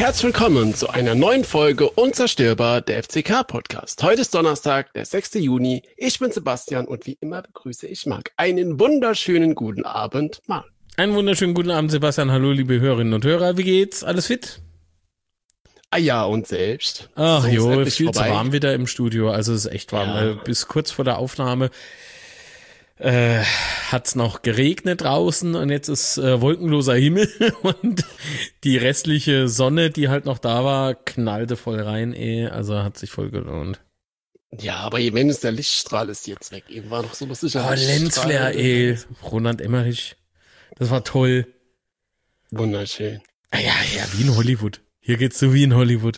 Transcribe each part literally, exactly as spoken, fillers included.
herzlich willkommen zu einer neuen Folge Unzerstörbar, der F C K-Podcast. Heute ist Donnerstag, der sechster Juni. Ich bin Sebastian und wie immer begrüße ich Marc. Einen wunderschönen guten Abend, Marc. Einen wunderschönen guten Abend, Sebastian. Hallo, liebe Hörerinnen und Hörer. Wie geht's? Alles fit? Ah ja, und selbst. Ach jo, ist viel vorbei. Zu warm wieder im Studio. Also es ist echt warm. Ja. Bis kurz vor der Aufnahme äh, hat's noch geregnet draußen und jetzt ist äh, wolkenloser Himmel und die restliche Sonne, die halt noch da war, knallte voll rein. Eh. Also hat sich voll gelohnt. Ja, aber wenn es der Lichtstrahl ist jetzt weg. Eben war noch so lustig. Oh, Lensflare, ey. Roland Emmerich. Das war toll. Wunderschön. Ah, ja, ja, wie in Hollywood. Hier geht's so wie in Hollywood.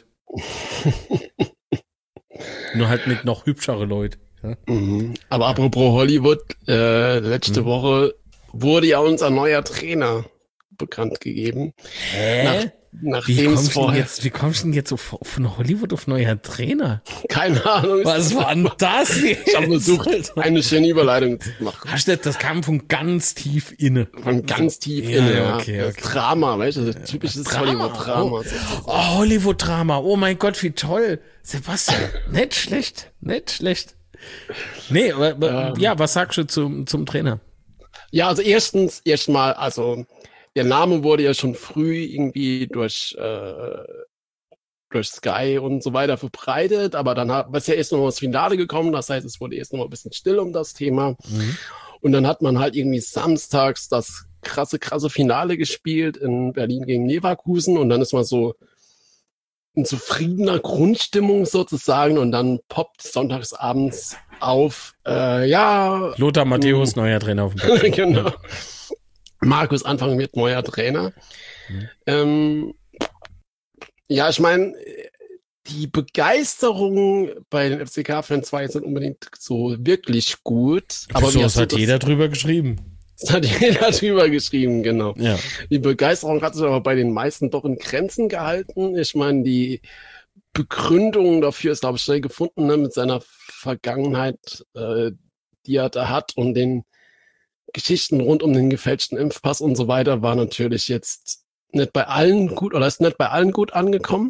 Nur halt mit noch hübschere Leute. Ja? Mhm. Aber apropos Hollywood, äh, letzte mhm. Woche wurde ja unser neuer Trainer bekannt gegeben. Hä? Nach, nachdem wie, kommst vorher jetzt, wie kommst du denn jetzt so von Hollywood auf neuer Trainer? Keine Ahnung. Was war denn das jetzt? Ich habe versucht, eine schöne Überleitung zu machen. Hast du, das kam von ganz tief inne. Von ganz tief ja, inne, ja. Okay, das okay. Drama, weißt du, das typisches Drama. Hollywood-Drama. Oh, oh Hollywood-Drama. Oh mein Gott, wie toll. Sebastian, nicht schlecht, nicht schlecht. Nee, aber, ähm, ja, was sagst du zum, zum Trainer? Ja, also erstens, erstmal, also der Name wurde ja schon früh irgendwie durch äh, durch Sky und so weiter verbreitet, aber dann hat, was ja erst noch mal das Finale gekommen, das heißt, es wurde erst noch mal ein bisschen still um das Thema. Mhm. Und dann hat man halt irgendwie samstags das krasse, krasse Finale gespielt in Berlin gegen Leverkusen und dann ist man so in zufriedener Grundstimmung sozusagen und dann poppt sonntags abends auf, äh, ja. Lothar Matthäus, neuer Trainer auf dem Platz. Genau. Markus Anfang wird neuer Trainer. Mhm. Ähm, ja, ich meine, die Begeisterung bei den F C K-Fans war jetzt nicht unbedingt so wirklich gut. Aber so, das hat das, jeder drüber geschrieben. Das hat jeder drüber geschrieben, genau. Ja. Die Begeisterung hat sich aber bei den meisten doch in Grenzen gehalten. Ich meine, die Begründung dafür ist, glaube ich, schnell gefunden, ne, mit seiner Vergangenheit, äh, die er da hat und den Geschichten rund um den gefälschten Impfpass und so weiter war natürlich jetzt nicht bei allen gut oder ist nicht bei allen gut angekommen.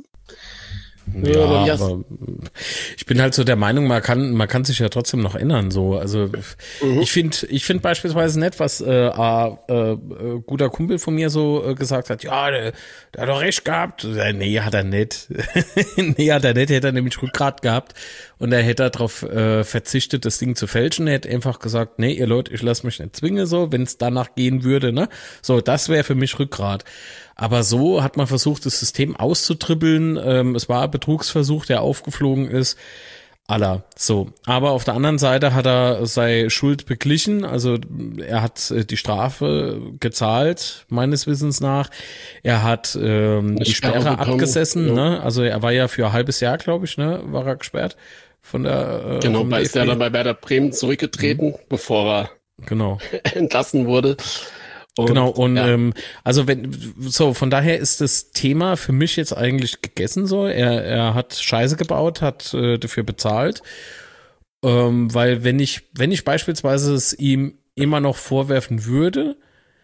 Ja, ja aber ich bin halt so der Meinung, man kann man kann sich ja trotzdem noch ändern. So, also mhm. ich finde ich finde beispielsweise nett, was äh, äh, äh, guter Kumpel von mir so äh, gesagt hat. Ja, der, der hat doch recht gehabt. Äh, nee, hat er nicht. nee, hat er nicht. Hätte er nämlich Rückgrat gehabt und er hätte darauf äh, verzichtet, das Ding zu fälschen. Er hätte einfach gesagt, nee, ihr Leute, ich lasse mich nicht zwingen. So, wenn es danach gehen würde, ne? So, das wäre für mich Rückgrat. Aber so hat man versucht, das System auszutribbeln. Ähm, es war ein Betrugsversuch, der aufgeflogen ist. Aller. So. Aber auf der anderen Seite hat er seine Schuld beglichen. Also er hat die Strafe gezahlt, meines Wissens nach. Er hat ähm, die Sperre bekommen, abgesessen. Ja. Ne? Also er war ja für ein halbes Jahr, glaube ich, ne, war er gesperrt. Von der, äh, genau, bei, ist er dann bei Werder Bremen zurückgetreten, mhm. bevor er genau. entlassen wurde. Und, genau, und ja. ähm, also wenn, so, von daher ist das Thema für mich jetzt eigentlich gegessen so. Er, er hat Scheiße gebaut, hat äh, dafür bezahlt. Ähm, weil wenn ich, wenn ich beispielsweise es ihm immer noch vorwerfen würde,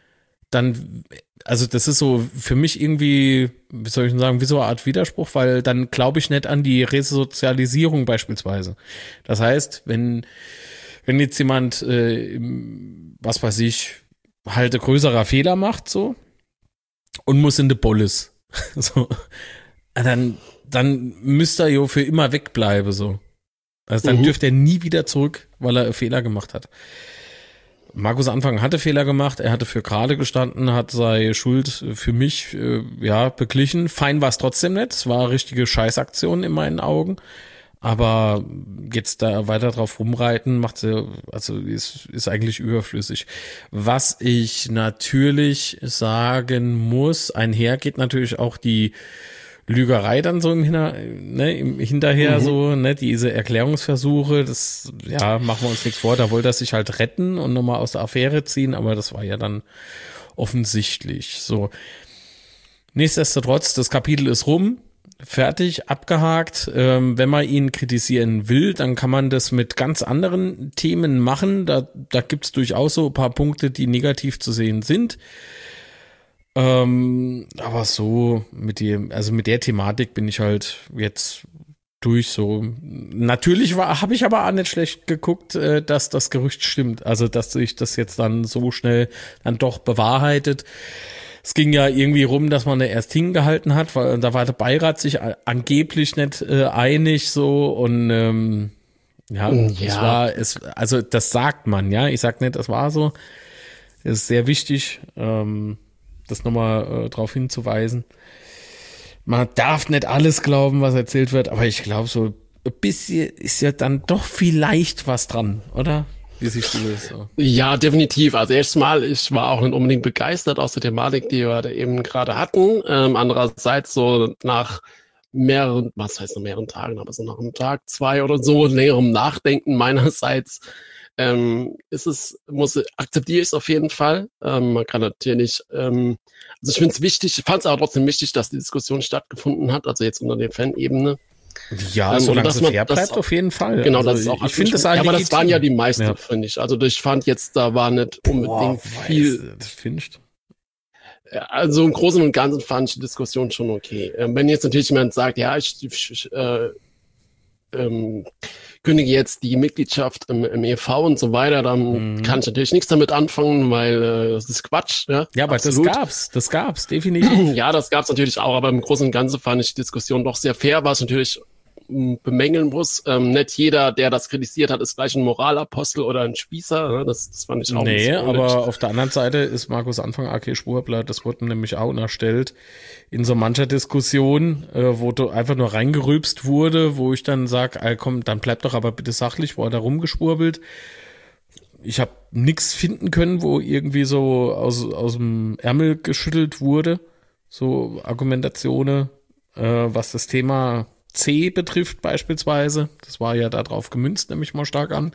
dann, also das ist so für mich irgendwie, wie soll ich denn sagen, wie so eine Art Widerspruch, weil dann glaube ich nicht an die Resozialisierung beispielsweise. Das heißt, wenn, wenn jetzt jemand, äh, was weiß ich, halt ein größerer Fehler macht, so, und muss in die Bolles, so, dann, dann müsste er ja für immer wegbleiben, so. Also dann mhm. dürfte er nie wieder zurück, weil er einen Fehler gemacht hat. Markus Anfang hatte Fehler gemacht, er hatte für gerade gestanden, hat seine Schuld für mich, äh, ja, beglichen. Fein war es trotzdem nicht, es war eine richtige Scheißaktion in meinen Augen. Aber jetzt da weiter drauf rumreiten, macht sie, also ist, ist eigentlich überflüssig. Was ich natürlich sagen muss, einher geht natürlich auch die Lügerei dann so im, Hinter, ne, im Hinterher mhm. so, ne, diese Erklärungsversuche, das, ja, machen wir uns nichts vor, da wollte er sich halt retten und nochmal aus der Affäre ziehen, aber das war ja dann offensichtlich so. Nichtsdestotrotz, das Kapitel ist rum. Fertig, abgehakt. Ähm, wenn man ihn kritisieren will, dann kann man das mit ganz anderen Themen machen. Da, da gibt's durchaus so ein paar Punkte, die negativ zu sehen sind. Ähm, aber so mit dem, also mit der Thematik bin ich halt jetzt durch so. Natürlich war, habe ich aber auch nicht schlecht geguckt, äh, dass das Gerücht stimmt. Also, dass sich das jetzt dann so schnell dann doch bewahrheitet. Es ging ja irgendwie rum, dass man da erst hingehalten hat, weil da war der Beirat sich angeblich nicht äh, einig so und ähm, ja, Ja. es war, es, also das sagt man, ja. Ich sag nicht, das war so. Es ist sehr wichtig, ähm, das nochmal äh, darauf hinzuweisen. Man darf nicht alles glauben, was erzählt wird, aber ich glaube, so ein bisschen ist ja dann doch vielleicht was dran, oder? Wie siehst du das so? Ja, definitiv. Also erstmal, ich war auch nicht unbedingt begeistert aus der Thematik, die wir da eben gerade hatten. Ähm, andererseits so nach mehreren, was heißt nach mehreren Tagen, aber so nach einem Tag, zwei oder so, längerem Nachdenken meinerseits, ähm, ist es, muss, akzeptiere ich es auf jeden Fall. Ähm, man kann natürlich, ähm, also ich finde es wichtig, ich fand es aber trotzdem wichtig, dass die Diskussion stattgefunden hat, also jetzt unter der Fan-Ebene. Ja, Ähm, solange dass es man fair das bleibt, auch- auf jeden Fall. Genau, also das ist auch. ich finde das ja, eigentlich. aber das waren ja die meisten, Ja. finde ich. Also ich fand jetzt, da war nicht unbedingt viel. Das findest Ja, Also im Großen und Ganzen fand ich die Diskussion schon okay. Ähm, wenn jetzt natürlich jemand sagt, ja, ich, ich äh, ähm, kündige jetzt die Mitgliedschaft im, im E V und so weiter, dann Mhm. kann ich natürlich nichts damit anfangen, weil äh, das ist Quatsch. Ja, Ja, aber absolut. das gab's, das gab's, definitiv. Ja, das gab's natürlich auch, aber im Großen und Ganzen fand ich die Diskussion doch sehr fair, was natürlich m, bemängeln muss. Ähm, nicht jeder, der das kritisiert hat, ist gleich ein Moralapostel oder ein Spießer. Ne? Das, das fand ich auch ein Nee, bisschen aber unnötig. auf der anderen Seite ist Markus Anfang A K Schwurbler, das wurde nämlich auch unterstellt in so mancher Diskussion, äh, wo du einfach nur reingerülpst wurde, wo ich dann sag, ey, komm, dann bleib doch aber bitte sachlich, wo er da rumgeschwurbelt. Ich habe nichts finden können, wo irgendwie so aus, aus dem Ärmel geschüttelt wurde, so Argumentationen, äh, was das Thema C betrifft beispielsweise. Das war ja da drauf gemünzt, nehme ich mal stark an.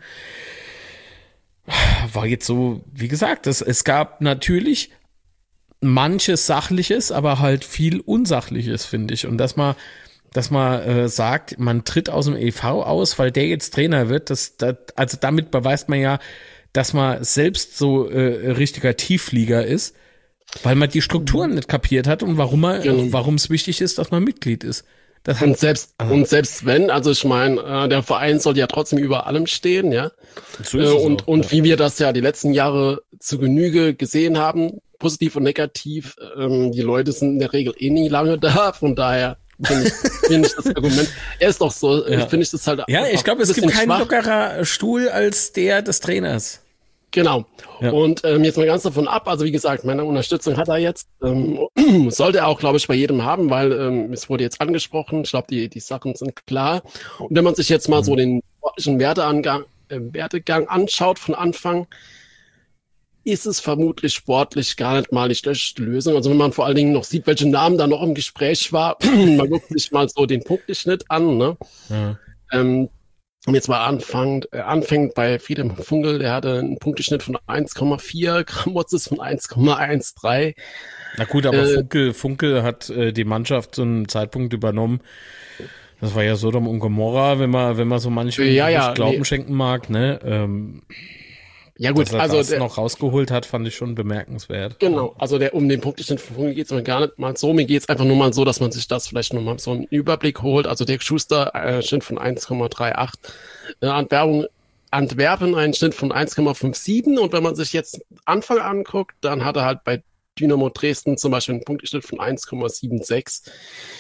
War jetzt so, wie gesagt, es, es gab natürlich manches Sachliches, aber halt viel Unsachliches, finde ich. Und dass man, dass man äh, sagt, man tritt aus dem E V aus, weil der jetzt Trainer wird, das, das, also damit beweist man ja, dass man selbst so äh, richtiger Tiefflieger ist, weil man die Strukturen nicht kapiert hat und warum man, Genau. warum es wichtig ist, dass man Mitglied ist. Das hat, Und selbst, und selbst wenn, also ich meine, äh, der Verein soll ja trotzdem über allem stehen, ja. so Äh, ist es und, auch, und ja. wie wir das ja die letzten Jahre zu Genüge gesehen haben, positiv und negativ, ähm, die Leute sind in der Regel eh nie lange da, von daher finde ich, find ich das Argument, er ist doch so, Ja. ja. finde ich das halt Ja, einfach ich glaube, es ein gibt bisschen keinen schwach. lockerer Stuhl als der des Trainers. Genau. Ja. Und ähm, jetzt mal ganz davon ab, also wie gesagt, meine Unterstützung hat er jetzt, ähm, sollte er auch, glaube ich, bei jedem haben, weil ähm, es wurde jetzt angesprochen, ich glaube, die, die Sachen sind klar. Und wenn man sich jetzt mal so den sportlichen Werteangang, äh, Wertegang anschaut von Anfang, ist es vermutlich sportlich gar nicht mal die schlechteste Lösung. Also wenn man vor allen Dingen noch sieht, welche Namen da noch im Gespräch war, man guckt sich mal so den Punkteschnitt an, ne? Ja. Ähm, und jetzt mal anfängt, äh, anfängt bei Friedhelm Funkel, der hatte einen Punkteschnitt von eins Komma vier, Gramozis von eins Komma13. Na gut, aber Äh, Funkel, Funkel hat äh, die Mannschaft zu einem Zeitpunkt übernommen. Das war ja Sodom und Gomorra, wenn man, wenn man so manche Ja, ja, Glauben nee. schenken mag, ne? Ähm, Ja gut, dass er also das der, noch rausgeholt hat, fand ich schon bemerkenswert. genau, also der um den Punkteschnitt von Funkel geht es mir gar nicht mal so. Mir geht es einfach nur mal so, dass man sich das vielleicht nochmal so einen Überblick holt. Also der Schuster äh, Schnitt von eins Komma achtunddreißig, äh, Antwerpen, Antwerpen einen Schnitt von eins Komma siebenundfünfzig und wenn man sich jetzt Anfang anguckt, dann hat er halt bei Dynamo Dresden zum Beispiel einen Punkteschnitt von eins Komma sechsundsiebzig.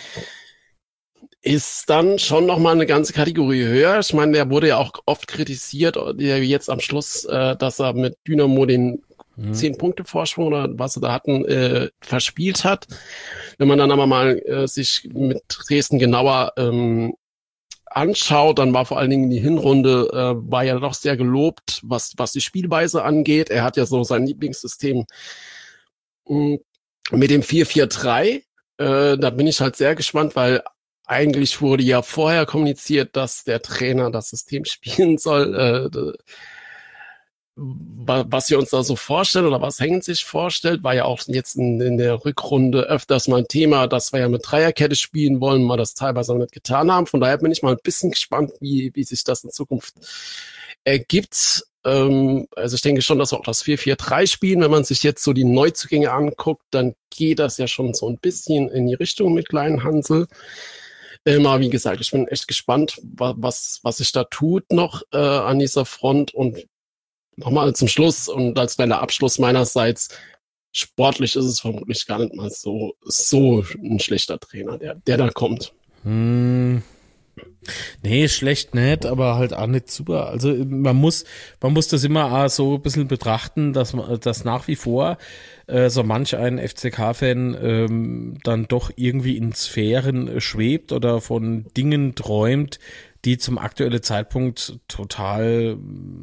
Ist dann schon nochmal eine ganze Kategorie höher. Ich meine, der wurde ja auch oft kritisiert, der jetzt am Schluss, äh, dass er mit Dynamo den Mhm. zehn Punkte Vorsprung oder was sie da hatten, äh, verspielt hat. Wenn man dann aber mal äh, sich mit Dresden genauer ähm, anschaut, dann war vor allen Dingen die Hinrunde, äh, war ja doch sehr gelobt, was, was die Spielweise angeht. Er hat ja so sein Lieblingssystem mh, mit dem vier vier drei. Äh, da bin ich halt sehr gespannt, weil eigentlich wurde ja vorher kommuniziert, dass der Trainer das System spielen soll. Äh, was wir uns da so vorstellen oder was Hengen sich vorstellt, war ja auch jetzt in, in der Rückrunde öfters mal ein Thema, dass wir ja mit Dreierkette spielen wollen, mal das teilweise auch nicht getan haben. Von daher bin ich mal ein bisschen gespannt, wie, wie sich das in Zukunft ergibt. Ähm, also ich denke schon, dass wir auch das vier vier drei spielen. Wenn man sich jetzt so die Neuzugänge anguckt, dann geht das ja schon so ein bisschen in die Richtung mit Klein Hansel. Ähm, aber wie gesagt, ich bin echt gespannt, was, was sich da tut noch äh, an dieser Front. Und nochmal zum Schluss und als kleiner Abschluss meinerseits, sportlich ist es vermutlich gar nicht mal so, so ein schlechter Trainer, der, der da kommt. Hm. Nee, schlecht nicht, aber halt auch nicht super. Also man muss, man muss das immer auch so ein bisschen betrachten, dass man, dass nach wie vor äh, so manch ein F C K-Fan ähm, dann doch irgendwie in Sphären schwebt oder von Dingen träumt, die zum aktuellen Zeitpunkt total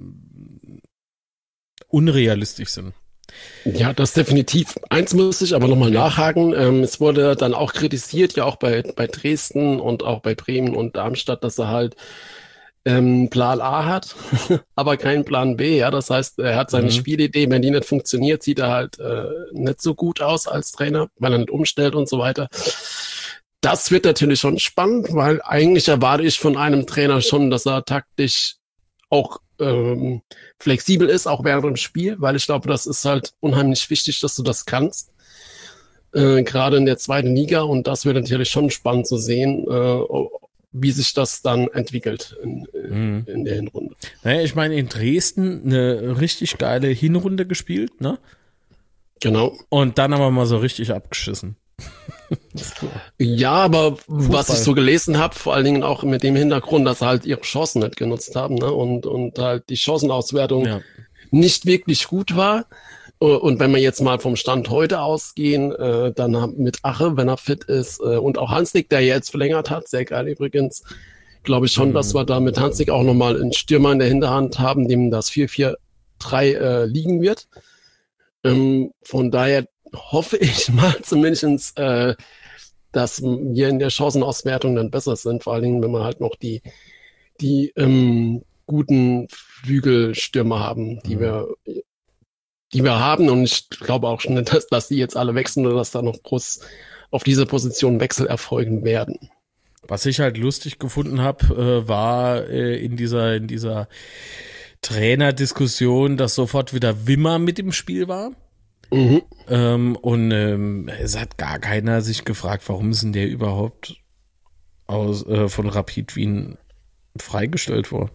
unrealistisch sind. Ja, das definitiv. Eins muss ich aber nochmal nachhaken. Ähm, es wurde dann auch kritisiert, ja auch bei, bei Dresden und auch bei Bremen und Darmstadt, dass er halt ähm, Plan A hat, aber keinen Plan B. Ja, das heißt, er hat seine mhm. Spielidee, wenn die nicht funktioniert, sieht er halt äh, nicht so gut aus als Trainer, weil er nicht umstellt und so weiter. Das wird natürlich schon spannend, weil eigentlich erwarte ich von einem Trainer schon, dass er taktisch auch ähm, flexibel ist, auch während dem Spiel, weil ich glaube, das ist halt unheimlich wichtig, dass du das kannst, äh, gerade in der zweiten Liga, und das wird natürlich schon spannend zu sehen, äh, wie sich das dann entwickelt in, mhm. in der Hinrunde. Naja, ich meine, in Dresden eine richtig geile Hinrunde gespielt, ne? Genau. Und dann aber mal so richtig abgeschissen. Ja, aber Fußball. Was ich so gelesen habe, vor allen Dingen auch mit dem Hintergrund, dass sie halt ihre Chancen nicht genutzt haben, ne? und, und halt die Chancenauswertung ja. nicht wirklich gut war. Und wenn wir jetzt mal vom Stand heute ausgehen, äh, dann mit Ache, wenn er fit ist, äh, und auch Hanslik, der jetzt verlängert hat, sehr geil übrigens, glaube ich schon, mhm. dass wir da mit Hanslik auch nochmal einen Stürmer in der Hinterhand haben, dem das vier vier drei äh, liegen wird. Ähm, von daher hoffe ich mal zumindest, äh, dass wir in der Chancenauswertung dann besser sind, vor allen Dingen, wenn wir halt noch die, die ähm, guten Flügelstürmer haben, die mhm. wir die wir haben, und ich glaube auch schon, dass, dass die jetzt alle wechseln oder dass da noch groß auf diese Position Wechsel erfolgen werden. Was ich halt lustig gefunden habe, äh, war äh, in dieser in dieser Trainerdiskussion, dass sofort wieder Wimmer mit im Spiel war. Mhm. Ähm, und ähm, es hat gar keiner sich gefragt, warum ist denn der überhaupt aus äh, von Rapid Wien freigestellt worden?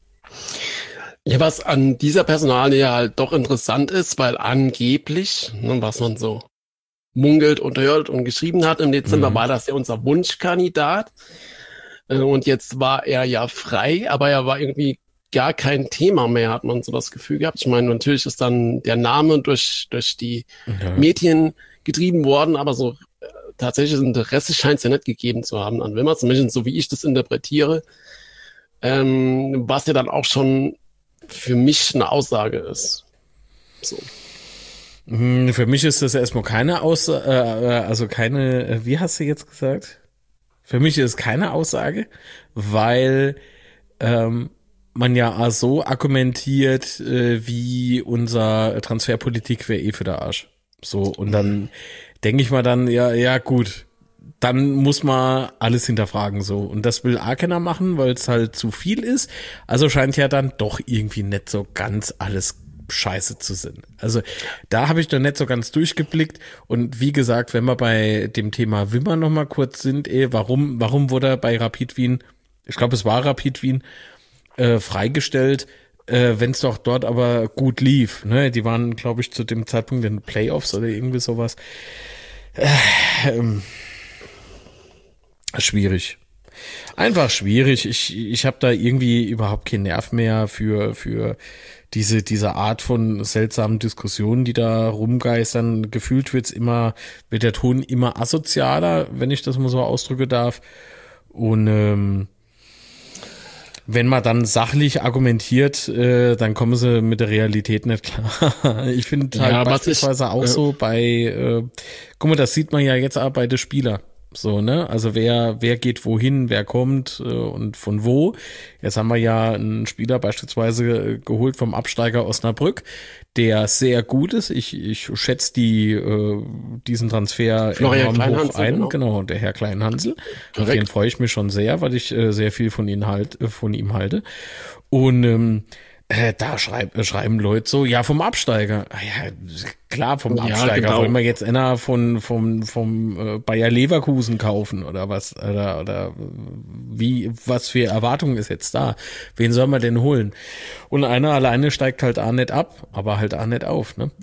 Ja, was an dieser Personalie halt doch interessant ist, weil angeblich, ne, was man so munkelt und hört und geschrieben hat, im Dezember mhm. war das ja unser Wunschkandidat. Äh, und jetzt war er ja frei, aber er war irgendwie gar kein Thema mehr, hat man so das Gefühl gehabt. Ich meine, natürlich ist dann der Name durch, durch die ja. Medien getrieben worden, aber so äh, tatsächlich Interesse scheint es ja nicht gegeben zu haben an Wimmer, zumindest so wie ich das interpretiere, ähm, was ja dann auch schon für mich eine Aussage ist. So. Für mich ist das erstmal keine Aussage, äh, also keine, wie hast du jetzt gesagt? Für mich ist es keine Aussage, weil ähm, man ja auch so argumentiert, äh, wie unser Transferpolitik wäre eh für der Arsch. So, und dann denke ich mal dann, ja, ja gut, dann muss man alles hinterfragen so. Und das will auch keiner machen, weil es halt zu viel ist. Also scheint ja dann doch irgendwie nicht so ganz alles scheiße zu sein. Also da habe ich noch nicht so ganz durchgeblickt. Und wie gesagt, wenn wir bei dem Thema Wimmer noch mal kurz sind, eh, warum, warum wurde er bei Rapid Wien, ich glaube es war Rapid Wien, äh, freigestellt, äh, wenn es doch dort aber gut lief. Ne? Die waren, glaube ich, zu dem Zeitpunkt in den Playoffs oder irgendwie sowas. Äh, ähm, Schwierig. Einfach schwierig. Ich, ich habe da irgendwie überhaupt keinen Nerv mehr für, für diese, diese Art von seltsamen Diskussionen, die da rumgeistern. Gefühlt wird's immer, wird der Ton immer asozialer, wenn ich das mal so ausdrücken darf. Und ähm, wenn man dann sachlich argumentiert, äh, dann kommen sie mit der Realität nicht klar. Ich finde halt ja, beispielsweise ich, auch äh, so bei, äh, guck mal, das sieht man ja jetzt auch bei den Spielern. So, ne? Also wer, wer geht wohin, wer kommt äh, und von wo. Jetzt haben wir ja einen Spieler beispielsweise geholt vom Absteiger Osnabrück, der sehr gut ist. Ich, ich schätze die, äh, diesen Transfer Florian enorm hoch ein. Genau. genau, der Herr Kleinhansel. Auf den freue ich mich schon sehr, weil ich äh, sehr viel von ihm halt, äh, von ihm halte. Und ähm, Äh, da schreib, schreiben Leute so, ja, vom Absteiger. Ah, ja, klar, vom Absteiger. Ja, genau. Wollen wir jetzt einer von, vom, vom äh, Bayer Leverkusen kaufen oder was? Oder, oder wie, was für Erwartungen ist jetzt da? Wen soll man denn holen? Und einer alleine steigt halt auch nicht ab, aber halt auch nicht auf, ne?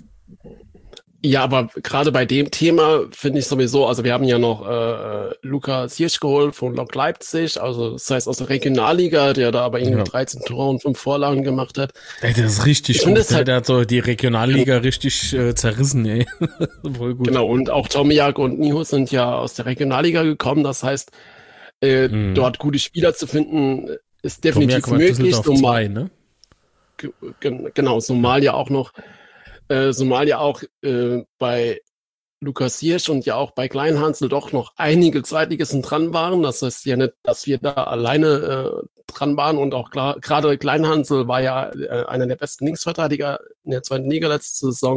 Ja, aber gerade bei dem Thema finde ich sowieso, also wir haben ja noch äh, Lukas Hirsch geholt von Lok Leipzig, also das heißt aus der Regionalliga, der da aber irgendwie ja. dreizehn Tore und fünf Vorlagen gemacht hat. Ey, das ist richtig ich gut, das halt, der hat so die Regionalliga richtig äh, zerrissen, ey. Voll gut. Genau, und auch Tomiak und Nihus sind ja aus der Regionalliga gekommen, das heißt, äh, hm. dort gute Spieler zu finden, ist definitiv Tomiak möglich. Zwei, ne? G- genau, Somalia auch noch. Äh, Somalia auch äh, bei Lukas Hirsch und ja auch bei Kleinhansel doch noch einige Zweitligisten dran waren. Das heißt ja nicht, dass wir da alleine äh, dran waren und auch gerade Kleinhansel war ja äh, einer der besten Linksverteidiger in der zweiten Liga letzte Saison.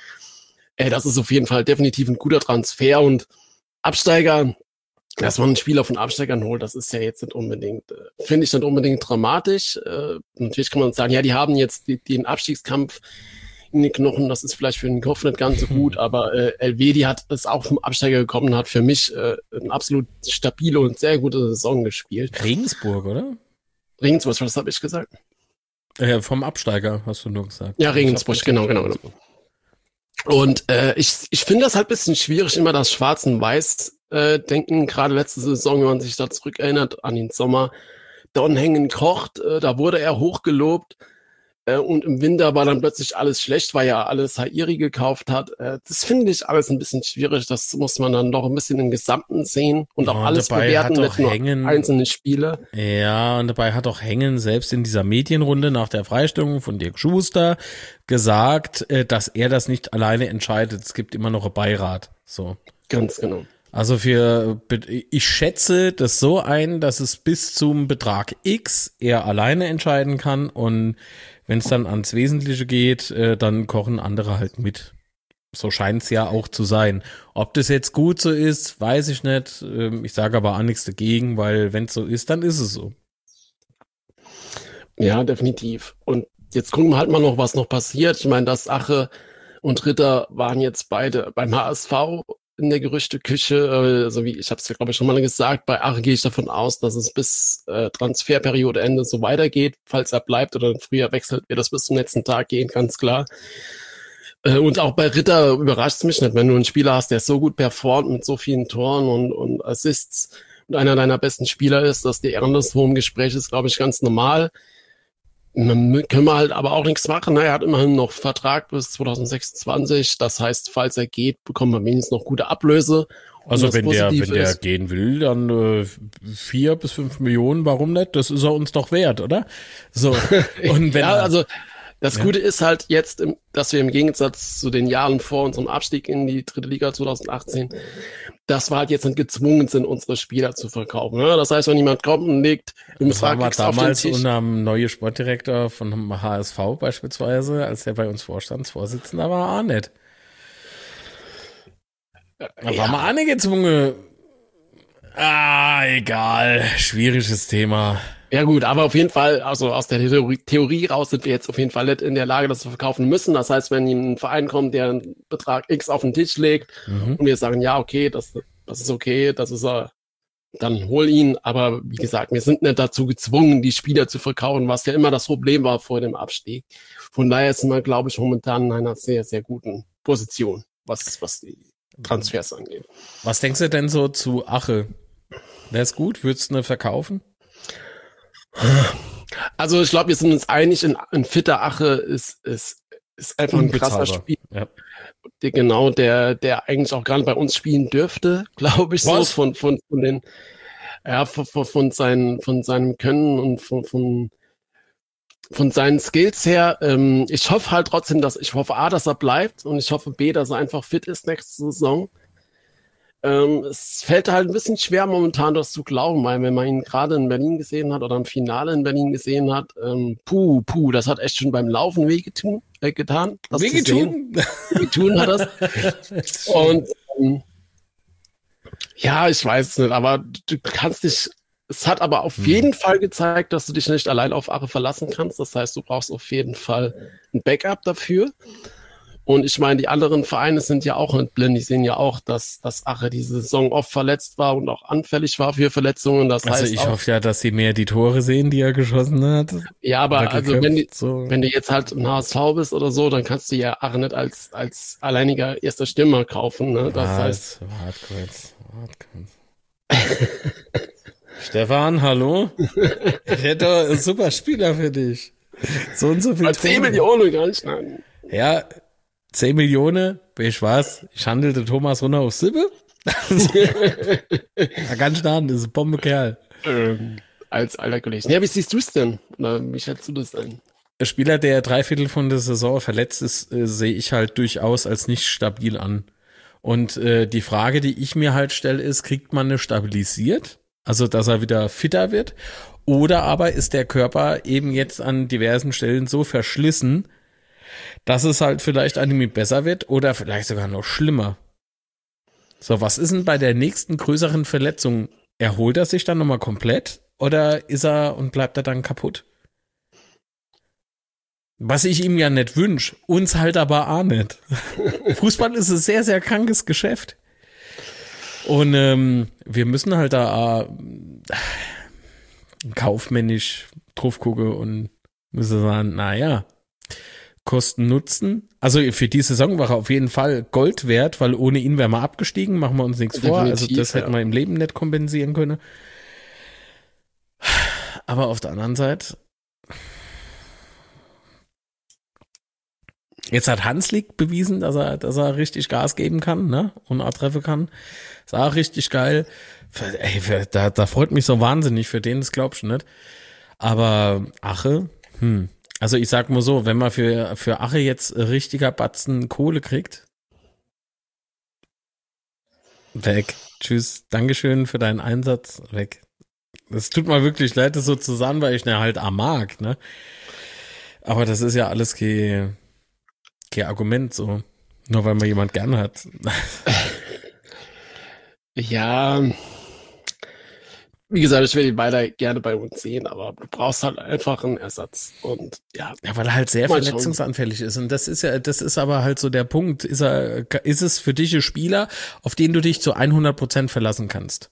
Äh, das ist auf jeden Fall definitiv ein guter Transfer und Absteiger, dass man einen Spieler von Absteigern holt, das ist ja jetzt nicht unbedingt, äh, finde ich nicht unbedingt dramatisch. Äh, natürlich kann man sagen, ja, die haben jetzt die, den Abstiegskampf in den Knochen, das ist vielleicht für den Kopf nicht ganz so gut, aber äh, Elvedi hat es auch vom Absteiger gekommen, hat für mich äh, eine absolut stabile und sehr gute Saison gespielt. Regensburg, oder? Regensburg, was habe ich gesagt? Äh, vom Absteiger, hast du nur gesagt. Ja, Regensburg, genau, genau, genau. Und äh, ich, ich finde das halt ein bisschen schwierig, immer das Schwarz und Weiß äh, denken, gerade letzte Saison, wenn man sich da zurückerinnert an den Sommer, Dornhengen kocht, äh, da wurde er hochgelobt. Und im Winter war dann plötzlich alles schlecht, weil ja alles Hairi gekauft hat. Das finde ich alles ein bisschen schwierig. Das muss man dann doch ein bisschen im Gesamten sehen und auch ja, alles bewerten, nicht nur einzelne Spiele. Ja, und dabei hat auch Hengen selbst in dieser Medienrunde nach der Freistellung von Dirk Schuster gesagt, dass er das nicht alleine entscheidet. Es gibt immer noch einen Beirat. So. Ganz genau. Also für, ich schätze das so ein, dass es bis zum Betrag X er alleine entscheiden kann und wenn es dann ans Wesentliche geht, äh, dann kochen andere halt mit. So scheint es ja auch zu sein. Ob das jetzt gut so ist, weiß ich nicht. Ähm, ich sage aber auch nichts dagegen, weil wenn es so ist, dann ist es so. Ja, definitiv. Und jetzt gucken wir halt mal noch, was noch passiert. Ich meine, dass Ache und Ritter waren jetzt beide beim H S V in der Gerüchteküche, also wie ich habe es ja glaube ich schon mal gesagt, bei Ache gehe ich davon aus, dass es bis äh, Transferperiode Ende so weitergeht, falls er bleibt oder früher wechselt, wird das bis zum letzten Tag gehen, ganz klar. Äh, und auch bei Ritter überrascht es mich nicht, wenn du einen Spieler hast, der so gut performt mit so vielen Toren und, und Assists und einer deiner besten Spieler ist, dass die anderswo im Gespräch ist, glaube ich, ganz normal. Dann können wir halt aber auch nichts machen. Er hat immerhin noch Vertrag bis zwanzig sechsundzwanzig. Das heißt, falls er geht, bekommen wir wenigstens noch gute Ablöse. Also wenn der, wenn der gehen will, dann äh, vier bis fünf Millionen, warum nicht? Das ist er uns doch wert, oder? So. Und wenn ja, er, also das ja. Gute ist halt jetzt, dass wir im Gegensatz zu den Jahren vor unserem Abstieg in die dritte Liga zwanzig achtzehn, dass wir halt jetzt nicht gezwungen sind, unsere Spieler zu verkaufen. Ja, das heißt, wenn jemand kommt und legt im Vertrag auf damals den Tisch, unter dem neuen Sportdirektor von dem H S V beispielsweise, als der bei uns Vorstandsvorsitzender war, auch nicht. Da ja. waren wir auch nicht gezwungen. Ah, egal. Schwieriges Thema. Ja gut, aber auf jeden Fall, also aus der Theorie, Theorie raus sind wir jetzt auf jeden Fall nicht in der Lage, das zu verkaufen müssen. Das heißt, wenn ein Verein kommt, der einen Betrag X auf den Tisch legt mhm. und wir sagen, ja, okay, das, das ist okay, das ist er, dann hol ihn. Aber wie gesagt, wir sind nicht dazu gezwungen, die Spieler zu verkaufen, was ja immer das Problem war vor dem Abstieg. Von daher sind wir, glaube ich, momentan in einer sehr, sehr guten Position, was, was die Transfers angeht. Was denkst du denn so zu Ache? Wäre es gut? Würdest du eine verkaufen? Also ich glaube, wir sind uns einig, ein, ein fitter Ache ist, ist, ist einfach ein krasser Spieler. Ja. Der, genau, der, der eigentlich auch gerade bei uns spielen dürfte, glaube ich, Was? so von, von, von den, ja, von, von, seinen, von seinem Können und von, von, von seinen Skills her. Ähm, ich hoffe halt trotzdem, dass, ich hoffe A, dass er bleibt und ich hoffe B, dass er einfach fit ist nächste Saison. Ähm, es fällt halt ein bisschen schwer momentan, das zu glauben, weil wenn man ihn gerade in Berlin gesehen hat oder im Finale in Berlin gesehen hat, ähm, puh, puh, das hat echt schon beim Laufen wehgetun, äh, getan. Wehgetun? Wehgetun hat das. Und ähm, ja, ich weiß es nicht, aber du kannst dich Es hat aber auf hm. jeden Fall gezeigt, dass du dich nicht allein auf Ache verlassen kannst. Das heißt, du brauchst auf jeden Fall ein Backup dafür. Und ich meine, die anderen Vereine sind ja auch nicht blind. Die sehen ja auch, dass, dass Ache diese Saison oft verletzt war und auch anfällig war für Verletzungen. Das also heißt ich auch, hoffe ja, dass sie mehr die Tore sehen, die er geschossen hat. Ja, aber also wenn, die, so. wenn du jetzt halt ein H S V bist oder so, dann kannst du ja Ache nicht als, als alleiniger erster Stürmer kaufen. Ne? Das Was? heißt, warte kurz, warte kurz. Stefan, hallo? Ich hätte doch einen super Spieler für dich. So und so viel zehn Millionen gar nicht, nein. Ja, zehn Millionen, ich weiß, ich handelte Thomas runter auf Sippe. Ja, ganz stark, das ist ein Bombekerl. Ähm, als alter Kollege. Ja, wie siehst du es denn? Oder wie schätzt du das ein? Der Spieler, der drei Viertel von der Saison verletzt ist, äh, sehe ich halt durchaus als nicht stabil an. Und äh, die Frage, die ich mir halt stelle, ist, kriegt man eine stabilisiert? Also, dass er wieder fitter wird? Oder aber ist der Körper eben jetzt an diversen Stellen so verschlissen, dass es halt vielleicht an ihm besser wird oder vielleicht sogar noch schlimmer. So, was ist denn bei der nächsten größeren Verletzung? Erholt er sich dann nochmal komplett oder ist er und bleibt er dann kaputt? Was ich ihm ja nicht wünsche, uns halt aber auch nicht. Fußball ist ein sehr, sehr krankes Geschäft. Und ähm, wir müssen halt da äh, kaufmännisch drauf gucken und müssen sagen, naja, Kosten Nutzen. Also für die Saison war er auf jeden Fall Gold wert, weil ohne ihn wären wir abgestiegen, machen wir uns nichts vor. Also das hätten wir im Leben nicht kompensieren können. Aber auf der anderen Seite, jetzt hat Hanslik bewiesen, dass er, dass er richtig Gas geben kann, ne? Und auch treffen kann. Ist auch richtig geil. Ey, da, da freut mich so wahnsinnig für den, das glaubst du nicht. Aber Ache, hm. Also ich sag mal so, wenn man für, für Ache jetzt richtiger Batzen Kohle kriegt, weg. Tschüss. Dankeschön für deinen Einsatz. Weg. Das tut mir wirklich leid, das so zu sagen, weil ich ne halt am mag, ne? Aber das ist ja alles kein, kein Argument so. Nur weil man jemand gern hat. Ja, wie gesagt, ich will ihn weiter gerne bei uns sehen, aber du brauchst halt einfach einen Ersatz. Und ja. Ja, weil er halt sehr verletzungsanfällig ist. Und das ist ja, das ist aber halt so der Punkt. Ist er, ist es für dich ein Spieler, auf den du dich zu hundert Prozent verlassen kannst?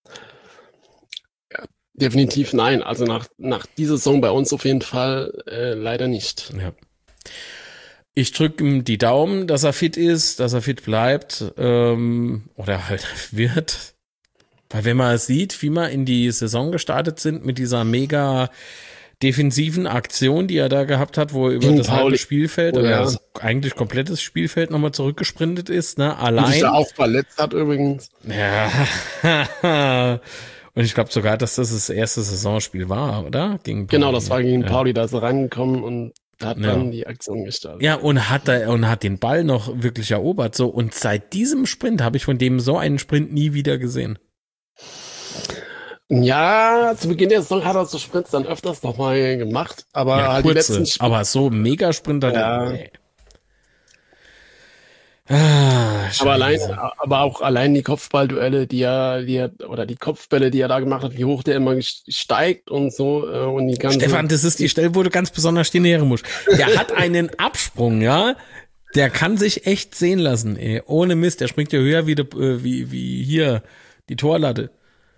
Ja, definitiv nein. Also nach, nach dieser Saison bei uns auf jeden Fall äh, leider nicht. Ja. Ich drücke ihm die Daumen, dass er fit ist, dass er fit bleibt, ähm, oder halt wird. Weil wenn man sieht, wie wir in die Saison gestartet sind mit dieser mega defensiven Aktion, die er da gehabt hat, wo er über das halbe Spielfeld oh, oder ja. das eigentlich komplettes Spielfeld nochmal zurückgesprintet ist, ne, allein. Und sich ja auch verletzt hat übrigens. Ja. Und ich glaube sogar, dass das das erste Saisonspiel war, oder? Gegen Pauli. Genau, das war gegen ja. Pauli, da ist er reingekommen und hat ja. dann die Aktion gestartet. Ja, und hat da, und hat den Ball noch wirklich erobert, so. Und seit diesem Sprint habe ich von dem so einen Sprint nie wieder gesehen. Ja, zu Beginn der Saison hat er so Sprints dann öfters nochmal gemacht, aber ja, halt kurze, die letzten Sp- aber so Megasprinter. Ja. Nee. Ah, aber allein, aber auch allein die Kopfballduelle, die er, die er, oder die Kopfbälle, die er da gemacht hat, wie hoch der immer steigt und so, und die ganze. Stefan, das ist die Stelle, wo du ganz besonders stehen näher musst. Der hat einen Absprung, ja. Der kann sich echt sehen lassen, ey. Ohne Mist. Der springt ja höher wie, de, wie, wie hier, die Torlatte.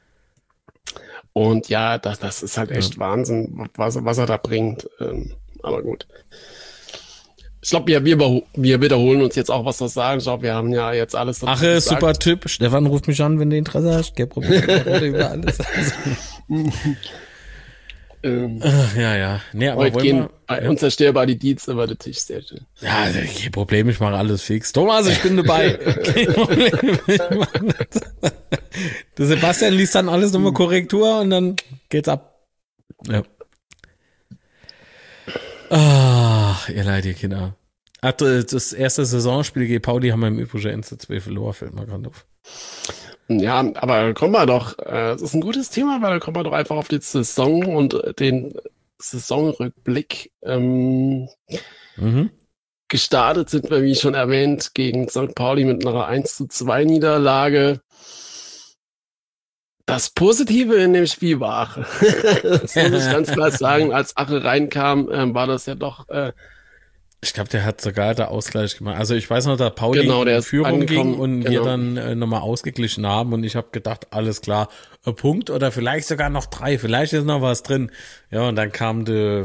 Und ja, das, das ist halt echt ja. Wahnsinn, was, was er da bringt. Ähm, aber gut. Ich glaube, wir, wir, wir wiederholen uns jetzt auch, was wir sagen. Ich glaube, wir haben ja jetzt alles dazu Ach, gesagt. super Typ. Stefan ruft mich an, wenn du Interesse hast. Kein Problem. über alles. ähm, Ach, ja, ja. Nee, aber heute gehen wir, ja. unzerstörbar die Deeds über den Tisch. Sehr schön. Ja, kein Problem. Ich mache alles fix. Thomas, ich bin dabei. Kein Problem. Ich mache das. Der Sebastian liest dann alles nochmal Korrektur und dann geht's ab. Ja. Ach, ihr leid, ihr Kinder. Ach, das erste Saisonspiel gegen Pauli haben wir im Übrigen eins zu zwei verloren, fällt mir gerade auf. Ja, aber kommen wir doch, es ist ein gutes Thema, weil da kommen wir doch einfach auf die Saison und den Saisonrückblick. Ähm, mhm. Gestartet sind wir, wie schon erwähnt, gegen Sankt Pauli mit einer eins zu zwei Niederlage. Das Positive in dem Spiel war Ache. Das muss ich ganz klar sagen. Als Ache reinkam, ähm, war das ja doch... Äh, ich glaube, der hat sogar der Ausgleich gemacht. Also ich weiß noch, da Pauli genau, der in Führung ging und genau. wir dann äh, nochmal ausgeglichen haben und ich habe gedacht, alles klar, ein Punkt oder vielleicht sogar noch drei, vielleicht ist noch was drin. Ja, und dann kam der...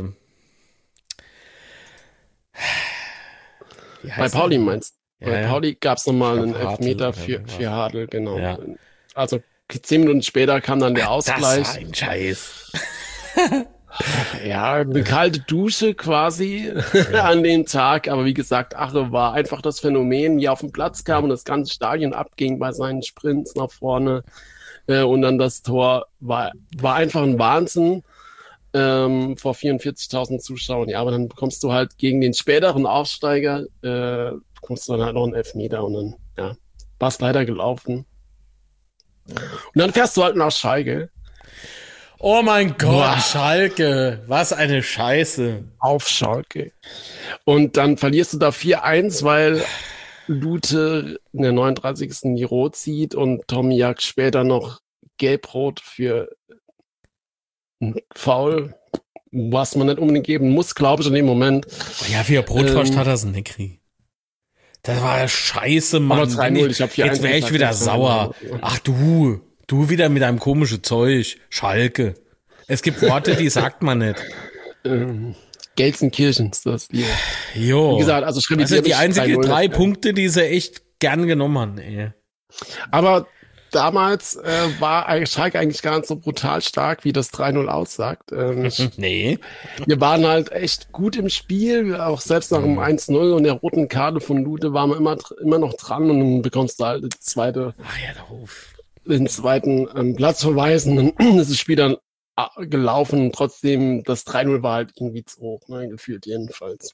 Bei Pauli meinst du? Ja, Bei ja. Pauli gab es nochmal einen Hartl Elfmeter oder für, sowas. für Hadl, genau. Ja. Also zehn Minuten später kam dann der Ausgleich. Das war ein Scheiß. Ja, eine kalte Dusche quasi ja. an dem Tag. Aber wie gesagt, Ache war einfach das Phänomen, wie er auf den Platz kam und das ganze Stadion abging bei seinen Sprints nach vorne. Äh, und dann das Tor war, war einfach ein Wahnsinn ähm, vor vierundvierzigtausend Zuschauern. Ja, aber dann bekommst du halt gegen den späteren Aufsteiger, äh, bekommst du dann halt noch einen Elfmeter und dann, ja, war es leider gelaufen. Und dann fährst du halt nach Schalke. Oh mein Gott, Boah. Schalke, was eine Scheiße. Auf Schalke. Und dann verlierst du da vier eins, weil Lute in der neununddreißigsten die Rot zieht und Tomiak später noch gelb-rot für ein Foul, was man nicht unbedingt geben muss, glaube ich, in dem Moment. Ja, für Brotwurst ähm, hat er es nicht gekriegt. Das war ja scheiße, Mann. drei null, ich hab Jetzt wäre ich wieder sauer. Ach du, du wieder mit deinem komischen Zeug. Schalke. Es gibt Worte, die sagt man nicht. Ähm, Gelsenkirchen ist das hier. Jo. Wie gesagt, also das sind die einzigen drei Punkte, die sie echt gern genommen haben, ey. Aber damals äh, war Schalke eigentlich gar nicht so brutal stark, wie das drei null aussagt. Ähm, nee. Wir waren halt echt gut im Spiel, auch selbst nach dem eins null und der roten Karte von Lute waren wir immer, immer noch dran und dann bekommst du halt die zweite, Ach ja, der Hof. den zweiten ähm, Platzverweis und dann ist das Spiel dann gelaufen. Trotzdem, das drei null war halt irgendwie zu hoch, ne, gefühlt jedenfalls.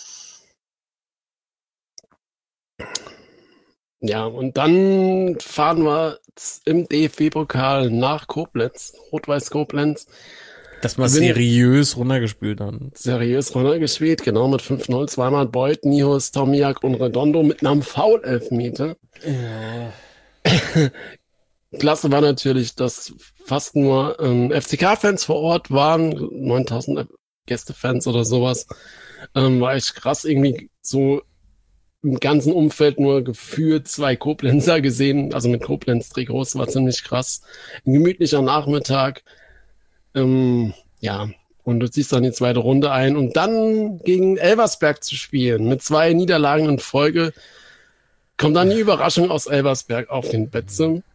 Ja, und dann fahren wir im D F B-Pokal nach Koblenz, Rot-Weiß Koblenz. Dass wir seriös runtergespielt haben. Seriös runtergespielt, genau, mit fünf null. Zweimal Beuth, Nihus, Tomiak und Redondo mit einem Foul-Elfmeter. Ja. Klasse war natürlich, dass fast nur ähm, F C K-Fans vor Ort waren, neuntausend Gästefans oder sowas. Ähm, war echt krass, irgendwie so im ganzen Umfeld nur gefühlt zwei Koblenzer gesehen, also mit Koblenz-Trikots, war ziemlich krass. Ein gemütlicher Nachmittag. Ähm, ja, und du ziehst dann die zweite Runde ein und dann gegen Elversberg zu spielen, mit zwei Niederlagen in Folge, kommt dann die Überraschung aus Elversberg auf den Betze.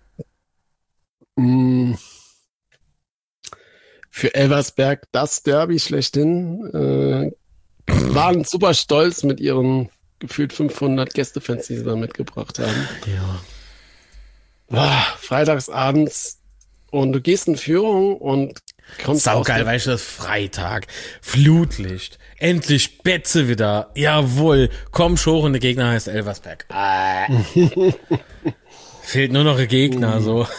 Mhm. Für Elversberg das Derby schlechthin. Äh, waren super stolz mit ihren gefühlt fünfhundert Gästefans, die sie da mitgebracht haben. Ja. Boah, freitagsabends und du gehst in Führung und kommst saugeil, weißt du, das Freitag, Flutlicht, endlich Betze wieder, jawohl, komm schon, und der Gegner heißt Elversberg. Ah. Fehlt nur noch ein Gegner, so.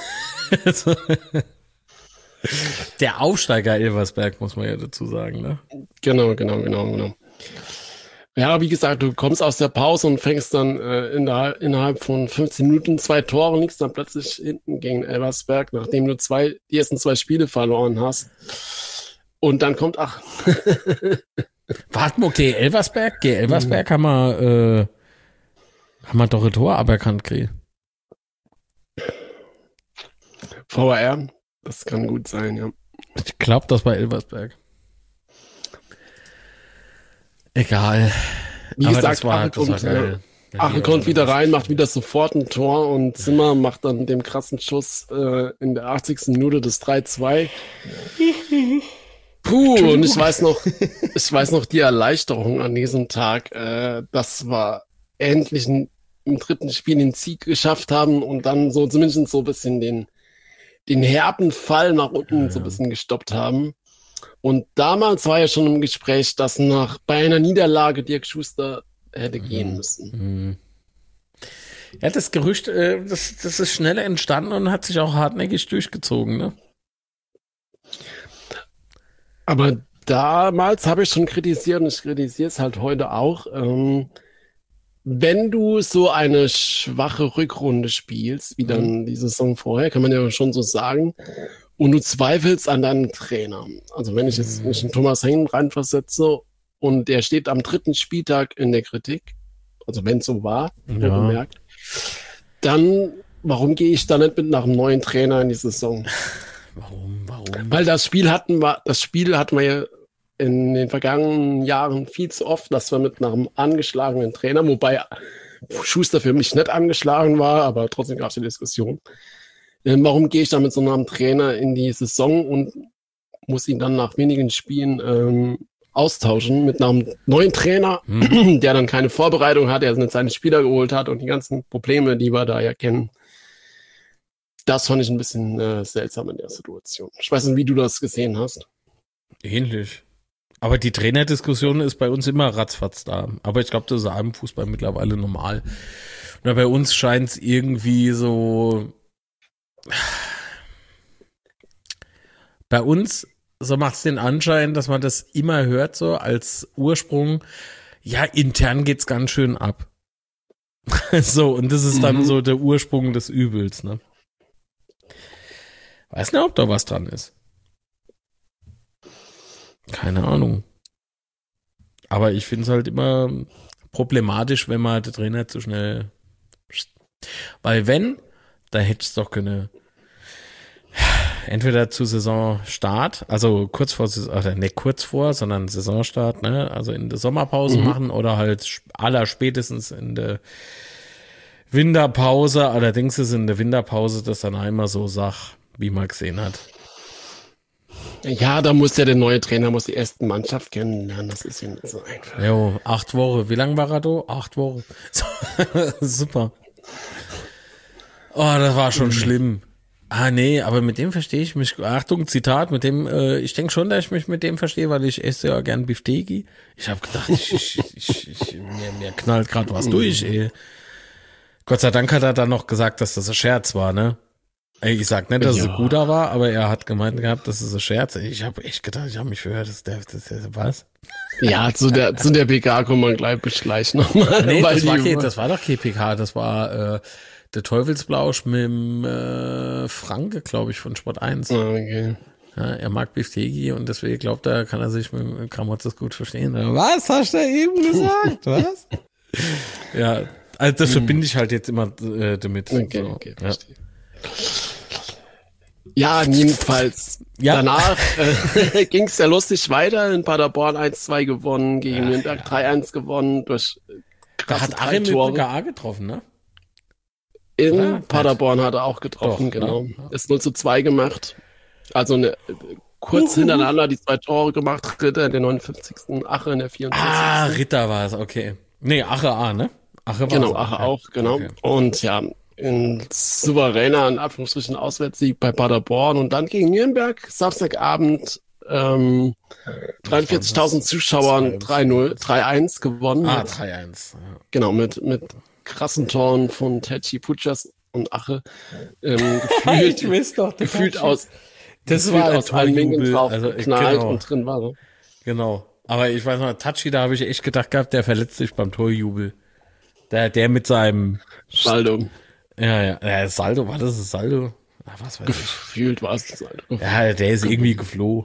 Der Aufsteiger Elversberg, muss man ja dazu sagen, ne? Genau, genau, genau, genau. Ja, wie gesagt, du kommst aus der Pause und fängst dann äh, in der, innerhalb von fünfzehn Minuten zwei Tore und liegst dann plötzlich hinten gegen Elversberg, nachdem du zwei, die ersten zwei Spiele verloren hast. Und dann kommt, ach. Warte mal, okay, Elversberg, gegen Elversberg mhm. haben wir, äh, haben wir doch ein Tor aberkannt gekriegt. V A R, das kann gut sein, ja. Ich glaube, das war Elversberg. Egal. Wie aber gesagt, das war, Ache das kommt, war geil. Ja, Ache kommt wieder rein, macht wieder sofort ein Tor und Zimmer macht dann den krassen Schuss äh, in der achtzigsten Minute des drei zwei. Puh, und ich weiß noch, ich weiß noch die Erleichterung an diesem Tag, äh, dass wir endlich ein, im dritten Spiel den Sieg geschafft haben und dann so zumindest so ein bisschen den, den herben Fall nach unten ja, so ein bisschen gestoppt haben. Und damals war ja schon im Gespräch, dass nach bei einer Niederlage Dirk Schuster hätte gehen müssen. Ja, das Gerücht, äh, das, das ist schneller entstanden und hat sich auch hartnäckig durchgezogen, ne? Aber damals habe ich schon kritisiert und ich kritisiere es halt heute auch. Ähm, wenn du so eine schwache Rückrunde spielst, wie dann die Saison vorher, kann man ja schon so sagen, und du zweifelst an deinem Trainer. Also wenn ich jetzt mich in Thomas Hengen reinversetze und der steht am dritten Spieltag in der Kritik, also wenn es so war, Ja. bemerkt, dann warum gehe ich da nicht mit nach einem neuen Trainer in die Saison? Warum, warum? Weil das Spiel hatten wir, das Spiel hatten wir ja in den vergangenen Jahren viel zu oft, dass wir mit einem angeschlagenen Trainer, wobei Schuster für mich nicht angeschlagen war, aber trotzdem gab es die Diskussion. Ähm, warum gehe ich da mit so einem Trainer in die Saison und muss ihn dann nach wenigen Spielen ähm, austauschen mit einem neuen Trainer, hm. der dann keine Vorbereitung hat, der nicht seine Spieler geholt hat und die ganzen Probleme, die wir da ja kennen. Das fand ich ein bisschen äh, seltsam in der Situation. Ich weiß nicht, wie du das gesehen hast. Ähnlich. Aber die Trainerdiskussion ist bei uns immer ratzfatz da. Aber ich glaube, das ist im Fußball mittlerweile normal. Und bei uns scheint es irgendwie so... Bei uns, so macht es den Anschein, dass man das immer hört, so als Ursprung, ja, intern geht's ganz schön ab. So, und das ist dann mhm. so der Ursprung des Übels, ne? Weiß nicht, ob da was dran ist. Keine Ahnung. Aber ich finde es halt immer problematisch, wenn man den Trainer zu schnell... Weil wenn, da hätte es doch können... Entweder zu Saisonstart, also kurz vor, oder nicht kurz vor, sondern Saisonstart, ne, also in der Sommerpause mhm. machen oder halt aller spätestens in der Winterpause. Allerdings ist in der Winterpause das dann einmal so Sach, wie man gesehen hat. Ja, da muss ja der neue Trainer muss die erste Mannschaft kennenlernen, das ist ja nicht so einfach. Jo, acht Wochen. Wie lange war er da? Acht Wochen. Super. Oh, das war schon mhm. schlimm. Ah, nee, aber mit dem verstehe ich mich. Achtung, Zitat, mit dem, äh, ich denke schon, dass ich mich mit dem verstehe, weil ich esse ja gern Bifteki. Ich habe gedacht, ich, ich, ich, ich, mir, mir knallt gerade was durch, ey. Gott sei Dank hat er dann noch gesagt, dass das ein Scherz war, ne? Ey, ich sag nicht, dass ja. es ein guter war, aber er hat gemeint gehabt, das ist ein Scherz. Ich habe echt gedacht, ich habe mich verhört, das der, das der, was? Ja, zu der, zu der P K kommen wir gleich, gleich nochmal. Nee, das war, okay, das war doch kein P K, das war, äh, der Teufelsblausch mit dem äh, Franke, glaube ich, von Sport eins. Okay. Ja, er mag Bifteki und deswegen glaubt er, kann er sich mit Kramotzes gut verstehen. Was hast du eben gesagt? Was? Ja, also das verbinde ich halt jetzt immer äh, damit. Okay, so. okay, verstehe. Ja, ja jedenfalls ja. danach äh, ging es ja lustig weiter. In Paderborn eins zwei gewonnen, gegen ja, Nürnberg ja. drei eins gewonnen. Durch da hat Achim mit A getroffen, ne? In Oder? Paderborn hat er auch getroffen, Doch, genau. Ja. Ist null zu zwei gemacht. Also eine, kurz uh, hintereinander die zwei Tore gemacht. Ritter in der neunundfünfzigsten Ache in der vierundzwanzigsten Ah, Ritter war es, okay. Nee, Ache A, ne? Ache war Genau, Ache okay. auch, genau. Okay. Und ja, ein souveräner, in Anführungsstrichen, Auswärtssieg bei Paderborn. Und dann gegen Nürnberg, Samstagabend, ähm, dreiundvierzigtausend Zuschauern, drei null, drei eins gewonnen. Ah, drei eins. Ja. Genau, mit, mit krassen Toren von Tetschi, Putschas und Ache. Ähm, gefühlt ich weiß doch, gefühlt aus, das gefühlt war aus allen Winkeln drauf also, geknallt genau. und drin war. Ne? Genau. Aber ich weiß noch, Tatschi, da habe ich echt gedacht gehabt, der verletzt sich beim Torjubel. Der, der mit seinem Saldo. Ja, ja, ja, Saldo, war das das Saldo? Ach, was weiß gefühlt war es das Saldo. Ja, der ist irgendwie geflohen.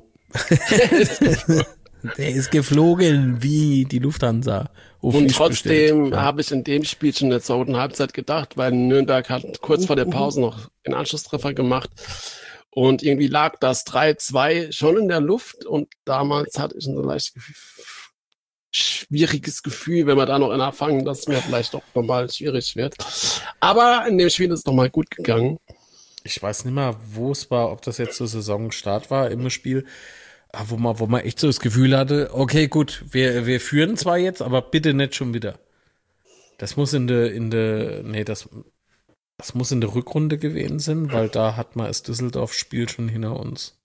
Der ist geflogen wie die Lufthansa. Und trotzdem ja. habe ich in dem Spiel schon in der zweiten Halbzeit gedacht, weil Nürnberg hat kurz vor der Pause noch einen Anschlusstreffer gemacht und irgendwie lag das drei zwei schon in der Luft und damals hatte ich ein so leicht schwieriges Gefühl, wenn wir da noch einer fangen, dass es mir vielleicht doch nochmal schwierig wird. Aber in dem Spiel ist es nochmal gut gegangen. Ich weiß nicht mehr, wo es war, ob das jetzt zur Saisonstart war im Spiel, wo man, wo man echt so das Gefühl hatte, okay, gut, wir, wir führen zwar jetzt, aber bitte nicht schon wieder. Das muss in der, in der, nee, das, das muss in der Rückrunde gewesen sein, weil da hat man das Düsseldorf-Spiel schon hinter uns.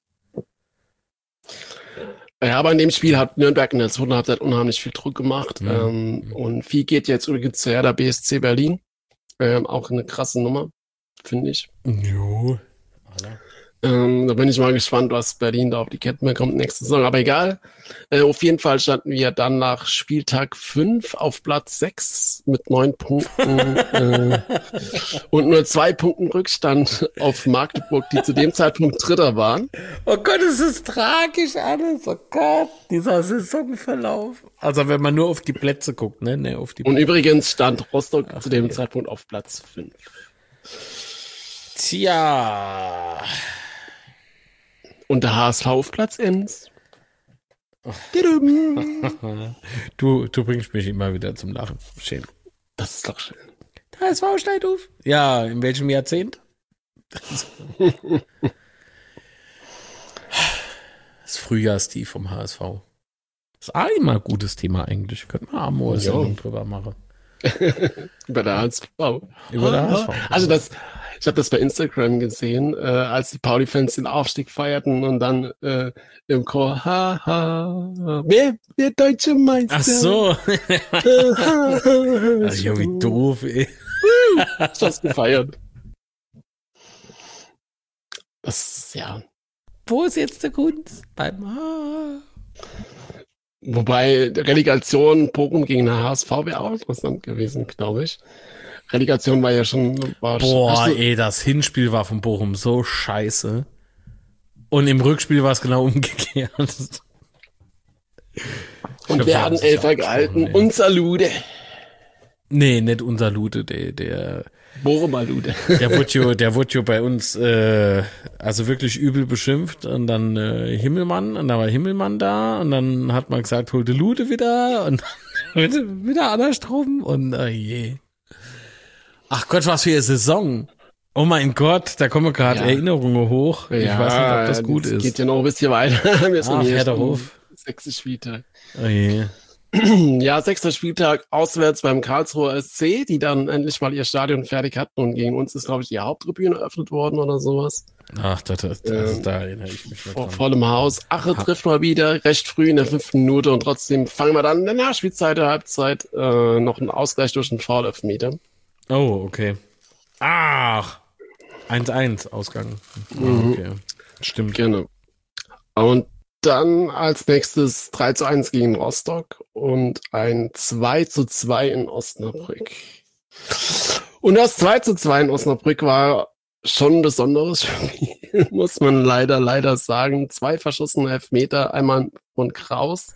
Ja, aber in dem Spiel hat Nürnberg in der zweiten Halbzeit unheimlich viel Druck gemacht. Mhm. Ähm, und viel geht jetzt übrigens zu Hertha B S C Berlin. Ähm, auch eine krasse Nummer, finde ich. Jo. Ähm, da bin ich mal gespannt, was Berlin da auf die Kette bekommt nächste Saison. Aber egal. Äh, auf jeden Fall standen wir dann nach Spieltag fünf auf Platz sechs mit neun Punkten äh, und nur zwei Punkten Rückstand auf Magdeburg, die zu dem Zeitpunkt Dritter waren. Oh Gott, es ist tragisch alles. Oh Gott, dieser Saisonverlauf. Also wenn man nur auf die Plätze guckt, ne? ne auf die Und übrigens stand Rostock Ach, zu dem ja. Zeitpunkt auf Platz fünf. Tja... Und der H S V auf Platz eins. du, du bringst mich immer wieder zum Lachen. Schön. Das ist doch schön. Der H S V steigt auf. Ja, in welchem Jahrzehnt? Das Frühjahrstief vom H S V. Das ist auch immer ein gutes Thema eigentlich. Könnten wir auch eine Sendung drüber machen. Über der H S V. Über der H S V. Also das... Ich habe das bei Instagram gesehen, äh, als die Pauli-Fans den Aufstieg feierten und dann äh, im Chor, ha, ha, wer, wer deutsche Meister? Ach so. Also, ja, wie doof, ey. Ich hab's gefeiert. Das, ja. Wo ist jetzt der Kunst? Beim Ha. Wobei, Relegation Bochum gegen den H S V wäre auch interessant gewesen, glaube ich. Relegation war ja schon... War Boah, schon, ey, das Hinspiel war von Bochum so scheiße. Und im Rückspiel war es genau umgekehrt. Und wir hatten Elfer gehalten. Ey. Unser Lude. Nee, nicht unser Lude, der... der Bochumer Lude. Der wurde jo, der wurde jo bei uns äh, also wirklich übel beschimpft. Und dann äh, Himmelmann, und da war Himmelmann da. Und dann hat man gesagt, hol die Lude wieder. Und wieder andersrum. Und oh je. Ach Gott, was für eine Saison. Oh mein Gott, da kommen gerade ja. Erinnerungen hoch. Ich ja, weiß nicht, ob das gut das ist. Geht ja noch ein bisschen weiter. Wir sind Ach, hier Herr der Hof. Sechster Spieltag. Oh je. Ja, sechster Spieltag auswärts beim Karlsruher S C, die dann endlich mal ihr Stadion fertig hatten. Und gegen uns ist, glaube ich, die Haupttribüne eröffnet worden oder sowas. Ach, das, das, das ähm, da erinnere ich mich vor, vollem Haus. Ache ha. trifft mal wieder recht früh in der fünften Minute und trotzdem fangen wir dann in der Nachspielzeit der Halbzeit äh, noch einen Ausgleich durch einen Foul-Elfmeter. Oh, okay. Ach, eins eins Ausgang. Mhm. Okay, stimmt. Genau. Und dann als nächstes drei zu eins gegen Rostock und ein zwei zu zwei in Osnabrück. Und das zwei zu zwei in Osnabrück war schon ein besonderes Spiel, muss man leider, leider sagen. Zwei verschossene Elfmeter, einmal von Kraus.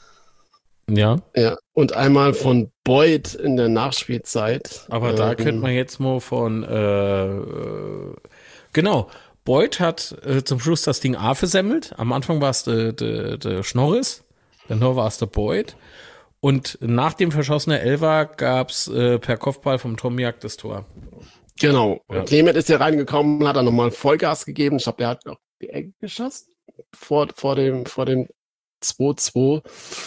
Ja. Ja, und einmal von Beuth in der Nachspielzeit. Aber da ähm, könnte man jetzt mal von, äh, genau, Beuth hat äh, zum Schluss das Ding A versemmelt. Am Anfang war es der de, de Schnorris, dann war es der Beuth. Und nach dem verschossenen Elfer gab es äh, per Kopfball vom Tomiak das Tor. Genau. Ja. Clement ist hier reingekommen, hat dann nochmal Vollgas gegeben. Ich glaube, der hat auch die Ecke geschossen vor, vor dem, vor dem zwei zwei.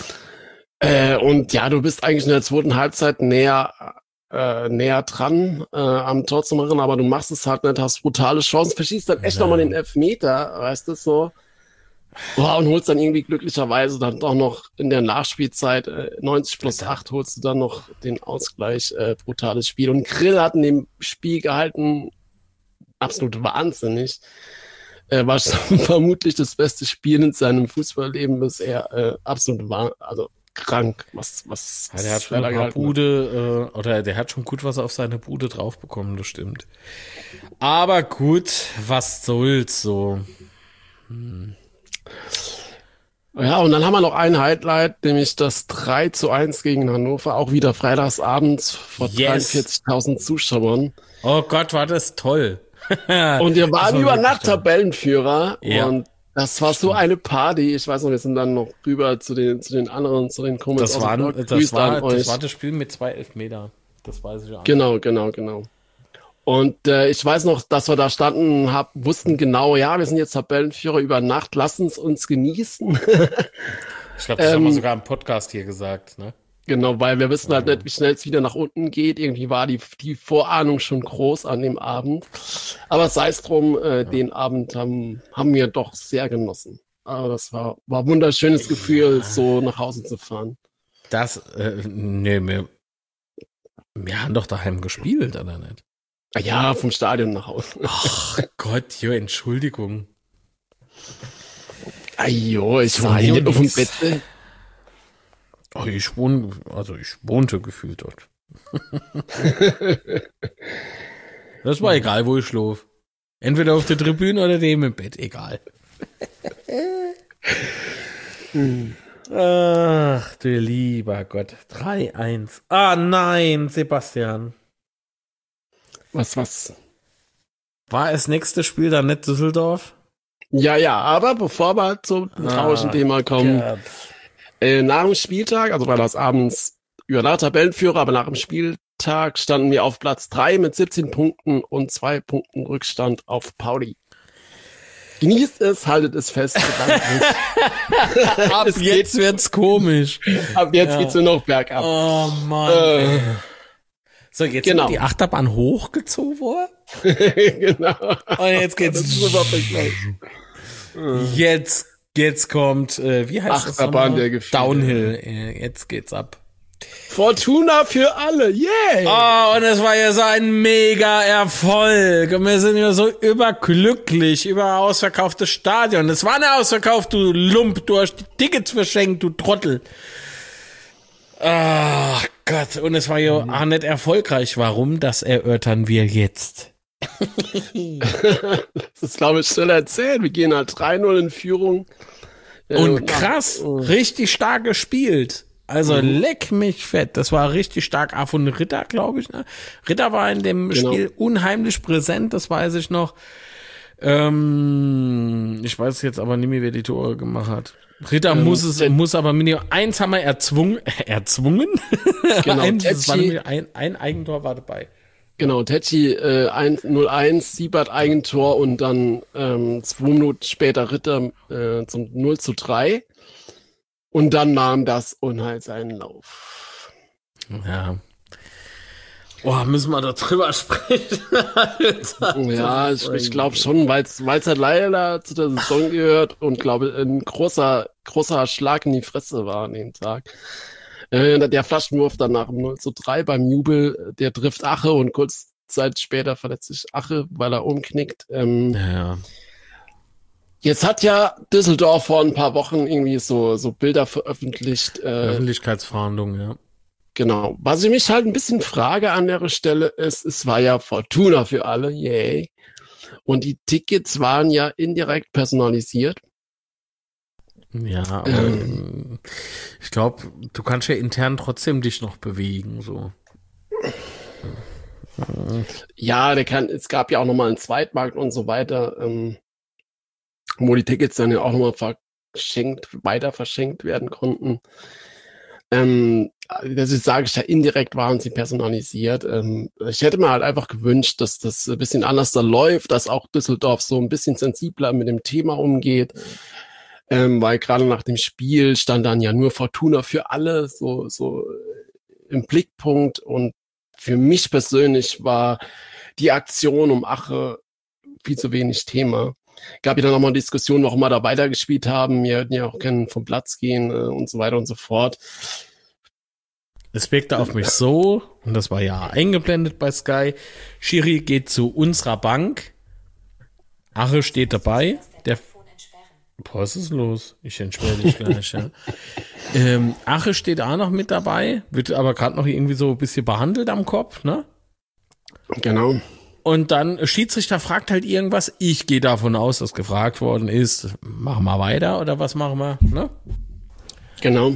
Äh, und ja, du bist eigentlich in der zweiten Halbzeit näher, äh, näher dran äh, am Tor zu machen, aber du machst es halt nicht, hast brutale Chancen, verschießt dann echt nochmal den Elfmeter, weißt du, so. Boah, und holst dann irgendwie glücklicherweise dann doch noch in der Nachspielzeit äh, neunzig plus acht holst du dann noch den Ausgleich, äh, brutales Spiel. Und Grill hat in dem Spiel gehalten, absolut wahnsinnig. Äh, war vermutlich das beste Spiel in seinem Fußballleben bisher, äh, absolut wahr, also krank, was, was, ja, der hat schon ein paar Bude, äh, oder der hat schon gut was auf seine Bude drauf bekommen, das stimmt. Aber gut, was soll's so. Hm. Ja, und dann haben wir noch ein Highlight, nämlich das drei zu eins gegen Hannover, auch wieder freitagsabends vor yes. dreiundvierzigtausend Zuschauern. Oh Gott, war das toll. Und wir waren über Nacht Tabellenführer ja. und das war so eine Party. Ich weiß noch, wir sind dann noch rüber zu den, zu den anderen, zu den Kumpels. Das, waren, das, war, das war das Spiel mit zwei Elfmeter. Das weiß ich auch. Genau, genau, genau. Und äh, ich weiß noch, dass wir da standen, hab, wussten genau, ja, wir sind jetzt Tabellenführer über Nacht, lassen es uns genießen. Ich glaube, das ähm, haben wir sogar im Podcast hier gesagt, ne? Genau, weil wir wissen halt nicht, wie schnell es wieder nach unten geht. Irgendwie war die, die Vorahnung schon groß an dem Abend. Aber sei es drum, äh, ja. den Abend haben, haben wir doch sehr genossen. Aber das war, war ein wunderschönes Gefühl, ja. so nach Hause zu fahren. Das, äh, nee, wir, wir haben doch daheim gespielt, oder nicht? Ah ja, vom Stadion nach Hause. Ach Gott, jo, Entschuldigung. Ajo, ich war hier nicht auf dem Bett. Oh, ich wohne, also ich wohnte gefühlt dort. Das war egal, wo ich schlaf. Entweder auf der Tribüne oder neben im Bett, egal. Ach, du lieber Gott. drei eins. Ah, nein, Sebastian. Was, was? War das nächste Spiel dann nicht Düsseldorf? Ja, ja, aber bevor wir zum traurigen ah, Thema kommen, äh, nach dem Spieltag, also war das abends über der Tabellenführer, aber nach dem Spieltag standen wir auf Platz drei mit siebzehn Punkten und zwei Punkten Rückstand auf Pauli. Genießt es, haltet es fest. Ab es jetzt geht, wird's komisch. Ab jetzt ja. geht's nur noch bergab. Oh Mann. Äh, so, jetzt genau. Ist die Achterbahn hochgezogen worden. Genau. Und jetzt geht's. Jetzt, jetzt kommt, äh, wie heißt Achterbahn das? Der Gefühle. Downhill. Jetzt geht's ab. Fortuna für alle, yeah! Oh, und es war ja so ein mega Erfolg. Und wir sind ja so überglücklich über ausverkauftes Stadion. Es war nicht ausverkauft, du Lump, du hast die Tickets verschenkt, du Trottel. Ach Gott, und es war ja mhm. auch nicht erfolgreich. Warum? Das erörtern wir jetzt. Das ist, glaube ich, schnell erzählt. Wir gehen halt drei null in Führung. Und krass, oh. richtig stark gespielt. Also mhm. leck mich fett. Das war richtig stark. Ah, von Ritter, glaube ich. Ne? Ritter war in dem genau. Spiel unheimlich präsent, das weiß ich noch. Ähm, ich weiß jetzt aber nicht mehr, wer die Tore gemacht hat. Ritter ähm, muss es, muss aber Minimum eins haben wir erzwungen. erzwungen? Genau, ein, das war ein, ein Eigentor war dabei. Genau, Tetschi äh, null eins, Siebert Eigentor und dann ähm, zwei Minuten später Ritter äh, zum null zu drei. Und dann nahm das Unheil seinen Lauf. Ja. Boah, müssen wir da drüber sprechen? Ja, ich, ich glaube schon, weil es halt leider zu der Saison gehört und glaube ein großer, großer Schlag in die Fresse war an dem Tag. Äh, der Flaschenwurf dann nach dem null zu drei beim Jubel, der trifft Ache und kurz Zeit später verletzt sich Ache, weil er umknickt. Ähm, ja. Jetzt hat ja Düsseldorf vor ein paar Wochen irgendwie so, so Bilder veröffentlicht. Äh, Öffentlichkeitsverhandlungen, ja. Genau. Was ich mich halt ein bisschen frage an der Stelle ist, es war ja Fortuna für alle, yay. Und die Tickets waren ja indirekt personalisiert. Ja, aber ähm, ich glaube, du kannst ja intern trotzdem dich noch bewegen, so. Ja, der kann, es gab ja auch nochmal einen Zweitmarkt und so weiter, ähm, wo die Tickets dann ja auch nochmal verschenkt, weiter verschenkt werden konnten. Ähm, das ist, sage ich ja, indirekt waren sie personalisiert. Ähm, ich hätte mir halt einfach gewünscht, dass das ein bisschen anders da läuft, dass auch Düsseldorf so ein bisschen sensibler mit dem Thema umgeht. Ähm, weil gerade nach dem Spiel stand dann ja nur Fortuna für alle so, so im Blickpunkt. Und für mich persönlich war die Aktion um Ache viel zu wenig Thema. Gab ja dann nochmal Diskussionen, warum wir da weitergespielt haben. Wir hätten ja auch gerne vom Platz gehen äh, und so weiter und so fort. Es wirkte auf mich so, und das war ja eingeblendet bei Sky, Schiri geht zu unserer Bank, Ache steht dabei, der Boah, was ist los? Ich entsperre dich gleich, ja. Ähm, Ache steht auch noch mit dabei, wird aber gerade noch irgendwie so ein bisschen behandelt am Kopf, ne? Genau. Und dann Schiedsrichter fragt halt irgendwas. Ich gehe davon aus, dass gefragt worden ist, machen wir weiter oder was machen wir, ne? Genau.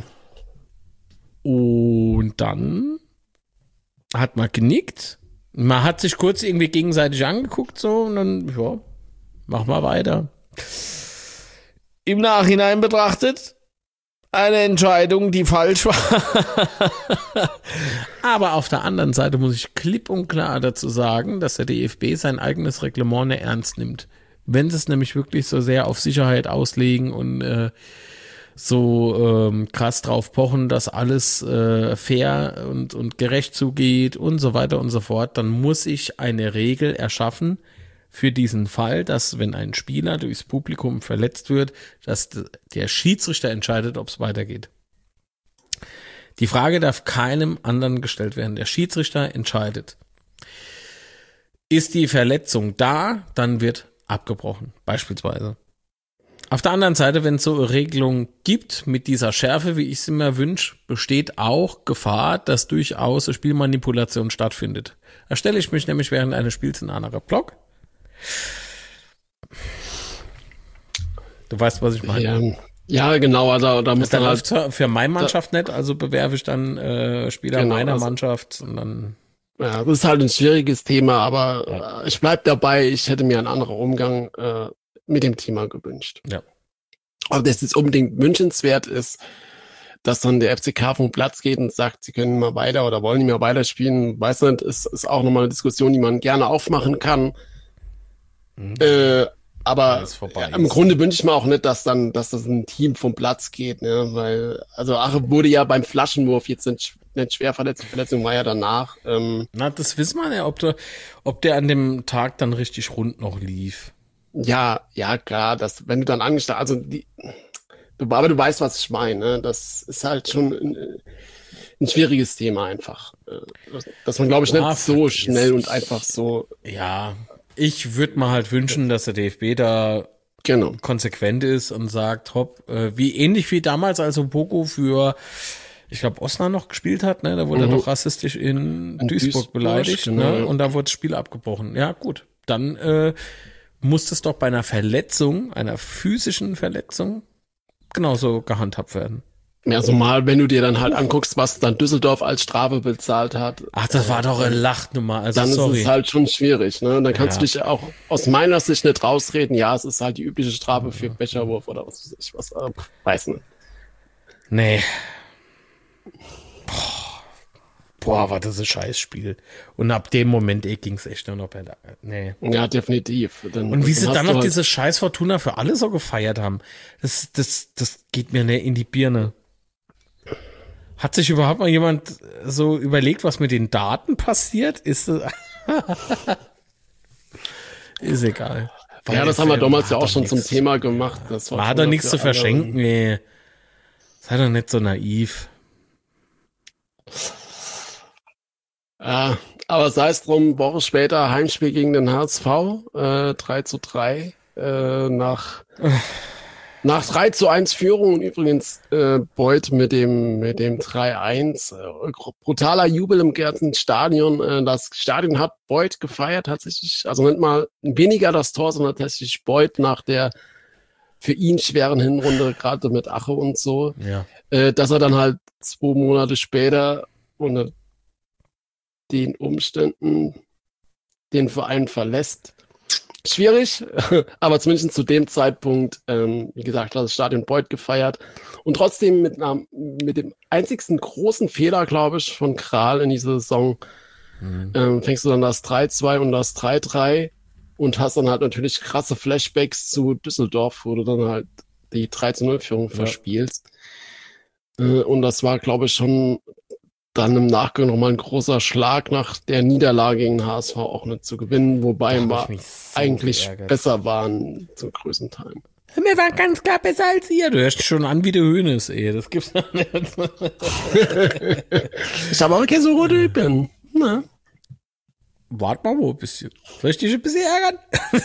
Und dann hat man genickt. Man hat sich kurz irgendwie gegenseitig angeguckt so und dann, ja, machen wir weiter. Im Nachhinein betrachtet, eine Entscheidung, die falsch war. Aber auf der anderen Seite muss ich klipp und klar dazu sagen, dass der D F B sein eigenes Reglement nicht ernst nimmt. Wenn sie es nämlich wirklich so sehr auf Sicherheit auslegen und äh, so ähm, krass drauf pochen, dass alles äh, fair und, und gerecht zugeht und so weiter und so fort, dann muss ich eine Regel erschaffen, für diesen Fall, dass wenn ein Spieler durchs Publikum verletzt wird, dass der Schiedsrichter entscheidet, ob es weitergeht. Die Frage darf keinem anderen gestellt werden. Der Schiedsrichter entscheidet. Ist die Verletzung da, dann wird abgebrochen, beispielsweise. Auf der anderen Seite, wenn es so eine Regelung gibt, mit dieser Schärfe, wie ich es immer wünsche, besteht auch Gefahr, dass durchaus eine Spielmanipulation stattfindet. Da stelle ich mich nämlich während eines Spiels in einen anderen Block. Du weißt, was ich meine. Ja, ja genau. Also da muss da dann läuft halt, für meine Mannschaft da, nicht, also bewerfe ich dann äh, Spieler genau, meiner also, Mannschaft und dann. Ja, das ist halt ein schwieriges Thema, aber ja. äh, ich bleib dabei. Ich hätte mir einen anderen Umgang äh, mit dem Thema gewünscht. Ja. Aber dass es unbedingt wünschenswert ist, dass dann der F C K vom Platz geht und sagt, sie können mal weiter oder wollen nicht mehr weiterspielen, weiß nicht, ist, ist auch nochmal eine Diskussion, die man gerne aufmachen kann. Mhm. Äh, aber ja, im Grunde wünsche ich mir auch nicht, dass dann, dass das ein Team vom Platz geht, ne? Weil, also Ache wurde ja beim Flaschenwurf jetzt nicht, nicht schwer verletzt, die Verletzung war ja danach. Ähm, Na, das wissen wir ja, ob der, ob der an dem Tag dann richtig rund noch lief. Ja, ja, klar, dass, wenn du dann angestellt, also die, du, aber du weißt, was ich meine, ne? Das ist halt schon ein, ein schwieriges Thema einfach. Dass man, glaube ich, nicht ah, so schnell und einfach so. Ja, ich würde mir halt wünschen, dass der D F B da genau. konsequent ist und sagt, hopp, äh, wie ähnlich wie damals, als Boko für, ich glaube, Osnabrück noch gespielt hat, ne? Da wurde mhm. er doch rassistisch in, in Duisburg, Duisburg beleidigt, genau. Ne? Und da wurde das Spiel abgebrochen. Ja, gut. Dann äh, muss es doch bei einer Verletzung, einer physischen Verletzung, genauso gehandhabt werden. Ja, so mal, wenn du dir dann halt anguckst, was dann Düsseldorf als Strafe bezahlt hat. Ach, das war doch eine Lachnummer. Also, dann sorry. ist es halt schon schwierig, ne? Und dann kannst ja. du dich auch aus meiner Sicht nicht rausreden. Ja, es ist halt die übliche Strafe für Becherwurf oder was weiß ich was. Äh, weiß nicht. Nee. Boah. Boah, war das ein Scheißspiel. Und ab dem Moment eh ging's echt nur noch bei der, nee. Ja, definitiv. Dann, und wie sie dann noch halt diese scheiß Fortuna für alle so gefeiert haben, das, das, das geht mir nicht in die Birne. Hat sich überhaupt mal jemand so überlegt, was mit den Daten passiert? Ist das ist egal. Weil ja, das haben wir damals ja auch schon nix. zum Thema gemacht. Das war war doch nichts zu verschenken, ey. Sei doch nicht so naiv. Ja, aber sei es drum, Woche später Heimspiel gegen den H S V, äh, drei zu drei, äh, nach, nach drei zu eins Führung und übrigens äh, Beuth mit dem, mit dem drei eins, äh, brutaler Jubel im Gärtenstadion, äh, das Stadion hat Beuth gefeiert, tatsächlich, also nicht mal weniger das Tor, sondern tatsächlich Beuth nach der für ihn schweren Hinrunde, gerade mit Ache und so, ja. äh, dass er dann halt zwei Monate später unter den Umständen den Verein verlässt. Schwierig, aber zumindest zu dem Zeitpunkt, ähm, wie gesagt, hat das Stadion Beuth gefeiert und trotzdem mit, einer, mit dem einzigsten großen Fehler, glaube ich, von Kral in dieser Saison mhm. ähm, fängst du dann das drei zwei und das drei drei und hast dann halt natürlich krasse Flashbacks zu Düsseldorf, wo du dann halt die drei zu null Führung ja. verspielst. Äh, und das war, glaube ich, schon dann im Nachgang nochmal ein großer Schlag nach der Niederlage gegen den H S V auch nicht zu gewinnen, wobei wir so eigentlich geärgert. besser waren zum größten Teil. Wir waren ganz klar besser als ihr. Du hörst schon an wie der Hönes, ey. Das gibt's doch nicht. Ich habe auch keine so rote Lippen. Na. Wart mal wo ein bisschen. Soll ich dich ein bisschen ärgern?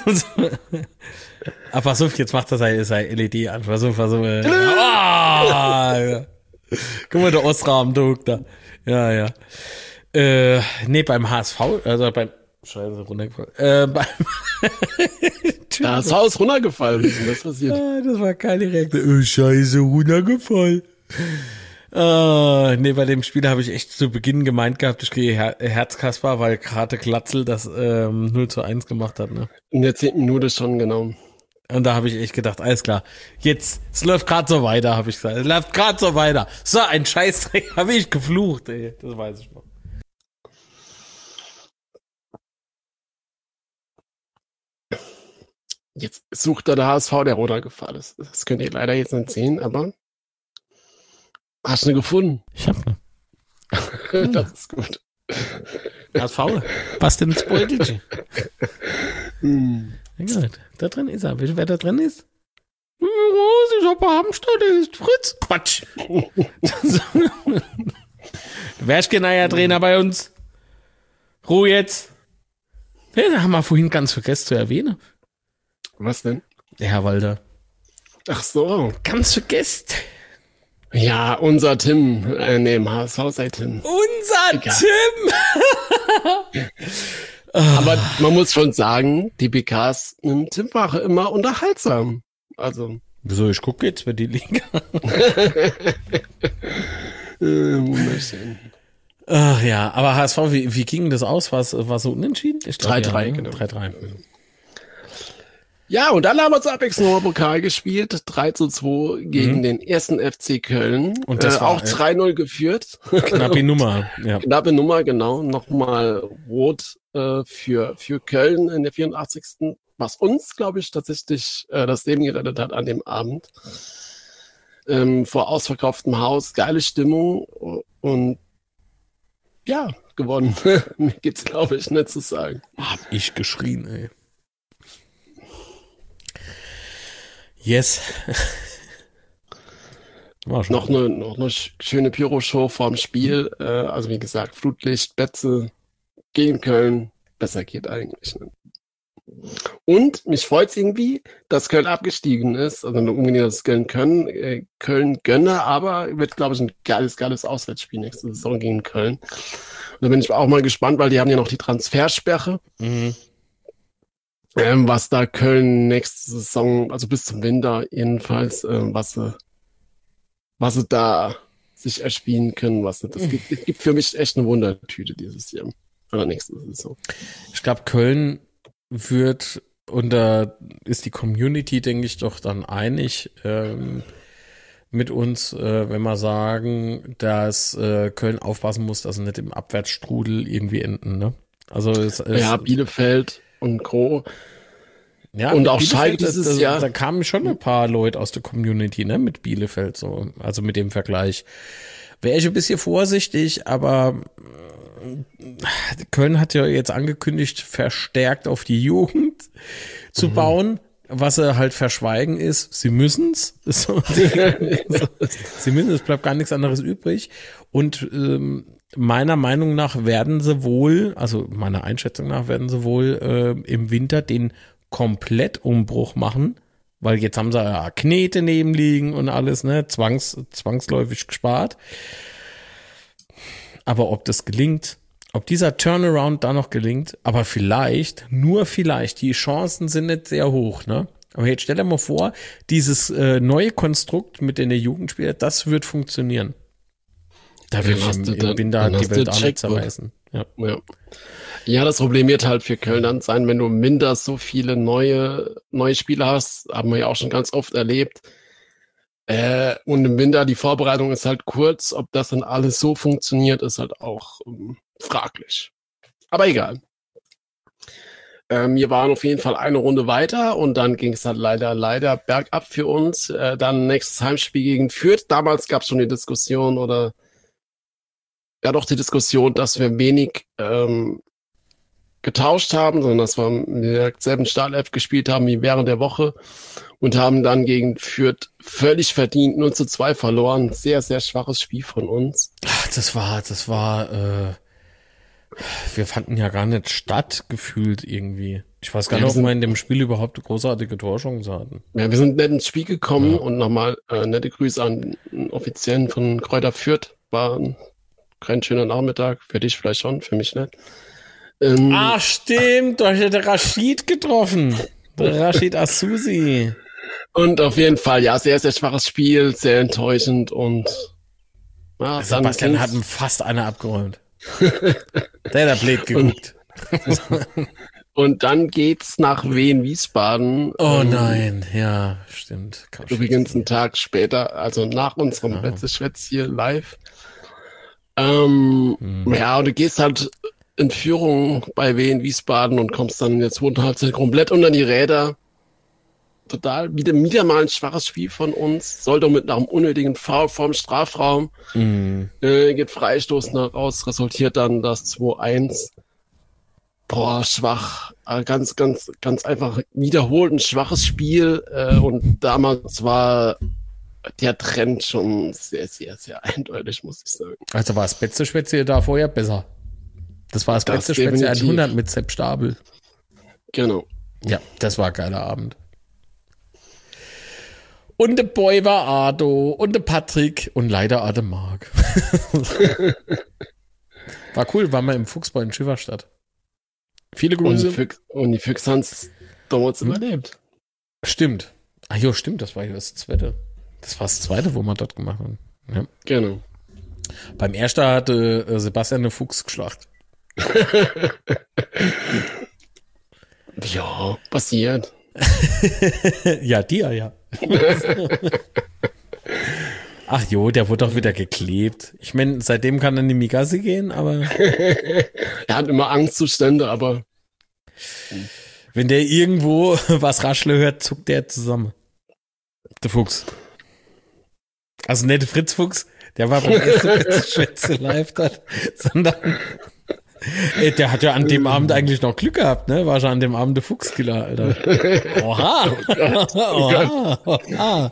Aber pass auf, jetzt macht er sein, sein L E D an. Pass auf, pass auf. Oh! Guck mal, der Osram-Dog da. Ja, ja. Äh, nee, beim H S V, also beim Scheiße, runtergefallen. Äh, beim Der H S V ist runtergefallen. Was ist denn das passiert? Ah, das war keine Reaktion. Oh, Scheiße, runtergefallen. Äh, nee, bei dem Spiel habe ich echt zu Beginn gemeint gehabt, ich kriege Her- Herzkasper, weil gerade Glatzel das ähm, null zu eins gemacht hat. Ne? In der zehnten Minute schon, genau. Und da habe ich echt gedacht, alles klar, jetzt, es läuft gerade so weiter, habe ich gesagt. Es läuft gerade so weiter. So, ein Scheißdreck, habe ich geflucht, ey. Das weiß ich noch. Jetzt sucht da der H S V, der runtergefallen ist. Das könnt ihr leider jetzt nicht sehen, aber hast du eine gefunden? Ich hab eine. Das ist gut. H S V, was denn ins Beutelchen? Hm. Ja, gut, da drin ist er. Wisst ihr, wer da drin ist? Oh, ich hab Hamster, der ist Fritz. Quatsch. Du wärst kein neuer Trainer bei uns. Ruhe jetzt. Ja, da haben wir vorhin ganz vergessen zu erwähnen. Was denn? Der Herr Walter. Ach so. Ganz vergessen. Ja, unser Tim. Äh, nee, im H S V sei Tim. Unser Egal. Tim! Aber man muss schon sagen, die P Ks mit Tim waren immer unterhaltsam. Also. Wieso, ich gucke jetzt, wer die Liga. Wunderschön. Ach ja, aber H S V, wie, wie ging das aus? War es so unentschieden? drei drei, ja, genau. drei drei. Ja, und dann haben wir zu Abwechslung Pokal gespielt. drei zu zwei gegen mhm. den ersten F C Köln. Und das äh, war auch drei null geführt. Knappe Nummer, ja. Knappe Nummer, genau. Nochmal rot äh, für, für Köln in der vierundachtzigsten Was uns, glaube ich, tatsächlich äh, das Leben gerettet hat an dem Abend. Ähm, vor ausverkauftem Haus, geile Stimmung und ja, gewonnen. Mir geht's, glaube ich, nicht zu sagen. Hab ich geschrien, ey. Yes. noch, eine, noch eine schöne Pyro-Show vorm Spiel. Äh, also wie gesagt, Flutlicht, Betze gegen Köln. Besser geht eigentlich nicht. Und mich freut es irgendwie, dass Köln abgestiegen ist. Also unbedingt, dass Köln können, äh, Köln gönne, aber wird, glaube ich, ein geiles, geiles Auswärtsspiel nächste Saison gegen Köln. Und da bin ich auch mal gespannt, weil die haben ja noch die Transfersperre. Mhm. Ähm, was da Köln nächste Saison, also bis zum Winter jedenfalls, ähm, was sie, was sie da sich erspielen können, was sie, das mhm. gibt, es gibt für mich echt eine Wundertüte dieses Jahr oder nächste Saison. Ich glaube, Köln wird, und da ist die Community, denke ich, doch dann einig ähm, mit uns, äh, wenn wir sagen, dass äh, Köln aufpassen muss, dass sie nicht im Abwärtsstrudel irgendwie enden, ne? Also es, es, ja, Bielefeld und Gro. Ja, und auch Schalke dieses das, Jahr. Da kamen schon ein paar Leute aus der Community, ne, mit Bielefeld, so, also mit dem Vergleich. Wäre ich ein bisschen vorsichtig, aber Köln hat ja jetzt angekündigt, verstärkt auf die Jugend zu mhm. bauen. Was sie halt verschweigen ist, sie müssen's. So, sie müssen, es bleibt gar nichts anderes übrig. Und ähm, meiner Meinung nach werden sie wohl, also meiner Einschätzung nach werden sie wohl äh, im Winter den Komplettumbruch machen, weil jetzt haben sie ja Knete nebenliegen und alles, ne, zwangs, zwangsläufig gespart. Aber ob das gelingt, ob dieser Turnaround da noch gelingt, aber vielleicht, nur vielleicht, die Chancen sind nicht sehr hoch, ne? Aber jetzt stell dir mal vor, dieses äh, neue Konstrukt mit den Jugendspielern, das wird funktionieren. Da will ich im, im Winter die Welt auch nicht zerreißen. Ja. Ja. ja, das Problem wird halt für Köln dann sein, wenn du im Winter so viele neue, neue Spieler hast, haben wir ja auch schon ganz oft erlebt. Äh, und im Winter die Vorbereitung ist halt kurz. Ob das dann alles so funktioniert, ist halt auch ähm, fraglich. Aber egal. Ähm, wir waren auf jeden Fall eine Runde weiter und dann ging es halt leider, leider bergab für uns. Äh, dann nächstes Heimspiel gegen Fürth. Damals gab es schon die Diskussion oder ja doch die Diskussion, dass wir wenig ähm, getauscht haben, sondern dass wir mit derselben Startelf gespielt haben wie während der Woche und haben dann gegen Fürth völlig verdient null zu zwei verloren. Sehr, sehr schwaches Spiel von uns. Ach, das war, das war, äh, wir fanden ja gar nicht statt, gefühlt irgendwie. Ich weiß gar nicht, ja, ob wir in dem Spiel überhaupt eine großartige Torchance hatten. Ja, wir sind nicht ins Spiel gekommen, ja. Und nochmal äh, nette Grüße an den Offiziellen von Kräuter Fürth. War ein kein schöner Nachmittag, für dich vielleicht schon, für mich nicht. Ähm, ah, stimmt, da hat der Rashid getroffen. Der Rashid Asusi. Und auf jeden Fall, ja, sehr, sehr schwaches Spiel, sehr enttäuschend und ja, Sebastian hat fast einer abgeräumt. Der hat blöd geguckt. Und, und dann geht's nach Wien-Wiesbaden. Oh ähm, nein, ja, stimmt. Übrigens einen Tag später, also nach unserem oh. Betze-Schwätz hier live. Ähm, hm. Ja, und du gehst halt in Führung bei Wien-Wiesbaden und kommst dann in der zweiten Halbzeit komplett unter die Räder. Total, wieder, wieder mal ein schwaches Spiel von uns. Sollte mit nach einem unnötigen Foul vorm Strafraum. Mhm. Äh, geht Freistoß nach raus, resultiert dann das zwei eins. Boah, schwach. Äh, ganz, ganz, ganz einfach wiederholt ein schwaches Spiel. Äh, und damals war der Trend schon sehr, sehr, sehr eindeutig, muss ich sagen. Also war das Betze-Schwätze da vorher besser. Das war das, das Betze-Schwätze hundert mit Sepp Stabel. Genau. Ja, das war ein geiler Abend. Und der Boy war Ado und der Patrick und leider auch der Marc. War cool, war mal im Fuchsbau in Schifferstadt. Viele Grüße. Und die, Füchs, und die Füchse haben es damals hm? überlebt. Stimmt. Ah jo, stimmt, das war ja das zweite. Das war das zweite, wo wir dort gemacht haben. Ja. Genau. Beim ersten hatte äh, Sebastian eine Fuchs geschlacht. Ja, passiert. Ja, dir, ja. Ach jo, der wurde doch wieder geklebt. Ich meine, seitdem kann er in die Migasse gehen, aber... Er hat immer Angstzustände, aber... Wenn der irgendwo was raschle hört, zuckt der zusammen. Der Fuchs. Also nicht der Fritz Fuchs, der war beim ersten Schwätze live dort, sondern... Ey, der hat ja an dem Abend eigentlich noch Glück gehabt, ne? War schon an dem Abend der Fuchskiller, Alter. Oha! Oha! Oha!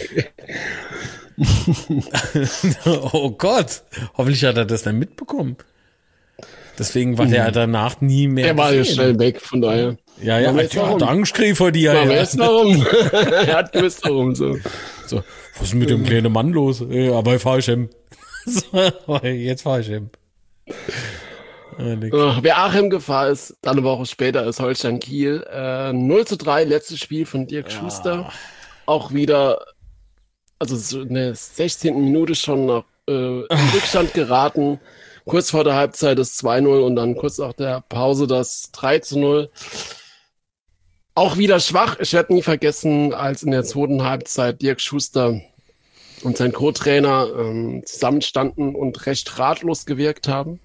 Oh Gott! Hoffentlich hat er das dann mitbekommen. Deswegen war der danach nie mehr. Er war ja schnell weg, von daher. Ja, ja, er hat Angst gekriegt vor dir. Man weiß warum. Er hat gewusst warum, so. So, was ist mit dem kleinen Mann los? Ja, aber ich fahr ich hin. So, jetzt fahr ich hin. Oh, wer Achim gefahren ist, dann eine Woche später ist Holstein Kiel. Äh, null zu drei, letztes Spiel von Dirk ja. Schuster. Auch wieder, also so in der sechzehnten Minute schon nach äh, in Rückstand geraten. Kurz vor der Halbzeit das zwei null und dann kurz nach der Pause das drei zu null. Auch wieder schwach. Ich werde nie vergessen, als in der zweiten Halbzeit Dirk Schuster und sein Co-Trainer ähm, zusammenstanden und recht ratlos gewirkt haben.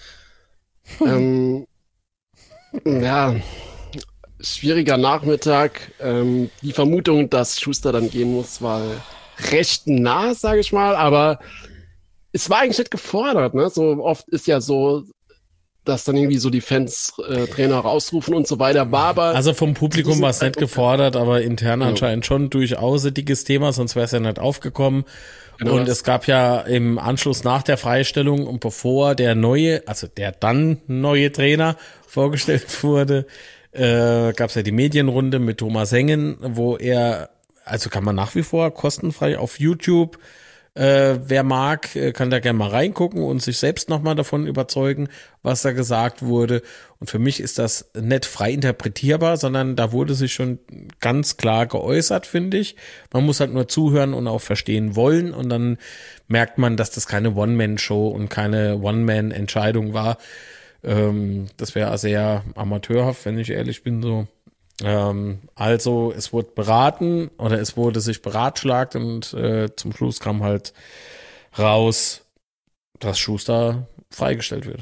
ähm, ja, schwieriger Nachmittag. Ähm, die Vermutung, dass Schuster dann gehen muss, war recht nah, sage ich mal, aber es war eigentlich nicht gefordert. Ne? So oft ist ja so, dass dann irgendwie so die Fans äh, Trainer rausrufen und so weiter. War aber also vom Publikum war es nicht gefordert, aber intern genau. anscheinend schon durchaus ein dickes Thema, sonst wäre es ja nicht aufgekommen. Genau und das. Es gab ja im Anschluss nach der Freistellung und bevor der neue, also der dann neue Trainer vorgestellt wurde, äh, gab es ja die Medienrunde mit Thomas Hengen, wo er, also kann man nach wie vor kostenfrei auf YouTube, äh, wer mag, kann da gerne mal reingucken und sich selbst nochmal davon überzeugen, was da gesagt wurde. Und für mich ist das nicht frei interpretierbar, sondern da wurde sich schon ganz klar geäußert, finde ich. Man muss halt nur zuhören und auch verstehen wollen und dann merkt man, dass das keine One-Man-Show und keine One-Man-Entscheidung war. Ähm, das wäre sehr amateurhaft, wenn ich ehrlich bin, so. Ähm, also es wurde beraten oder es wurde sich beratschlagt und äh, zum Schluss kam halt raus, dass Schuster freigestellt wird.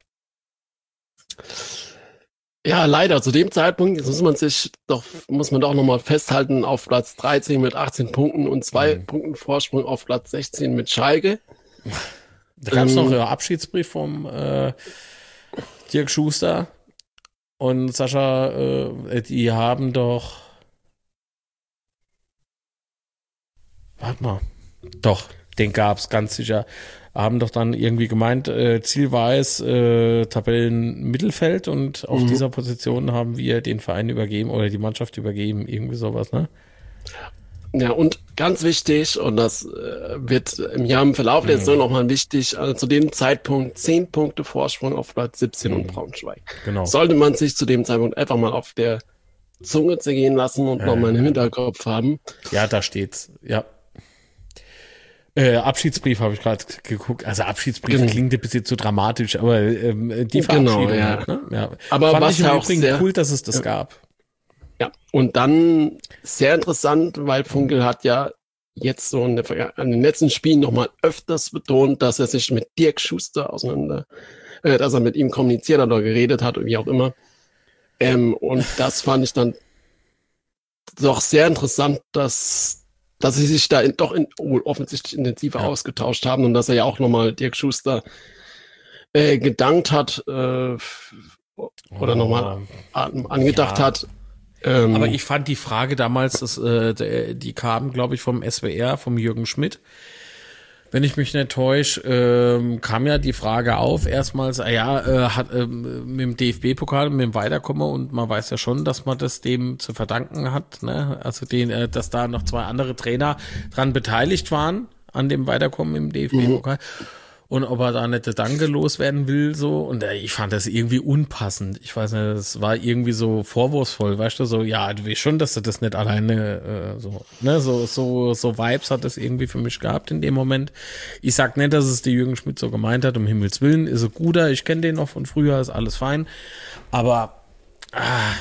Ja, leider. Zu dem Zeitpunkt muss man sich doch, muss man doch nochmal festhalten auf Platz dreizehn mit achtzehn Punkten und zwei mhm. Punkten Vorsprung auf Platz sechzehn mit Schalke. Da gab es ähm, noch einen Abschiedsbrief vom äh, Dirk Schuster. Und Sascha, äh, die haben doch. Warte mal. Doch, den gab's ganz sicher. Haben doch dann irgendwie gemeint, äh, Ziel war es, äh, Tabellenmittelfeld und auf mhm. dieser Position haben wir den Verein übergeben oder die Mannschaft übergeben, irgendwie sowas, ne? Ja, und ganz wichtig, und das äh, wird im Jahr im Verlauf der Saison mhm. nochmal wichtig, also zu dem Zeitpunkt zehn Punkte Vorsprung auf Platz siebzehn mhm. und Braunschweig. Genau. Sollte man sich zu dem Zeitpunkt einfach mal auf der Zunge zergehen lassen und äh, nochmal im Hinterkopf haben. Ja, da steht's, ja. Äh, Abschiedsbrief habe ich gerade geguckt. Also Abschiedsbrief genau. klingt ein bisschen zu dramatisch, aber ähm, die Verabschiedung genau, ja. Halt, ne? Ja. Aber fand was ich ja im auch Übrigen sehr, cool, dass es das ja. gab. Ja, und dann sehr interessant, weil Funkel hat ja jetzt so in, der, in den letzten Spielen nochmal öfters betont, dass er sich mit Dirk Schuster auseinander, äh, dass er mit ihm kommuniziert hat oder geredet hat, oder wie auch immer. Ähm, und das fand ich dann doch sehr interessant, dass, dass sie sich da in, doch in, oh, offensichtlich intensiver ja. ausgetauscht haben und dass er ja auch nochmal Dirk Schuster äh, gedankt hat äh, oder oh, nochmal an, angedacht ja. hat. Ähm, Aber ich fand die Frage damals, das, äh, die kam, glaube ich, vom S W R, vom Jürgen Schmidt. wenn ich mich nicht täusche, ähm, kam ja die Frage auf, erstmals, ah ja, äh, hat ähm, mit dem D F B-Pokal, mit dem Weiterkommen, und man weiß ja schon, dass man das dem zu verdanken hat, ne? Also den, äh, dass da noch zwei andere Trainer dran beteiligt waren, an dem Weiterkommen im D F B-Pokal. Mhm. Und ob er da nicht der Danke loswerden will, so. Und äh, ich fand das irgendwie unpassend. Ich weiß nicht, das war irgendwie so vorwurfsvoll, weißt du, so, ja, du weißt schon, dass du das nicht alleine, äh, so, ne, so, so, so Vibes hat das irgendwie für mich gehabt in dem Moment. Ich sag nicht, dass es die Jürgen Schmidt so gemeint hat, um Himmels Willen, ist ein guter, ich kenne den noch von früher, ist alles fein. Aber, ah,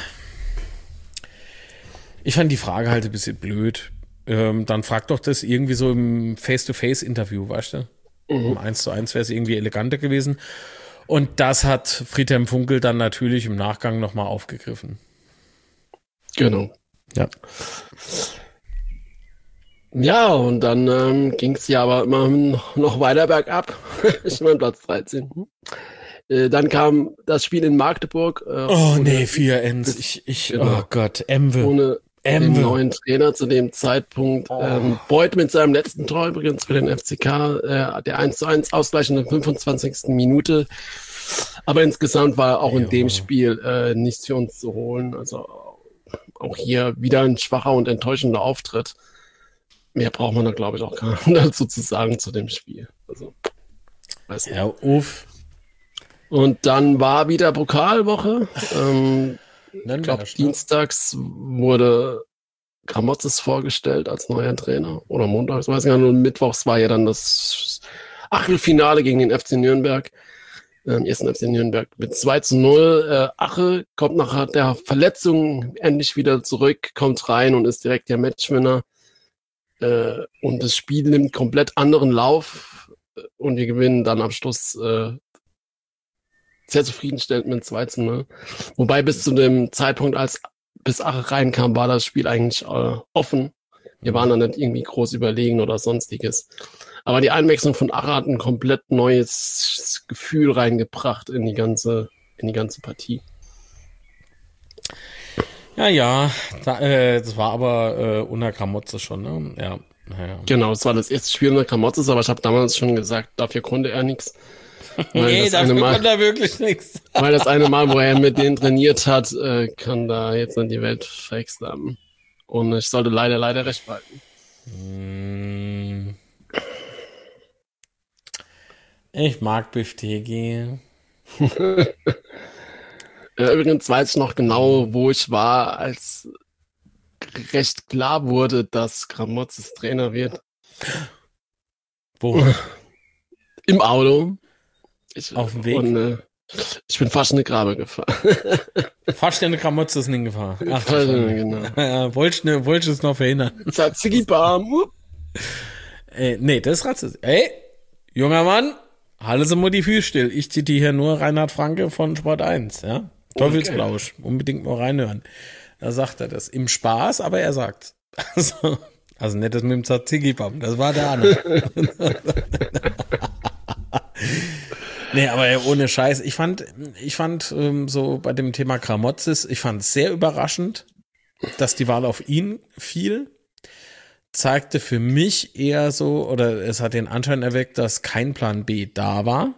ich fand die Frage halt ein bisschen blöd. Ähm, dann frag doch das irgendwie so im Face-to-Face-Interview, weißt du? Um eins zu eins wäre es irgendwie eleganter gewesen. Und das hat Friedhelm Funkel dann natürlich im Nachgang nochmal aufgegriffen. Genau. Ja. Ja, und dann ähm, ging es ja aber immer noch weiter bergab. Ich meine, Platz dreizehn. Äh, dann kam das Spiel in Magdeburg. Äh, oh nee, vier Ends. Ich, ich, genau. Oh Gott, Emwe. Ohne den neuen Trainer zu dem Zeitpunkt. Oh. Ähm, Beuth mit seinem letzten Tor übrigens für den F C K, äh, der eins zu eins Ausgleich in der fünfundzwanzigsten Minute. Aber insgesamt war auch in ja. dem Spiel äh, nichts für uns zu holen. Also auch hier wieder ein schwacher und enttäuschender Auftritt. Mehr braucht man da, glaube ich, auch gar nicht dazu zu sagen zu dem Spiel. Also, weiß nicht. Ja, uff. Und dann war wieder Pokalwoche. Ähm, Ich glaube, dienstags wurde Gramotzes vorgestellt als neuer Trainer. Oder montags, weiß ich gar nicht. Und mittwochs war ja dann das Achtelfinale gegen den F C Nürnberg. Ähm, ersten F C Nürnberg mit zwei zu null. Äh, Ache kommt nach der Verletzung endlich wieder zurück, kommt rein und ist direkt der Matchwinner. Äh, und das Spiel nimmt komplett anderen Lauf. Und wir gewinnen dann am Schluss äh, sehr zufriedenstellend mit zwei zu null. Wobei bis zu dem Zeitpunkt, als bis Ache reinkam, war das Spiel eigentlich äh, offen. Wir waren dann nicht irgendwie groß überlegen oder sonstiges. Aber die Einwechslung von Ache hat ein komplett neues Gefühl reingebracht in die ganze, in die ganze Partie. Ja, ja, da, äh, das war aber äh, unter Gramozis schon, ne? Ja, ja. Genau, es war das erste Spiel unter Gramozis, aber ich habe damals schon gesagt, dafür konnte er nichts. Nee, dafür Mal, konnte er wirklich nichts. Weil das eine Mal, wo er mit denen trainiert hat, äh, kann da jetzt in die Welt verhext haben. Und ich sollte leider, leider recht behalten. Ich mag Biftegi. Übrigens weiß ich noch genau, wo ich war, als recht klar wurde, dass Gramotzes Trainer wird. Wo? Im Auto. Ich, Auf dem Weg? Und, äh, ich bin fast in eine Grabe gefahren. Fast in eine Gramotzes gefahren. Ach, genau. Ja, wollte ich, wollte ich es noch verhindern. Zazigi-Bam. äh, nee, das ist rassistisch. Ey, junger Mann, halte sie mal die Füße still. Ich zitiere hier nur Reinhard Franke von Sport eins, ja? Teufelsblausch. Okay. Unbedingt mal reinhören. Da sagt er das. Im Spaß, aber er sagt. Also, also nicht das mit dem Tzatziki-Bam, das war der andere. Nee, aber ohne Scheiß. Ich fand, ich fand ähm, so bei dem Thema Gramotzes, ich fand es sehr überraschend, dass die Wahl auf ihn fiel. Zeigte für mich eher so, oder es hat den Anschein erweckt, dass kein Plan B da war.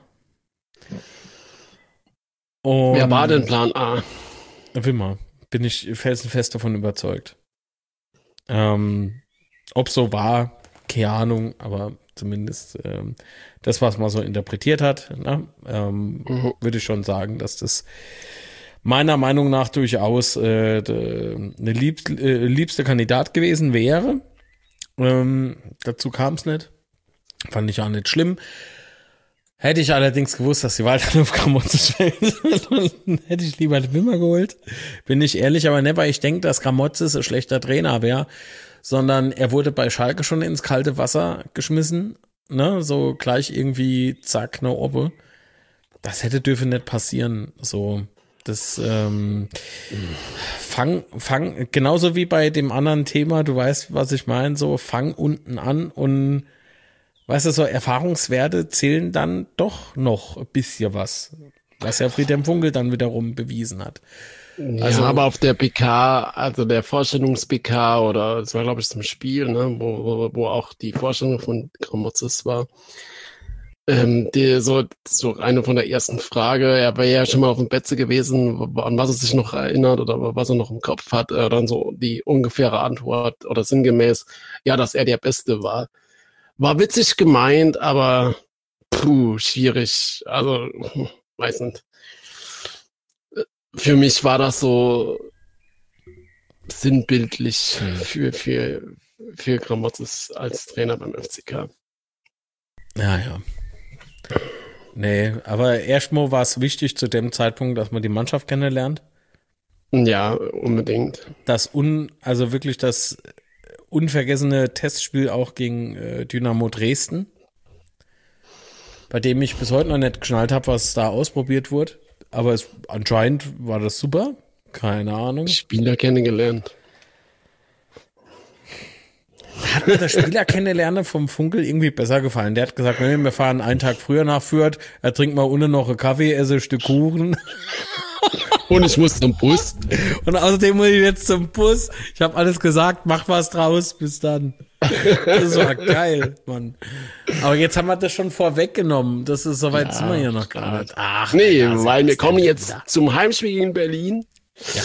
Und wer war denn Plan A? Wimmer. Bin ich felsenfest davon überzeugt. Ähm, ob so war, keine Ahnung, aber zumindest ähm, das, was man so interpretiert hat, ne? ähm, mhm. würde ich schon sagen, dass das meiner Meinung nach durchaus äh, de, eine liebst, äh, liebste Kandidat gewesen wäre. Ähm, dazu kam es nicht. Fand ich auch nicht schlimm. Hätte ich allerdings gewusst, dass die Wahl dann auf Gramotzes fällt, dann hätte ich lieber den Wimmer geholt. Bin ich ehrlich, aber nicht, weil ich denke, dass Gramotzes ein schlechter Trainer wäre, sondern er wurde bei Schalke schon ins kalte Wasser geschmissen, ne, so gleich irgendwie zack, ne Obbe. Das hätte dürfen nicht passieren, so. Das ähm, fang, fang, genauso wie bei dem anderen Thema, du weißt, was ich meine, so fang unten an und weißt du, so Erfahrungswerte zählen dann doch noch ein bisschen was, was ja Friedhelm Funkel dann wiederum bewiesen hat. Ja, Also, aber auf der P K, also der Vorstellungs-P K oder es war, glaube ich, zum Spiel, ne, wo, wo, wo auch die Vorstellung von Gramotzes war. Ähm, die, so, so eine von der ersten Frage, er wäre ja schon mal auf dem Betze gewesen, an was er sich noch erinnert oder was er noch im Kopf hat, äh, dann so die ungefähre Antwort oder sinngemäß, ja, dass er der Beste war. War witzig gemeint, aber puh, schwierig. Also, weiß nicht. Für mich war das so sinnbildlich Hm. für, für, für Gramotzes als Trainer beim F C K. ja, ja. Nee, aber erstmal war es wichtig zu dem Zeitpunkt, dass man die Mannschaft kennenlernt. Ja, unbedingt. Das un, also wirklich das unvergessene Testspiel auch gegen äh, Dynamo Dresden, bei dem ich bis heute noch nicht geschnallt habe, was da ausprobiert wurde. Aber es, anscheinend war das super. Keine Ahnung. Spieler kennengelernt. Hat mir der Spieler kennenlernen vom Funkel irgendwie besser gefallen. Der hat gesagt, nee, wir fahren einen Tag früher nach Fürth, er trinkt mal unten noch einen Kaffee, esse ein Stück Kuchen. Und ich muss zum Bus. Und außerdem muss ich jetzt zum Bus. Ich habe alles gesagt, mach was draus, bis dann. Das war geil, Mann. Aber jetzt haben wir das schon vorweggenommen. Das ist soweit Ja, sind wir ja noch gar nicht. Ach, Nee, Alter, weil wir Sebastian, kommen jetzt wieder. zum Heimspiel in Berlin. Ja.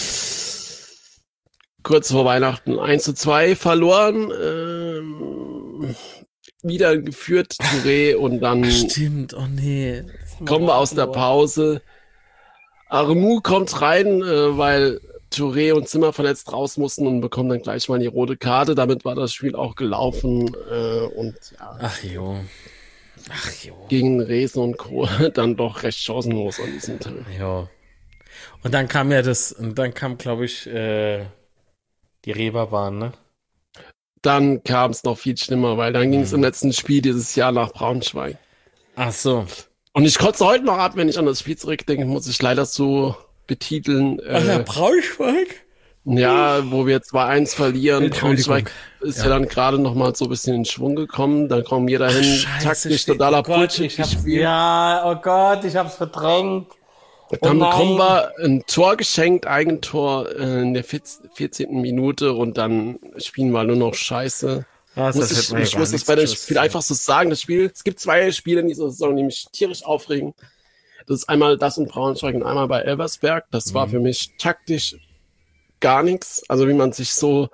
Kurz vor Weihnachten eins zu zwei verloren. Ähm, wieder geführt, Touré, und dann Stimmt, oh nee. kommen wir aus der Pause. Armou kommt rein, äh, weil Touré und Zimmer verletzt raus mussten und bekommen dann gleich mal die rote Karte. Damit war das Spiel auch gelaufen. Äh, und ja, Ach jo. Ach jo. gegen Resen und Co. dann doch recht chancenlos an diesem Tag. Ja. Und dann kam ja das, und dann kam, glaube ich, äh, die Reeperbahn, ne? Dann kam es noch viel schlimmer, weil dann ging es im letzten Spiel dieses Jahr nach Braunschweig. Ach so. Und ich kotze heute noch ab, wenn ich an das Spiel zurückdenke, muss ich leider so betiteln. Ach ja, Äh, Braunschweig? ja, wo wir zwei eins verlieren. Entschuldigung. Braunschweig ist ja, Ja. dann gerade noch mal so ein bisschen in Schwung gekommen. Dann kommen wir dahin, taktisch steht- totaler oh Gott, Bullshit ich hab's, gespielt. ja, oh Gott, ich hab's verdrängt. Dann Oh nein. bekommen wir ein Tor geschenkt, Eigentor äh, in der vierzehnten Minute und dann spielen wir nur noch Scheiße. Ja, Muss ich ich muss das bei dem Spiel einfach so sagen. Das Spiel, es gibt zwei Spiele in dieser Saison, die mich tierisch aufregen. Das ist einmal das in Braunschweig und einmal bei Elversberg. Das war für mich taktisch gar nichts. Also wie man sich so,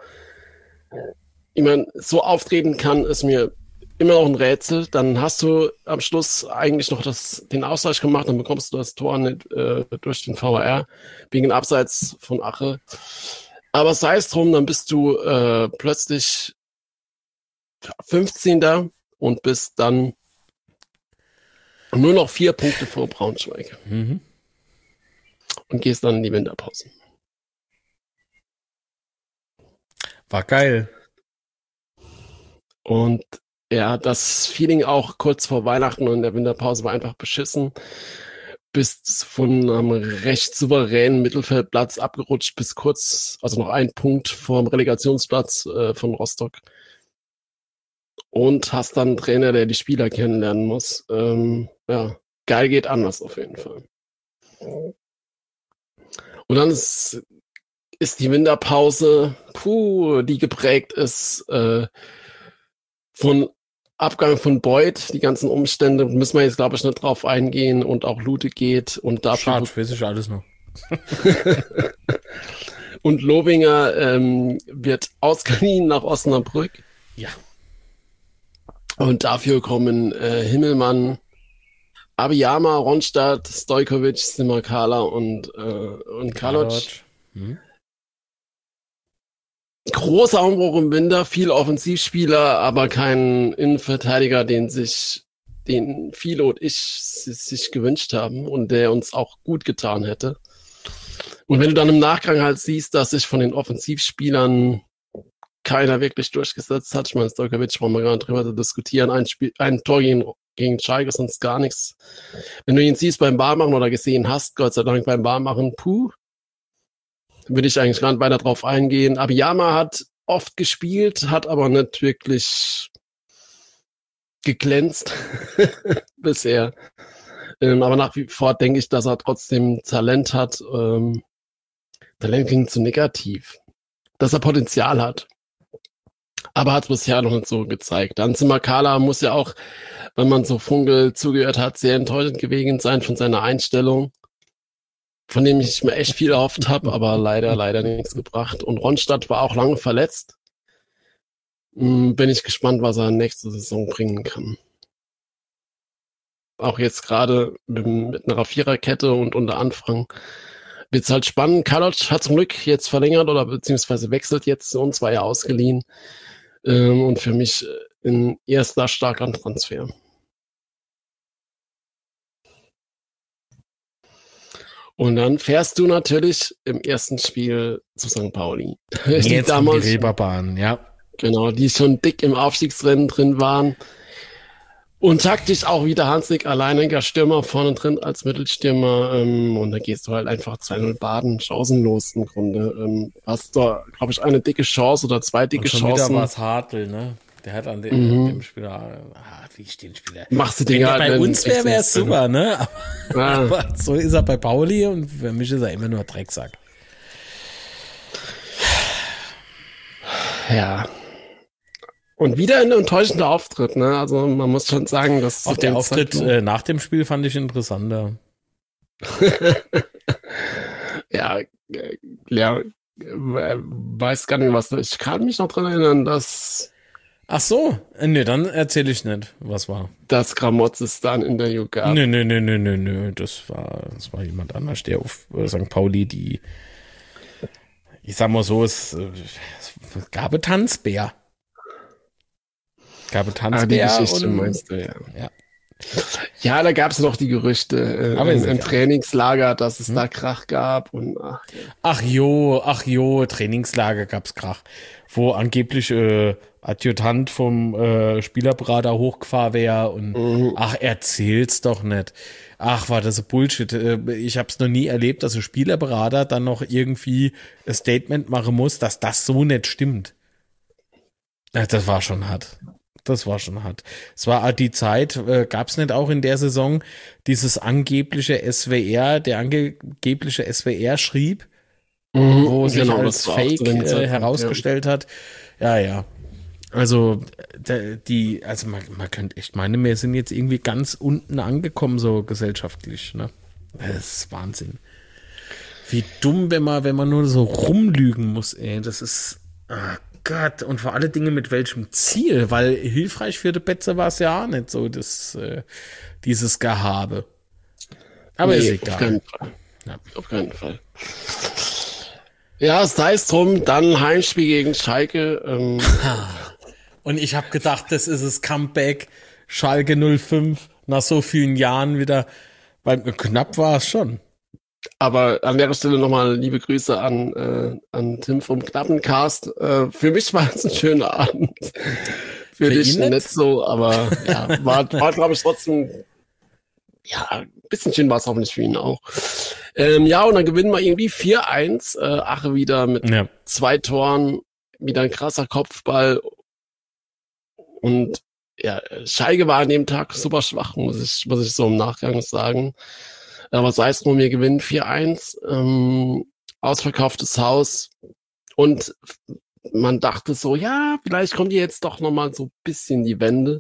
wie man so auftreten kann, ist mir immer noch ein Rätsel. Dann hast du am Schluss eigentlich noch das, den Ausgleich gemacht, dann bekommst du das Tor nicht äh, durch den V A R wegen Abseits von Ache. Aber sei es drum, dann bist du äh, plötzlich fünfzehnter und bist dann nur noch vier Punkte vor Braunschweig Mhm. und gehst dann in die Winterpause. War geil. Und ja, das Feeling auch kurz vor Weihnachten und in der Winterpause war einfach beschissen. Bist von einem recht souveränen Mittelfeldplatz abgerutscht bis kurz, also noch ein Punkt vorm Relegationsplatz äh, von Rostock. Und hast dann einen Trainer, der die Spieler kennenlernen muss. Ähm, ja, geil geht anders auf jeden Fall. Und dann ist, ist die Winterpause, puh, die geprägt ist äh, von Abgang von Beuth, die ganzen Umstände, müssen wir jetzt, glaube ich, nicht drauf eingehen, und auch Lute geht und dafür Schade, weiß ich alles noch. und Lobinger ähm, wird ausgeliehen nach Osnabrück. Ja. Und dafür kommen äh, Himmelmann, Abiyama, Ronstadt, Stojkovic, Simakala und, äh, und Kaloc. Mhm. Großer Umbruch im Winter, viel Offensivspieler, aber kein Innenverteidiger, den sich, den viele und ich sich gewünscht haben und der uns auch gut getan hätte. Und wenn du dann im Nachgang halt siehst, dass sich von den Offensivspielern keiner wirklich durchgesetzt hat, ich meine, Stojkovic, wollen wir gar nicht drüber diskutieren, ein, Spiel, ein Tor gegen, gegen Schalke, sonst gar nichts. Wenn du ihn siehst beim Barmachen oder gesehen hast, Gott sei Dank beim Barmachen, puh, würde ich eigentlich gar nicht weiter drauf eingehen. Abiyama hat oft gespielt, hat aber nicht wirklich geglänzt bisher. Ähm, aber nach wie vor denke ich, dass er trotzdem Talent hat. Ähm, Talent klingt zu negativ. Dass er Potenzial hat. Aber hat es bisher noch nicht so gezeigt. Dann Simakala muss ja auch, wenn man so Funkel zugehört hat, sehr enttäuschend gewesen sein von seiner Einstellung, von dem ich mir echt viel erhofft habe, aber leider, leider nichts gebracht. Und Ronstadt war auch lange verletzt. Hm, bin ich gespannt, was er nächste Saison bringen kann. Auch jetzt gerade mit, mit einer Viererkette und unter Anfang wird es halt spannend. Kaloc hat zum Glück jetzt verlängert oder beziehungsweise wechselt jetzt zu uns, war ja ausgeliehen. Ähm, und für mich ein erster starker Transfer. Und dann fährst du natürlich im ersten Spiel zu Sankt Pauli. Jetzt die damals, die Reeperbahn, ja. Genau, die schon dick im Aufstiegsrennen drin waren. Und taktisch auch wieder Hanslik alleiniger Stürmer vorne drin als Mittelstürmer. Ähm, und da gehst du halt einfach zwei null baden, chancenlos im Grunde. Ähm, hast du, glaube ich, eine dicke Chance oder zwei dicke und schon Chancen. Wieder war es Hartl, ne? Der hat an dem, mhm. dem Spieler, ah, wie ich den Spieler. Machst du den den halt bei uns wäre, wäre es super, ne? Aber, ja. aber so ist er bei Pauli und für mich ist er immer nur Drecksack. Ja. Und wieder ein enttäuschender Auftritt, ne? Also man muss schon sagen, dass auch der Auftritt äh, nach dem Spiel fand ich interessanter. ja, äh, ja, äh, weiß gar nicht was. Ich kann mich noch dran erinnern, dass. Ach so, ne, dann erzähle ich nicht, was war. Dass Gramotzes dann in der Jugend gab. Nö, nö, nö, nö, nö, nö, das war, das war jemand anders, der auf äh, Sankt Pauli die, ich sag mal so, es, es gab einen Tanzbär. Gab Tanzbär ah, die Geschichte und, meinst du, ja. Ja, ja da gab es noch die Gerüchte äh, Aber im, im Trainingslager, dass es hm? da Krach gab. Und ach, ja. ach jo, ach jo, Trainingslager gab's Krach, wo angeblich äh, Adjutant vom äh, Spielerberater hochgefahren wäre und mhm. ach, erzähl's doch nicht. Ach, war das so Bullshit. Ich hab's noch nie erlebt, dass ein Spielerberater dann noch irgendwie ein Statement machen muss, dass das so nicht stimmt. Ja, das war schon hart. Das war schon hart. Es war die Zeit, äh, gab es nicht auch in der Saison dieses angebliche S W R, der angebliche S W R schrieb, mhm, wo sich genau, als Fake äh, herausgestellt ja. hat. Ja, ja. Also die, also man, man könnte echt meinen, wir sind jetzt irgendwie ganz unten angekommen, so gesellschaftlich, ne? Das ist Wahnsinn. Wie dumm, wenn man, wenn man nur so rumlügen muss, ey. Das ist. Ah, Gott, und vor allen Dingen mit welchem Ziel, weil hilfreich für die Betze war es ja auch nicht so, das, äh, dieses Gehabe. Aber nee, ist egal. Auf keinen Fall. Ja. Auf keinen Fall. Ja, sei es drum, dann Heimspiel gegen Schalke. Ähm. Und ich habe gedacht, das ist das Comeback Schalke null fünf nach so vielen Jahren wieder, weil knapp war es schon. Aber an der Stelle nochmal liebe Grüße an, äh, an Tim vom Knappencast. Äh, für mich war es ein schöner Abend. Für, für dich nicht? nicht so, aber ja, war, war glaube ich, trotzdem, ja, ein bisschen schön war es hoffentlich für ihn auch. Ähm, ja, und dann gewinnen wir irgendwie vier eins. Äh, Ache wieder mit ja. zwei Toren, wieder ein krasser Kopfball. Und ja, Schalke war an dem Tag super schwach, muss ich, muss ich so im Nachgang sagen. Aber sei es nur, wir gewinnen vier eins, ähm, ausverkauftes Haus und man dachte so, ja, vielleicht kommt hier jetzt doch nochmal so ein bisschen die Wende.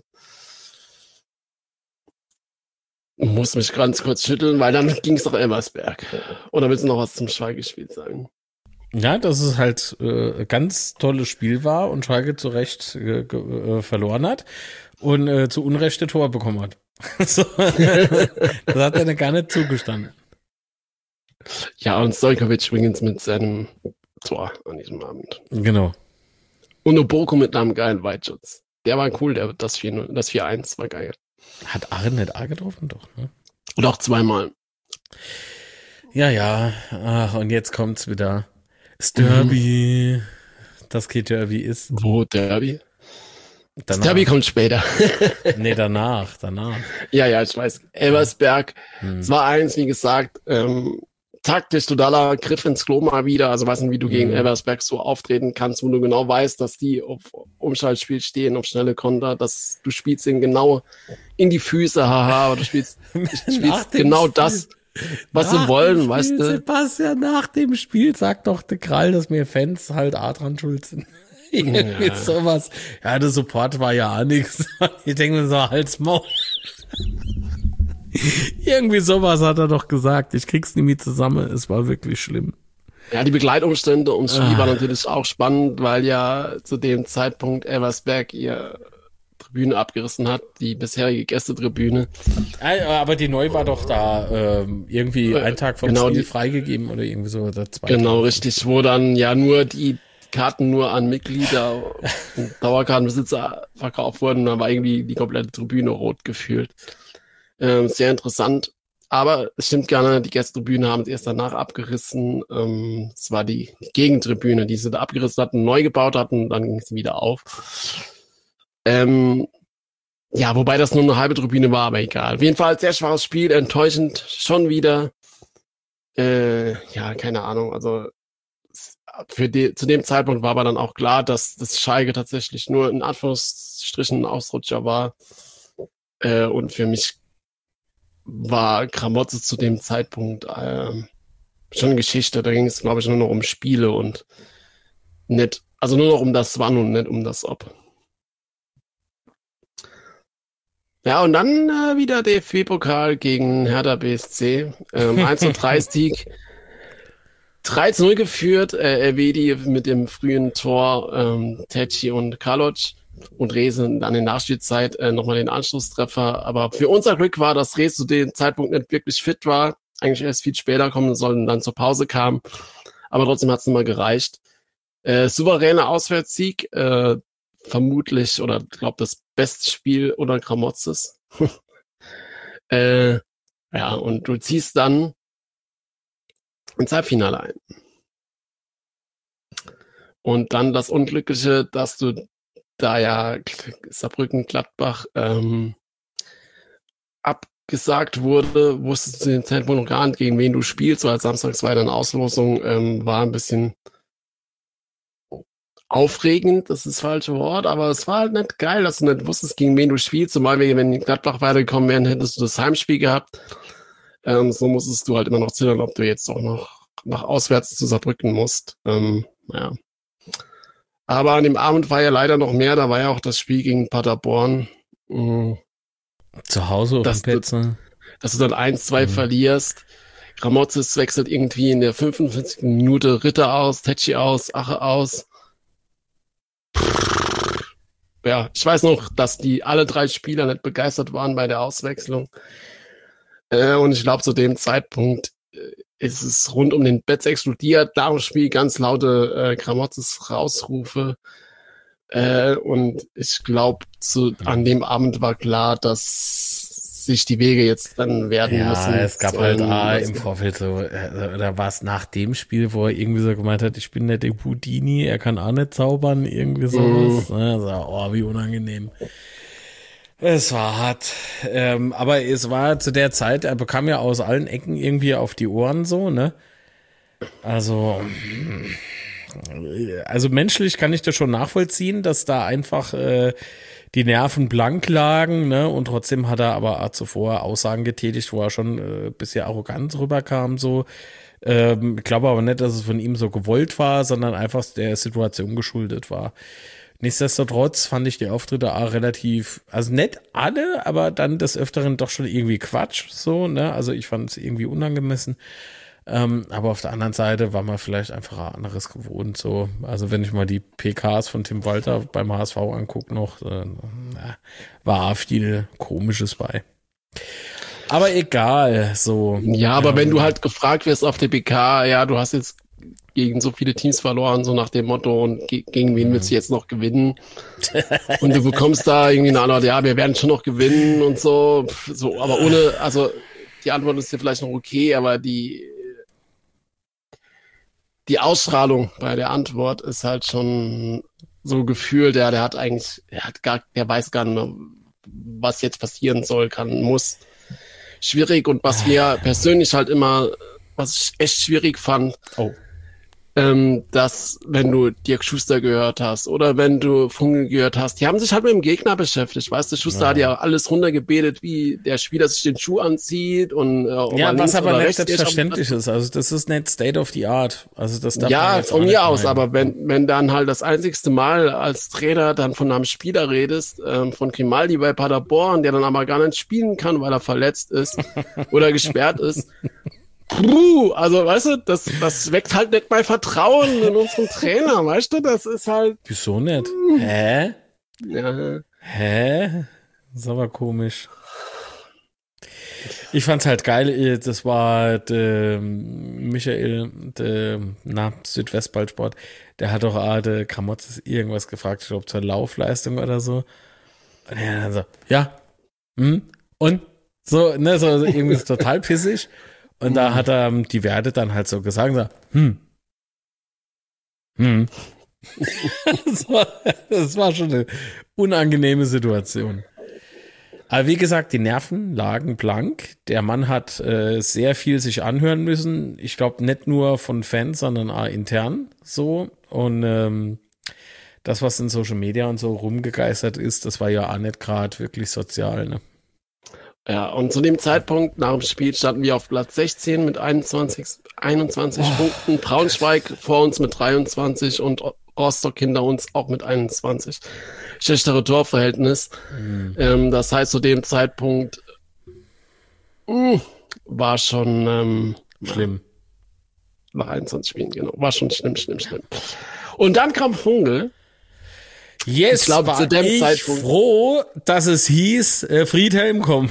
Ich muss mich ganz kurz schütteln, weil dann ging es nach Elversberg. Oder willst du noch was zum Schalke-Spiel sagen? Ja, dass es halt äh, ein ganz tolles Spiel war und Schalke zu Recht äh, äh, verloren hat und äh, zu Unrecht ein Tor bekommen hat. So. Das hat er gar nicht zugestanden. Ja, und Stojkovic übrigens mit seinem Tor an diesem Abend. Genau. Und Oboko mit einem geilen Weitschutz. Der war cool, der, das vier eins war geil. Hat Arne nicht A getroffen? Doch, ne? Und auch zweimal. Ja, ja. Ach, und jetzt kommt's wieder. Das Derby. Mhm. Das geht Derby ist. Wo Derby? Danach. Das Derby kommt später. Nee, danach, danach. Ja, ja, ich weiß. Elversberg, hm. zwei eins, wie gesagt, ähm, taktisch totaler Griff ins Klo mal wieder. Also weiß nicht, wie du hm. gegen Elversberg so auftreten kannst, wo du genau weißt, dass die auf Umschaltspiel stehen, auf schnelle Konter, dass du spielst ihnen genau in die Füße, haha, oder du spielst, spielst genau Spiel. das, was sie wollen, weißt du. Sebastian, nach dem Spiel sagt doch der Krall, dass mir Fans halt auch dran schuld sind. Irgendwie ja. sowas. Ja, der Support war ja auch nichts. Ich denke mir so, Hals, Maul. Irgendwie sowas hat er doch gesagt. Ich krieg's nie mehr zusammen. Es war wirklich schlimm. Ja, die Begleitumstände ums Spiel ah. waren natürlich auch spannend, weil ja zu dem Zeitpunkt Elversberg ihr Tribüne abgerissen hat, die bisherige Gästetribüne. Aber die neu war doch da ähm, irgendwie einen Tag vom genau, Spiel die, freigegeben oder irgendwie so. Oder zwei genau, Tage. Richtig, wo dann ja nur die Karten nur an Mitglieder und Dauerkartenbesitzer verkauft wurden. Da war irgendwie die komplette Tribüne rot gefühlt. Ähm, sehr interessant. Aber es stimmt gerne, die Gästetribüne haben es erst danach abgerissen. Ähm, es war die Gegentribüne, die sie da abgerissen hatten, neu gebaut hatten, dann ging es wieder auf. Ähm, ja, wobei das nur eine halbe Tribüne war, aber egal. Auf jeden Fall sehr schwaches Spiel, enttäuschend schon wieder. Äh, ja, keine Ahnung, also für die, zu dem Zeitpunkt war aber dann auch klar, dass das Schalke tatsächlich nur in Anführungsstrichen ein Ausrutscher war. Äh, und für mich war Gramozis zu dem Zeitpunkt äh, schon Geschichte. Da ging es, glaube ich, nur noch um Spiele und nicht, also nur noch um das Wann und nicht um das Ob. Ja, und dann äh, wieder der D F B-Pokal gegen Hertha B S C. Ähm, eins zu drei Sieg. drei zu null geführt, äh, Elvedi mit dem frühen Tor, ähm, Tecci und Kaloc und Rehse dann in Nachspielzeit äh, nochmal den Anschlusstreffer. Aber für unser Glück war, dass Rehse zu dem Zeitpunkt nicht wirklich fit war, eigentlich erst viel später kommen soll und dann zur Pause kam. Aber trotzdem hat es nicht mal gereicht. Äh, souveräner Auswärtssieg, äh, vermutlich, oder ich glaube, das beste Spiel unter Gramozis. äh, ja, und du ziehst dann ins Halbfinale ein. Und dann das Unglückliche, dass du da ja Saarbrücken-Gladbach ähm, abgesagt wurde, wusstest du zu dem Zeitpunkt noch gar nicht, gegen wen du spielst, weil samstags war dann Auslosung, ähm, war ein bisschen aufregend, das ist das falsche Wort, aber es war halt nicht geil, dass du nicht wusstest, gegen wen du spielst. Zumal, wenn Gladbach weitergekommen wären, hättest du das Heimspiel gehabt. Ähm, so musstest du halt immer noch zittern, ob du jetzt auch noch nach auswärts zu Saarbrücken musst. Ähm, ja. Aber an dem Abend war ja leider noch mehr, da war ja auch das Spiel gegen Paderborn. Mhm. Zu Hause auf dass dem Plätze. Du, dass du dann eins zwei mhm. verlierst. Gramozis wechselt irgendwie in der fünfundfünfzigsten Minute Ritter aus, Tecci aus, Ache aus. Ja, ich weiß noch, dass die alle drei Spieler nicht begeistert waren bei der Auswechslung. Äh, und ich glaube, zu dem Zeitpunkt äh, ist es rund um den Betz explodiert. Da im Spiel ganz laute äh, Gramozis Rausrufe. Äh, und ich glaube, an dem Abend war klar, dass sich die Wege jetzt dann werden ja, müssen. Ja, es gab halt ah, im Vorfeld so, äh, da war es nach dem Spiel, wo er irgendwie so gemeint hat, ich bin nicht der Houdini, er kann auch nicht zaubern, irgendwie sowas. Mm. Also, oh, wie unangenehm. Es war hart. Ähm, aber es war zu der Zeit, er bekam ja aus allen Ecken irgendwie auf die Ohren so, ne? Also, also menschlich kann ich das schon nachvollziehen, dass da einfach äh, die Nerven blank lagen, ne? Und trotzdem hat er aber auch zuvor Aussagen getätigt, wo er schon äh, ein bisschen arrogant rüberkam, so. Ähm, ich glaube aber nicht, dass es von ihm so gewollt war, sondern einfach der Situation geschuldet war. Nichtsdestotrotz fand ich die Auftritte auch relativ, also nicht alle, aber dann des Öfteren doch schon irgendwie Quatsch, so, ne? Also ich fand es irgendwie unangemessen. Ähm, aber auf der anderen Seite war man vielleicht einfach ein anderes gewohnt, so. Also wenn ich mal die P Ks von Tim Walter beim H S V angucke noch, äh, war viel Komisches bei. Aber egal, so. Ja, aber ähm, wenn du halt gefragt wirst auf der P K, ja, du hast jetzt gegen so viele Teams verloren, so nach dem Motto, und ge- gegen wen willst du jetzt noch gewinnen? Und du bekommst da irgendwie eine Antwort, ja, wir werden schon noch gewinnen und so, so, aber ohne, also die Antwort ist dir vielleicht noch okay, aber die die Ausstrahlung bei der Antwort ist halt schon so gefühlt, der, der hat eigentlich, der hat gar, der weiß gar nicht mehr, was jetzt passieren soll, kann, muss. Schwierig, und was wir persönlich halt immer, was ich echt schwierig fand, oh. ähm, dass, wenn du Dirk Schuster gehört hast oder wenn du Funkel gehört hast, die haben sich halt mit dem Gegner beschäftigt, weißt du, Schuster ja. hat ja alles runtergebetet, wie der Spieler sich den Schuh anzieht und äh, ob ja, er was aber nicht selbstverständlich ist, also das ist nicht State of the Art, also das darf ja, von mir aus, aber wenn wenn dann halt das einzigste Mal als Trainer dann von einem Spieler redest, ähm, von Grimaldi bei Paderborn, der dann aber gar nicht spielen kann, weil er verletzt ist oder gesperrt ist, Puh, also weißt du, das, das weckt halt nicht mein Vertrauen in unseren Trainer, weißt du, das ist halt... Wieso nicht? Hä? Ja. Hä? Das ist aber komisch. Ich fand's halt geil, das war der Michael, der, na, Südwestballsport, der hat doch auch der Kramotzes irgendwas gefragt, ich glaube zur Laufleistung oder so. Und er dann so, ja, hm, und? So, ne, so irgendwie so total pissig. Und da hat er die Werte dann halt so gesagt, so, hm, hm. das, war, das war schon eine unangenehme Situation. Aber wie gesagt, die Nerven lagen blank. Der Mann hat äh, sehr viel sich anhören müssen. Ich glaube, nicht nur von Fans, sondern auch intern so. Und ähm, das, was in Social Media und so rumgegeistert ist, das war ja auch nicht gerade wirklich sozial, ne? Ja, und zu dem Zeitpunkt nach dem Spiel standen wir auf Platz sechzehn mit einundzwanzig, einundzwanzig oh, Punkten, Braunschweig Gott. vor uns mit dreiundzwanzig und Rostock hinter uns auch mit einundzwanzig. Schlechtere Torverhältnis. Mhm. Ähm, das heißt, zu dem Zeitpunkt mh, war schon ähm, schlimm. Nach einundzwanzig Spielen, genau. War schon schlimm, schlimm, schlimm. Und dann kam Funkel. Yes, ich glaube, zu dem ich Zeitpunkt froh, dass es hieß, äh, Friedhelm kommt.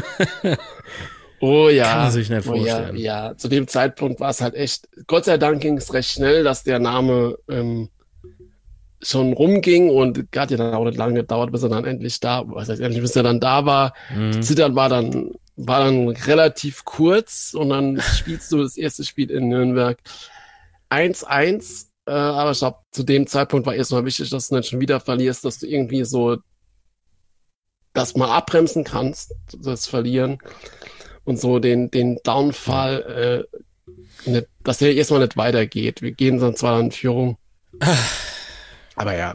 Oh ja. Kann man sich nicht oh vorstellen. Ja, ja, zu dem Zeitpunkt war es halt echt, Gott sei Dank ging es recht schnell, dass der Name ähm, schon rumging und hat ja dann auch nicht lange gedauert, bis er dann endlich da, was heißt endlich, bis er dann da war. Mhm. Zittern war dann, war dann relativ kurz und dann spielst du das erste Spiel in Nürnberg eins eins. Äh, aber ich glaube, zu dem Zeitpunkt war erstmal wichtig, dass du nicht schon wieder verlierst, dass du irgendwie so das mal abbremsen kannst, das Verlieren und so den, den Downfall, äh, nicht, dass der erstmal nicht weitergeht. Wir gehen dann zwar in Führung, aber ja.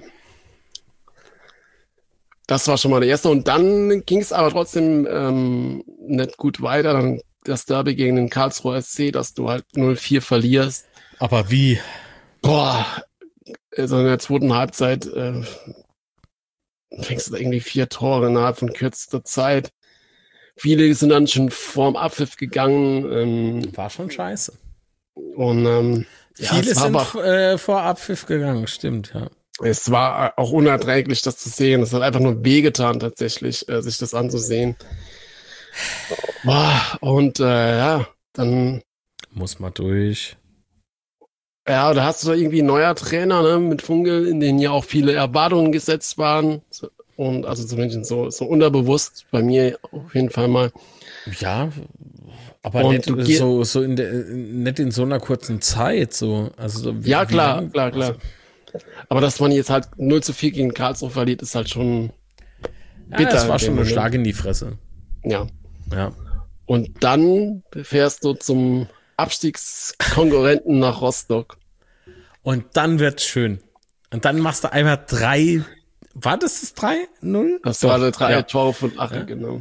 Das war schon mal der erste. Und dann ging es aber trotzdem ähm, nicht gut weiter. Dann das Derby gegen den Karlsruher S C, dass du halt null vier verlierst. Aber wie? Boah, also in der zweiten Halbzeit äh, fängst du da irgendwie vier Tore innerhalb von kürzester Zeit. Viele sind dann schon vorm Abpfiff gegangen. Ähm, war schon scheiße. Und ähm, viele ja, sind auch, äh, vor Abpfiff gegangen, stimmt, ja. Es war auch unerträglich, das zu sehen. Es hat einfach nur wehgetan, tatsächlich, äh, sich das anzusehen. Boah, und äh, ja, dann muss man durch. Ja, da hast du da irgendwie ein neuer Trainer, ne, mit Funkel, in den ja auch viele Erwartungen gesetzt waren. Und also zumindest so, so unterbewusst bei mir auf jeden Fall mal. Ja, aber nicht so, so in der, nicht in so einer kurzen Zeit, so. Also so wie, ja, klar, wie klar, klar. Also, aber dass man jetzt halt null zu vier gegen Karlsruhe verliert, ist halt schon bitter. Ja, das war schon ein Schlag in die Fresse. Ja. Ja. Und dann fährst du zum Abstiegskonkurrenten nach Rostock. Und dann wird's schön. Und dann machst du einfach drei, war das das drei null? Das Doch, war eine drei ja. Tore von Achel, ja. Genau.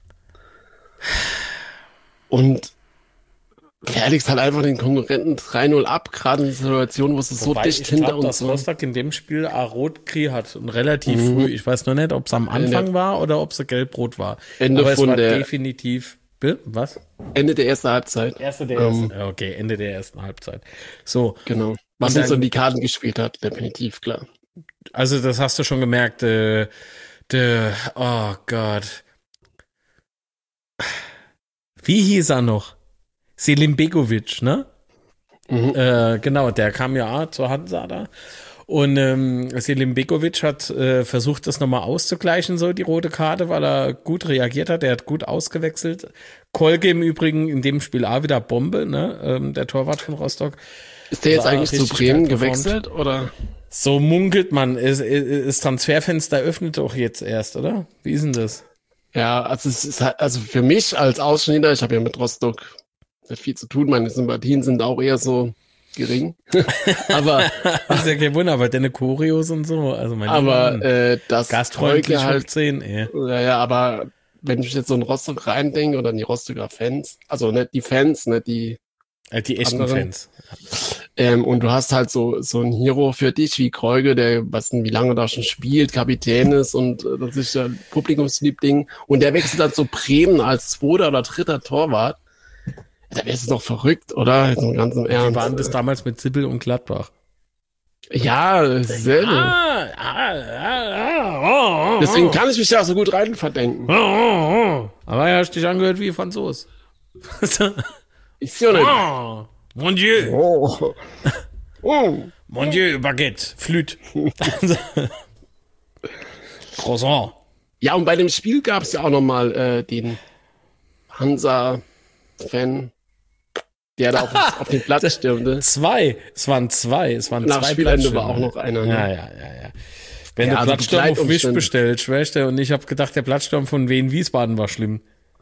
Und fertigst halt einfach den Konkurrenten drei null ab, gerade in der Situation, wo es so dicht hinter uns war. Dass Rostock in dem Spiel auch rot gekriegt hat und relativ mhm. früh. Ich weiß noch nicht, ob es am Anfang Ende. war oder ob es gelb-rot war. Ende Aber es von war der definitiv was? Ende der ersten Halbzeit. Erste der ersten, um, okay, Ende der ersten Halbzeit. So. Genau. Was uns dann die Karten gespielt hat, definitiv, klar. Also, das hast du schon gemerkt, äh, der, oh Gott. Wie hieß er noch? Selim Begovic, ne? Mhm. Äh, genau, der kam ja auch zur Hansa da. Und ähm, Selim Begovic hat äh, versucht, das nochmal auszugleichen, so die rote Karte, weil er gut reagiert hat. Er hat gut ausgewechselt. Kolke im Übrigen in dem Spiel auch wieder Bombe, ne? Ähm, der Torwart von Rostock. Ist der jetzt eigentlich zu Bremen gewechselt, oder? So munkelt man. Das, das Transferfenster öffnet doch jetzt erst, oder? Wie ist denn das? Ja, also es ist halt, also für mich als Ausschnitter, ich habe ja mit Rostock viel zu tun, meine Sympathien sind auch eher so gering. aber das ist ja kein Wunder, aber deine Choreos und so, also mein aber äh, das Gastfreundlich halt, zehn, ey. Ja, ja, aber wenn ich jetzt so in Rostock reindenke oder in die Rostocker Fans, also nicht die Fans, nicht die Die echten anderen. Fans. Ähm, und du hast halt so so ein Hero für dich wie Kreuge, der was denn, wie lange da schon spielt, Kapitän ist und äh, das ist der Publikumsliebling. Und der wechselt dann zu Bremen als zweiter oder dritter Torwart. Da wärst du doch verrückt, oder? Jetzt im ganzen Ernst. Wie waren das damals mit Sippel und Gladbach? Ja, dasselbe. Ah, ah, ah, ah, oh, Deswegen kann ich mich ja so gut rein verdenken. oh, oh, oh. Aber er hat dich angehört wie Franzos. Ist ja nicht. Oh, mon Dieu. Oh. Oh. Mon Dieu, Baguette, Flûte. Croissant. Ja, und bei dem Spiel gab es ja auch nochmal äh, den Hansa-Fan, der da auf, auf den Platz stürmte. Zwei. Es waren zwei. Es waren Nach zwei Spielende Platzstürmer. war auch noch einer. Ne? Ja, ja, ja, ja. Wenn Ja, der also Plattsturm auf Wisch Begleitumstände. bestellt, schwörst du, und ich habe gedacht, der Plattsturm von Wien Wiesbaden war schlimm.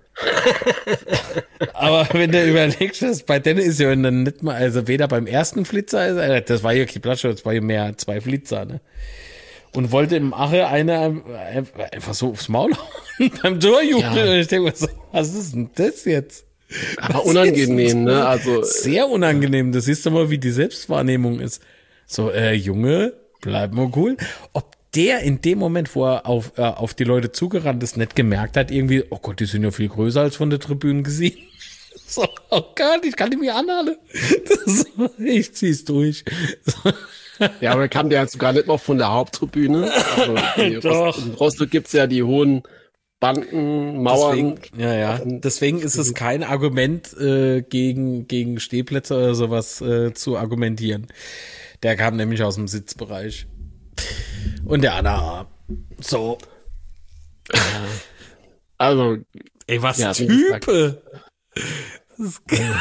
Aber wenn du überlegst, dass bei denen ist ja dann nicht mal, also weder beim ersten Flitzer, ist, äh, das war ja kein Plattsturm, das war ja mehr zwei Flitzer, ne? Und wollte im Ache einer einfach so aufs Maul hauen beim Torjubel. Ja. Und ich denke mir so, was ist denn das jetzt? Aber Was unangenehm, ist denn ne? das? Also Sehr unangenehm. Das siehst du mal, wie die Selbstwahrnehmung ist. So, äh, Junge, bleib mal cool. Ob der in dem Moment, wo er auf, äh, auf die Leute zugerannt ist, nicht gemerkt hat, irgendwie, oh Gott, die sind ja viel größer als von der Tribüne gesehen. So, oh Gott, ich kann die mir anhalten. Das, ich zieh's durch. So. ja, aber kam der jetzt sogar nicht noch von der Haupttribüne. Also die Doch. Rost, in Rostock gibt's ja die hohen Banden, Mauern. Deswegen, ja, ja. Deswegen ist es kein Argument, äh, gegen, gegen Stehplätze oder sowas äh, zu argumentieren. Der kam nämlich aus dem Sitzbereich. Und der Anna. So. Also, Ey, was Ja, wie Type. Das,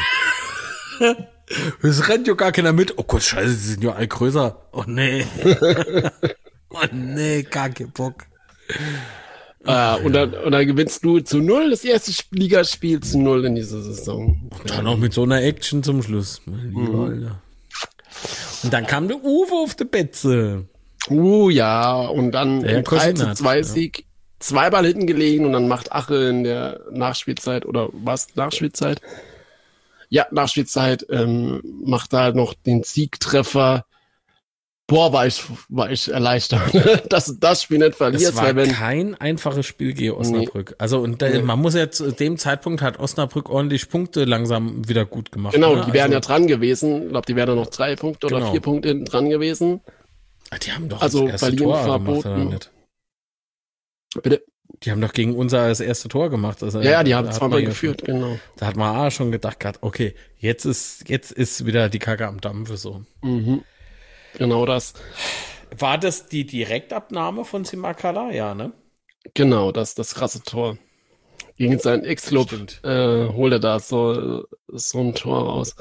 das rennt ja gar keiner mit. Oh Gott, scheiße, sie sind ja all größer. Oh nee. Oh nee, gar kein Bock. äh, und, dann, und dann gewinnst du zu null das erste Ligaspiel zu null in dieser Saison. Und dann noch mit so einer Action zum Schluss. Mein lieber Mhm. Alter. Und dann kam der Uwe auf die Betze. Uh, ja, und dann Der im drei zu Cousinat, zwei ja. Sieg zweimal hinten gelegen und dann macht Ache in der Nachspielzeit oder was, Nachspielzeit? Ja, Nachspielzeit ähm, macht da halt noch den Siegtreffer. Boah, war ich, war ich erleichtert, dass du das Spiel nicht Es verlierst, war weil wenn, kein einfaches Spiel gegen Osnabrück. Also und da, Nee. man muss ja zu dem Zeitpunkt hat Osnabrück ordentlich Punkte langsam wieder gut gemacht. genau, ne? die wären ja also, dran gewesen. Ich glaube, die wären da noch drei Punkte oder Genau. vier Punkte hinten dran gewesen. die haben doch also das erste verlieren Tor gemacht, verboten. oder nicht? Bitte? Die haben doch gegen unser das erste Tor gemacht. Also, Ja, ja, die da haben hat zweimal man geführt, genau. Da hat man auch schon gedacht gehabt, okay, jetzt ist, jetzt ist wieder die Kacke am Dampfe so. Mhm. Genau das. War das die Direktabnahme von Simakala? Ja, ne? Genau, das das krasse Tor. Gegen seinen Ex-Club Stimmt. äh, holt er da so, so ein Tor raus.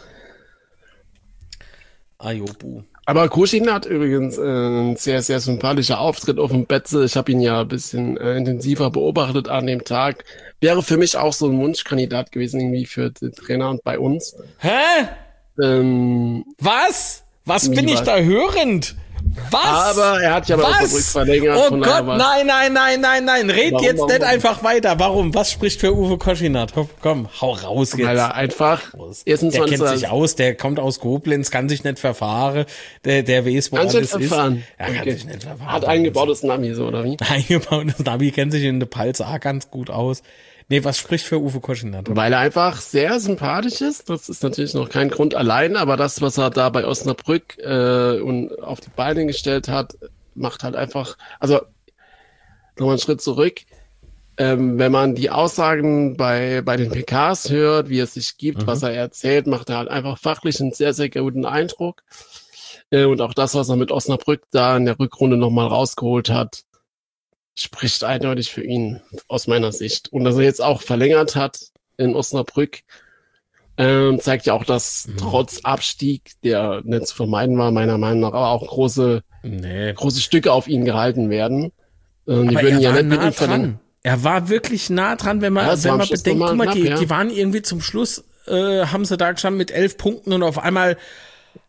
Ayobu. Aber Kuschin hat übrigens äh, einen sehr, sehr sympathischer Auftritt auf dem Betze. Ich habe ihn ja ein bisschen äh, intensiver beobachtet an dem Tag. Wäre für mich auch so ein Wunschkandidat gewesen, irgendwie für den Trainer und bei uns. Hä? Ähm, Was? Was Wie bin ich was? da hörend? Was? aber er hat ja bei Osnabrück Was? verlängert. Oh von Gott, daher war- nein, nein, nein, nein, nein. Red Warum, jetzt warum, nicht warum? einfach weiter. Warum? Was spricht für Uwe Koschinat? Hopp, komm, hau raus jetzt. Weil er einfach, erstens Der mal kennt ist er- sich aus, der kommt aus Koblenz, kann sich nicht verfahren, der, der weiß, wo Kann sich alles nicht ist. verfahren. Er kann Okay. sich nicht verfahren. Hat eingebautes Navi, so, oder wie? Eingebautes Navi, kennt sich in der Palz auch ganz gut aus. Nee, was spricht für Uwe Koschinat? Weil er einfach sehr sympathisch ist. Das ist natürlich noch kein Grund allein, aber das, was er da bei Osnabrück äh, und auf die Beine gestellt hat, macht halt einfach, also nochmal einen Schritt zurück. Ähm, wenn man die Aussagen bei, bei den P Ks hört, wie er sich gibt, Mhm. was er erzählt, macht er halt einfach fachlich einen sehr, sehr guten Eindruck. Äh, und auch das, was er mit Osnabrück da in der Rückrunde nochmal rausgeholt hat, spricht eindeutig für ihn, aus meiner Sicht. Und dass er jetzt auch verlängert hat in Osnabrück, ähm, zeigt ja auch, dass Mhm. trotz Abstieg, der nicht zu vermeiden war, meiner Meinung nach, aber auch große, Nee. große Stücke auf ihn gehalten werden. Ähm, die Aber würden er ja war nicht mit nah ihm verlängern. dran. Er war wirklich nah dran, wenn man, Ja, es war wenn am man Schluss bedenkt, nochmal guck mal, knapp, die, ja. die waren irgendwie zum Schluss, äh, haben sie da gestanden mit elf Punkten und auf einmal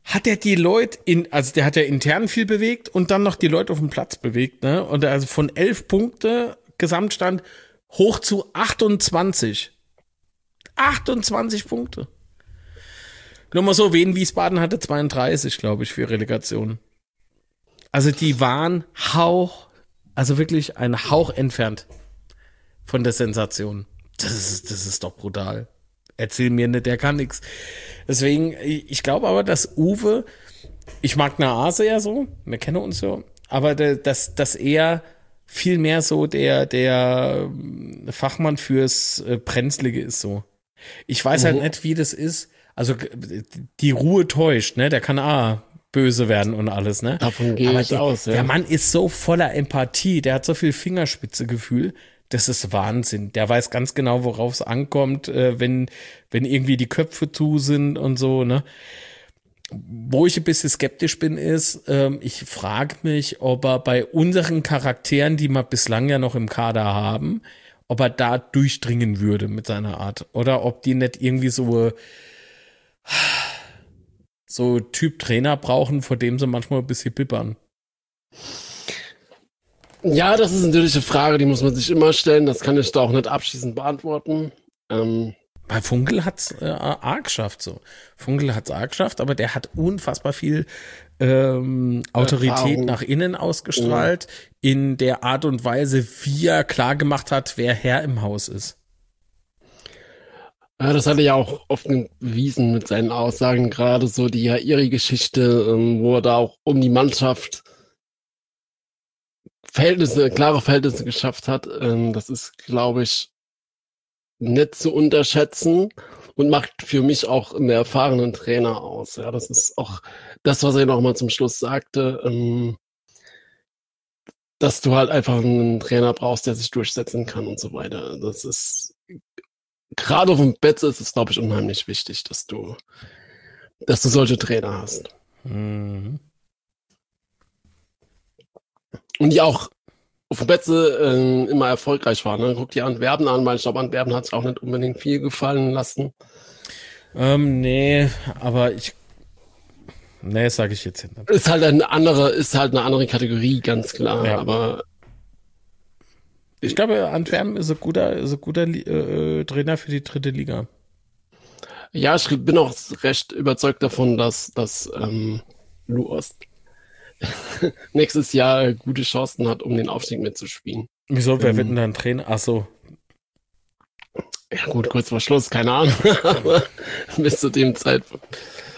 hat er die Leute in, also der hat ja intern viel bewegt und dann noch die Leute auf dem Platz bewegt, ne? Und also von elf Punkte Gesamtstand hoch zu achtundzwanzig. achtundzwanzig Punkte. Nur mal so, Wien Wiesbaden hatte zweiunddreißig, glaube ich, für Relegation. Also die waren Hauch, also wirklich ein Hauch entfernt von der Sensation. Das ist, das ist doch brutal. Erzähl mir nicht, der kann nix. Deswegen, ich glaube aber, dass Uwe, ich mag Naase ja so, wir kennen uns so, aber dass, dass er viel mehr so der, der Fachmann fürs Brenzlige ist so. Ich weiß mhm. halt nicht, wie das ist. Also die Ruhe täuscht, ne? Der kann ah böse werden und alles, ne? Davon gehe ich der, aus, ja. Der Mann ist so voller Empathie, der hat so viel Fingerspitzegefühl. Das ist Wahnsinn. Der weiß ganz genau, worauf es ankommt, äh, wenn, wenn irgendwie die Köpfe zu sind und so, ne? Wo ich ein bisschen skeptisch bin, ist, ähm, ich frage mich, ob er bei unseren Charakteren, die wir bislang ja noch im Kader haben, ob er da durchdringen würde mit seiner Art. Oder ob die nicht irgendwie so, so Typ Trainer brauchen, vor dem sie manchmal ein bisschen bibbern. Ja, das ist natürlich eine Frage, die muss man sich immer stellen. Das kann ich da auch nicht abschließend beantworten. Ähm, Bei Funkel hat's äh, arg geschafft so. Funkel hat's arg geschafft, aber der hat unfassbar viel ähm, Autorität Erfahrung nach innen ausgestrahlt, ja. In der Art und Weise, wie er klar gemacht hat, wer Herr im Haus ist. Ja, das hat er ja auch oft bewiesen mit seinen Aussagen, gerade so die Jairi-Geschichte, ähm, wo er da auch um die Mannschaft Verhältnisse, klare Verhältnisse geschafft hat. Ähm, das ist, glaube ich, nicht zu unterschätzen und macht für mich auch einen erfahrenen Trainer aus. Ja, das ist auch das, was er noch mal zum Schluss sagte, ähm, dass du halt einfach einen Trainer brauchst, der sich durchsetzen kann und so weiter. Das ist gerade auf dem Bett ist es, glaube ich, unheimlich wichtig, dass du, dass du solche Trainer hast. Mhm. Und die auch auf dem Betze äh, immer erfolgreich waren. Ne? Guck dir Antwerpen an, weil ich glaube, Antwerpen hat sich auch nicht unbedingt viel gefallen lassen. Ähm, nee, aber ich, nee, sage ich jetzt nicht. Ist halt eine andere, ist halt eine andere Kategorie, ganz klar. Ja. Aber ich glaube, Antwerpen ist ein guter, ist ein guter äh, Trainer für die dritte Liga. Ja, ich bin auch recht überzeugt davon, dass, dass ähm, Lou Ost nächstes Jahr gute Chancen hat, um den Aufstieg mitzuspielen. Wieso? Wer ähm, wird denn dann Trainer? Ach so. Ja gut, kurz vor Schluss, keine Ahnung. Aber bis zu dem Zeitpunkt.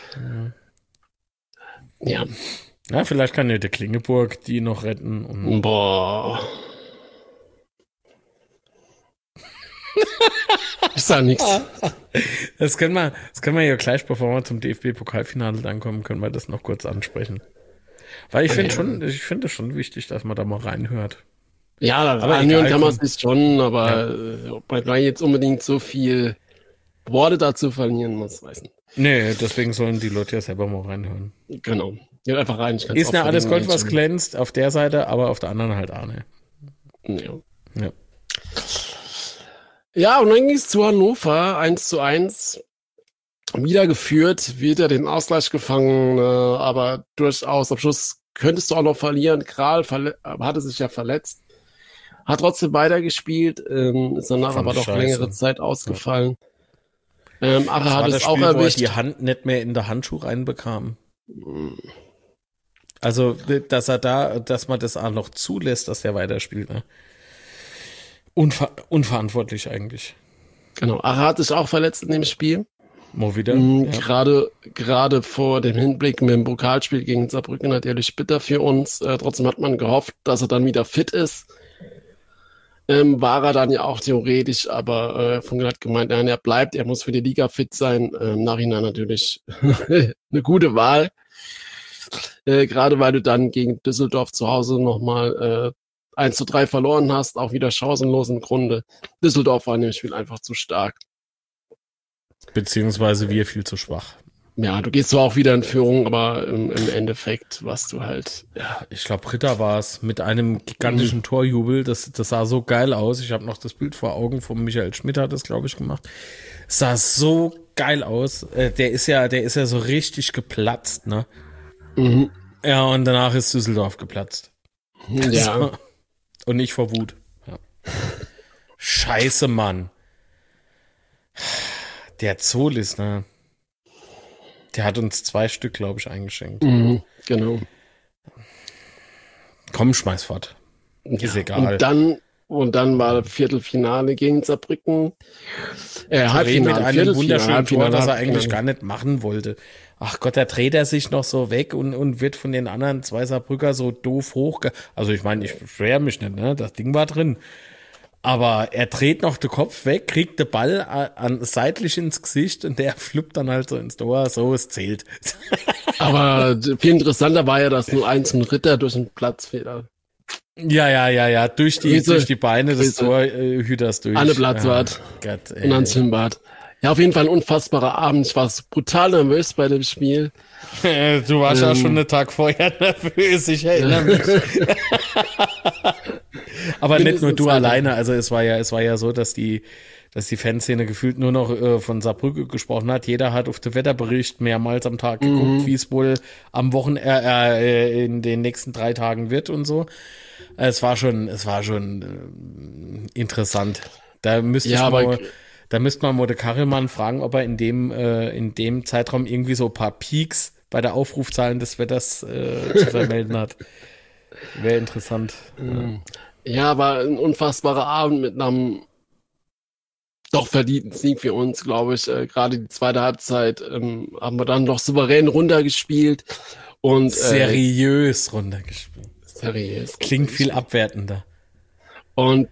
Ja. Ja, vielleicht kann ja der Klingeburg die noch retten. Und Boah. Ich sag nichts. Das können wir, das können wir ja gleich, bevor wir zum D F B-Pokalfinale dann kommen, können wir das noch kurz ansprechen. Weil ich finde ja. schon, ich finde es schon wichtig, dass man da mal reinhört. Ja, aber anhören kann man es nicht schon, aber ja. Ob man gleich jetzt unbedingt so viel Worte dazu verlieren muss, weiß nicht. Nee, deswegen sollen die Leute ja selber mal reinhören. Genau. Ja, einfach rein. Ich ist ja alles Gold, was glänzt, auf der Seite, aber auf der anderen halt auch nicht. Ja. Ja. Ja, und dann ging es zu Hannover, eins zu eins. Wieder geführt, wieder den Ausgleich gefangen, äh, aber durchaus am Schluss könntest du auch noch verlieren. Kral verle- hatte sich ja verletzt, hat trotzdem weitergespielt, ähm, ist danach aber doch Scheiße. längere Zeit ausgefallen. Ja. Ähm, Ache hat es auch erwischt. Wo er die Hand nicht mehr in der Handschuh reinbekam. Also, dass er da, dass man das auch noch zulässt, dass er weiterspielt, ne? Unver- unverantwortlich eigentlich. Genau, Ache hat sich auch verletzt in dem Spiel. Mal wieder. Mhm, ja. Gerade, gerade vor dem Hinblick mit dem Pokalspiel gegen Saarbrücken natürlich bitter für uns. Äh, trotzdem hat man gehofft, dass er dann wieder fit ist. Ähm, war er dann ja auch theoretisch, aber äh, Funkel hat gemeint, nein, er bleibt, er muss für die Liga fit sein. Äh, Im Nachhinein natürlich eine gute Wahl. Äh, gerade weil du dann gegen Düsseldorf zu Hause nochmal äh, eins zu drei verloren hast, auch wieder chancenlos im Grunde. Düsseldorf war in dem Spiel einfach zu stark. Beziehungsweise wir viel zu schwach. Ja, du gehst zwar auch wieder in Führung, aber im, im Endeffekt warst du halt, ja. Ich glaube, Ritter war es mit einem gigantischen mhm. Torjubel. Das, das sah so geil aus. Ich habe noch das Bild vor Augen von Michael Schmidt, hat das, glaube ich, gemacht. Es sah so geil aus. Äh, der ist ja, der ist ja so richtig geplatzt, ne? Mhm. Ja, und danach ist Düsseldorf geplatzt. Ja. So. Und nicht vor Wut. Ja. Scheiße, Mann. Der Zolis, ne? Der hat uns zwei Stück, glaube ich, eingeschenkt. Mhm, genau. Komm, schmeiß fort. Ist ja. egal. Und dann, und dann war Viertelfinale gegen Saarbrücken. Äh, Halbfinale, mit einem wunderschönen Tor, das er Halbfinale. eigentlich gar nicht machen wollte. Ach Gott, da dreht er sich noch so weg und, und wird von den anderen zwei Saarbrücker so doof hoch. Also ich meine, ich beschwere mich nicht, ne? Das Ding war drin. Aber er dreht noch den Kopf weg, kriegt den Ball an, seitlich ins Gesicht und der fluppt dann halt so ins Tor. So, es zählt. Aber viel interessanter war ja, dass nur eins ein Ritter durch einen Platzfehler. Ja, ja, ja, ja, durch die, Riese, durch die Beine des Riese. Torhüters durch. Anne Platzwart Ja, Gott, ey. und Hans Himbart. Ja, auf jeden Fall ein unfassbarer Abend. Ich war brutal nervös bei dem Spiel. Du warst ähm, ja schon einen Tag vorher nervös, ich erinnere mich. Aber nicht nur du alleine, also es war ja, es war ja so, dass die, dass die Fanszene gefühlt nur noch äh, von Saarbrücken gesprochen hat. Jeder hat auf den Wetterbericht mehrmals am Tag geguckt, mhm. wie es wohl am Wochenende, äh, in den nächsten drei Tagen wird und so. Es war schon, es war schon äh, interessant. Da müsste ja, ich aber mal, da müsste man Mode Karelmann fragen, ob er in dem, äh, in dem Zeitraum irgendwie so ein paar Peaks bei der Aufrufzahlen des Wetters äh, zu vermelden hat. Wäre interessant. Mhm. Ja, war ein unfassbarer Abend mit einem doch verdienten Sieg für uns, glaube ich. Äh, Gerade die zweite Halbzeit ähm, haben wir dann doch souverän runtergespielt. Und, seriös äh, runtergespielt. Seriös. Klingt viel abwertender. Und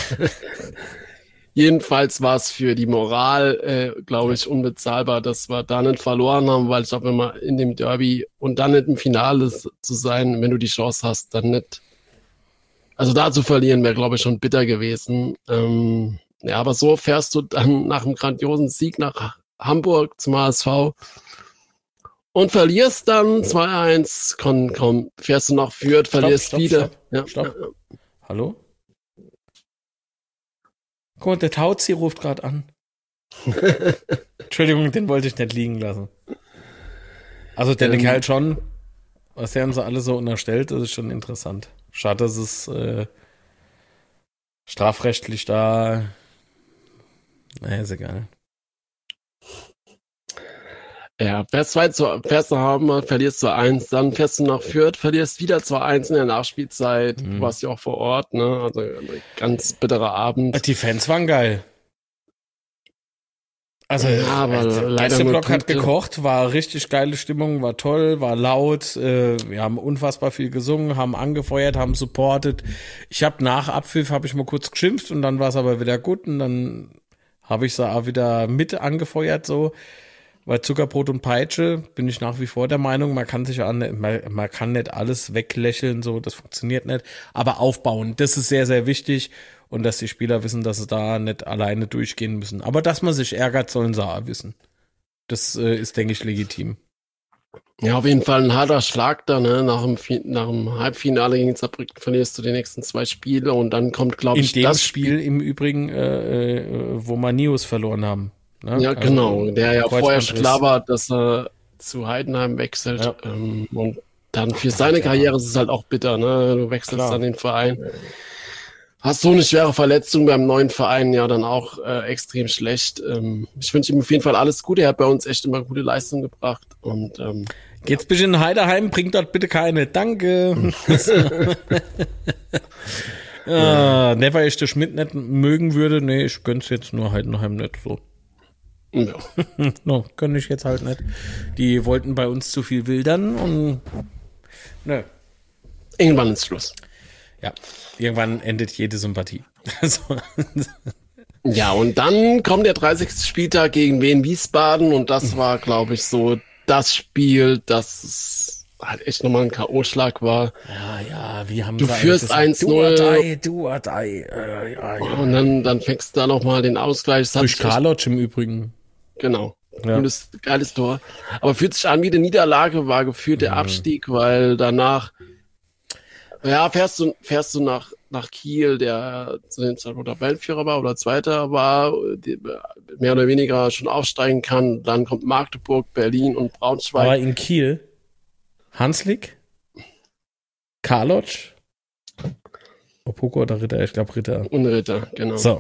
jedenfalls war es für die Moral, äh, glaube ich, unbezahlbar, dass wir da nicht verloren haben, weil ich glaube, wenn man in dem Derby und dann nicht im Finale zu sein, wenn du die Chance hast, dann nicht. Also da zu verlieren wäre, glaube ich, schon bitter gewesen. Ähm, ja, aber so fährst du dann nach einem grandiosen Sieg nach Hamburg zum H S V und verlierst dann zwei eins. Komm, komm, fährst du nach Fürth, verlierst stopp, wieder. Stopp, ja. stopp. Hallo? Guck mal, der Tauzi ruft gerade an. Entschuldigung, den wollte ich nicht liegen lassen. Also der ähm, Kerl schon, was er uns alle so unterstellt, das ist schon interessant. Schade, dass es äh, strafrechtlich da. Naja, ist egal. Ja, fährst zwei zu, fährst nach Hamburg, verlierst zwei eins, dann fährst du nach Fürth, verlierst wieder zwei eins in der Nachspielzeit. Mhm. Du warst ja auch vor Ort, ne? Also ein ganz bitterer Abend. Die Fans waren geil. Also ja, aber der Gästeblock hat gekocht, war richtig geile Stimmung, war toll, war laut, äh, wir haben unfassbar viel gesungen, haben angefeuert, haben supportet. Ich habe nach Abpfiff, habe ich mal kurz geschimpft und dann war es aber wieder gut und dann habe ich sie auch wieder mit angefeuert so. Bei Zuckerbrot und Peitsche bin ich nach wie vor der Meinung, man kann sich an, man, man kann nicht alles weglächeln, so, das funktioniert nicht, aber aufbauen, das ist sehr, sehr wichtig. Und dass die Spieler wissen, dass sie da nicht alleine durchgehen müssen. Aber dass man sich ärgert, sollen sie auch wissen. Das äh, ist, denke ich, legitim. Ja, auf jeden Fall ein harter Schlag da, ne? Nach dem, nach dem Halbfinale gegen Saarbrücken verlierst du die nächsten zwei Spiele und dann kommt, glaube ich, in dem das Spiel im Übrigen, äh, äh, wo wir Nios verloren haben. Ne? Ja, also, genau. Der ja vorher schon klar war, dass er zu Heidenheim wechselt. Ja. Ähm, und dann für seine Karriere ist es halt auch bitter, ne? Du wechselst klar. Dann den Verein. Hast so eine schwere Verletzung beim neuen Verein, ja, dann auch äh, extrem schlecht. Ähm, ich wünsche ihm auf jeden Fall alles Gute. Er hat bei uns echt immer gute Leistung gebracht. Und ähm, jetzt bitte in Heidenheim, bringt dort bitte keine. Danke. ja. ah, Never ich der Schmidt nicht mögen würde. Nee, ich gönn's jetzt nur Heidenheim nicht so. Ja. no, gönn ich jetzt halt nicht. Die wollten bei uns zu viel wildern und nö. Irgendwann ist Schluss. Ja, irgendwann endet jede Sympathie. Ja, und dann kommt der dreißigste Spieltag gegen Wien Wiesbaden und das war, glaube ich, so das Spiel, das halt echt nochmal ein K O-Schlag war. Ja, ja, wie haben du führst eins null. Du or die, du or die. Äh, ja, ja. Und dann, dann fängst du da nochmal den Ausgleich. Durch Karlotsch im Übrigen. Genau. Ja. Gutes, geiles Tor. Aber fühlt sich an wie eine Niederlage, war gefühlt der Abstieg, weil danach ja, fährst du, fährst du nach, nach Kiel, der zu dem Zeitpunkt Tabellenführer war oder Zweiter war, die mehr oder weniger schon aufsteigen kann. Dann kommt Magdeburg, Berlin und Braunschweig. Aber in Kiel Hanslik, Karlotsch, Opoku oder Ritter? Ich glaube Ritter. Und Ritter, genau. So.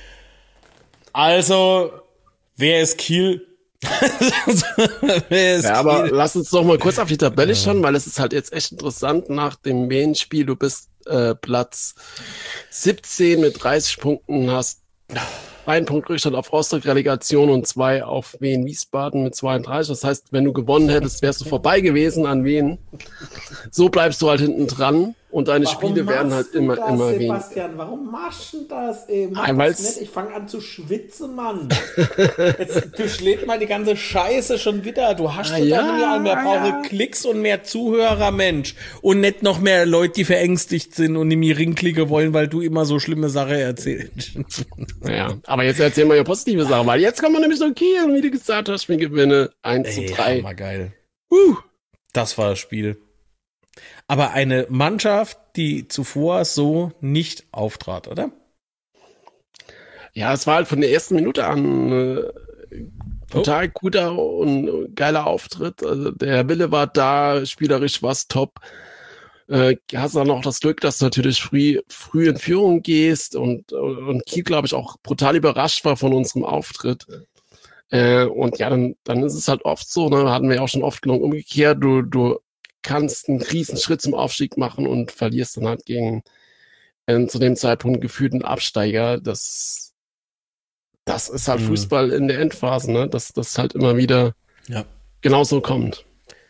Also, wer ist Kiel? wer ist ja, aber Kiel? lass uns doch mal kurz auf die Tabelle schauen, weil es ist halt jetzt echt interessant nach dem Wien-Spiel. Du bist äh, Platz siebzehn mit dreißig Punkten, hast einen Punkt Rückstand auf Rostock Relegation und zwei auf Wien Wiesbaden mit zweiunddreißig. Das heißt, wenn du gewonnen hättest, wärst du vorbei gewesen an Wien. So bleibst du halt hinten dran und deine Warum Spiele werden halt immer, das, immer weniger. Sebastian, warum machst du das, ey? Mach Nein, das nicht. Ich fange an zu schwitzen, Mann. Jetzt, du schlägt mal die ganze Scheiße schon wieder. Du hast Ah, du ja, dann ja mehr brauche ja. Klicks und mehr Zuhörer, Mensch. Und nicht noch mehr Leute, die verängstigt sind und in mir Ringklicke wollen, weil du immer so schlimme Sachen erzählst. Ja, aber jetzt erzähl mal ja positive Sachen, weil jetzt kommen wir nämlich noch Kiel und wie du gesagt hast, wir gewinnen eins zu drei. Mal geil. Uh. Das war das Spiel. Aber eine Mannschaft, die zuvor so nicht auftrat, oder? Ja, es war halt von der ersten Minute an äh, total oh. guter und geiler Auftritt. Also der Wille war da, spielerisch war es top. Äh, hast dann auch das Glück, dass du natürlich früh, früh in Führung gehst und, und Kiel, glaube ich, auch brutal überrascht war von unserem Auftritt. Äh, und ja, dann, dann ist es halt oft so, ne, hatten wir ja auch schon oft genug umgekehrt, du, du kannst einen riesen Schritt zum Aufstieg machen und verlierst dann halt gegen äh, zu dem Zeitpunkt gefühlten Absteiger. Das, das ist halt mhm. Fußball in der Endphase, ne? Dass das halt immer wieder ja. genauso kommt.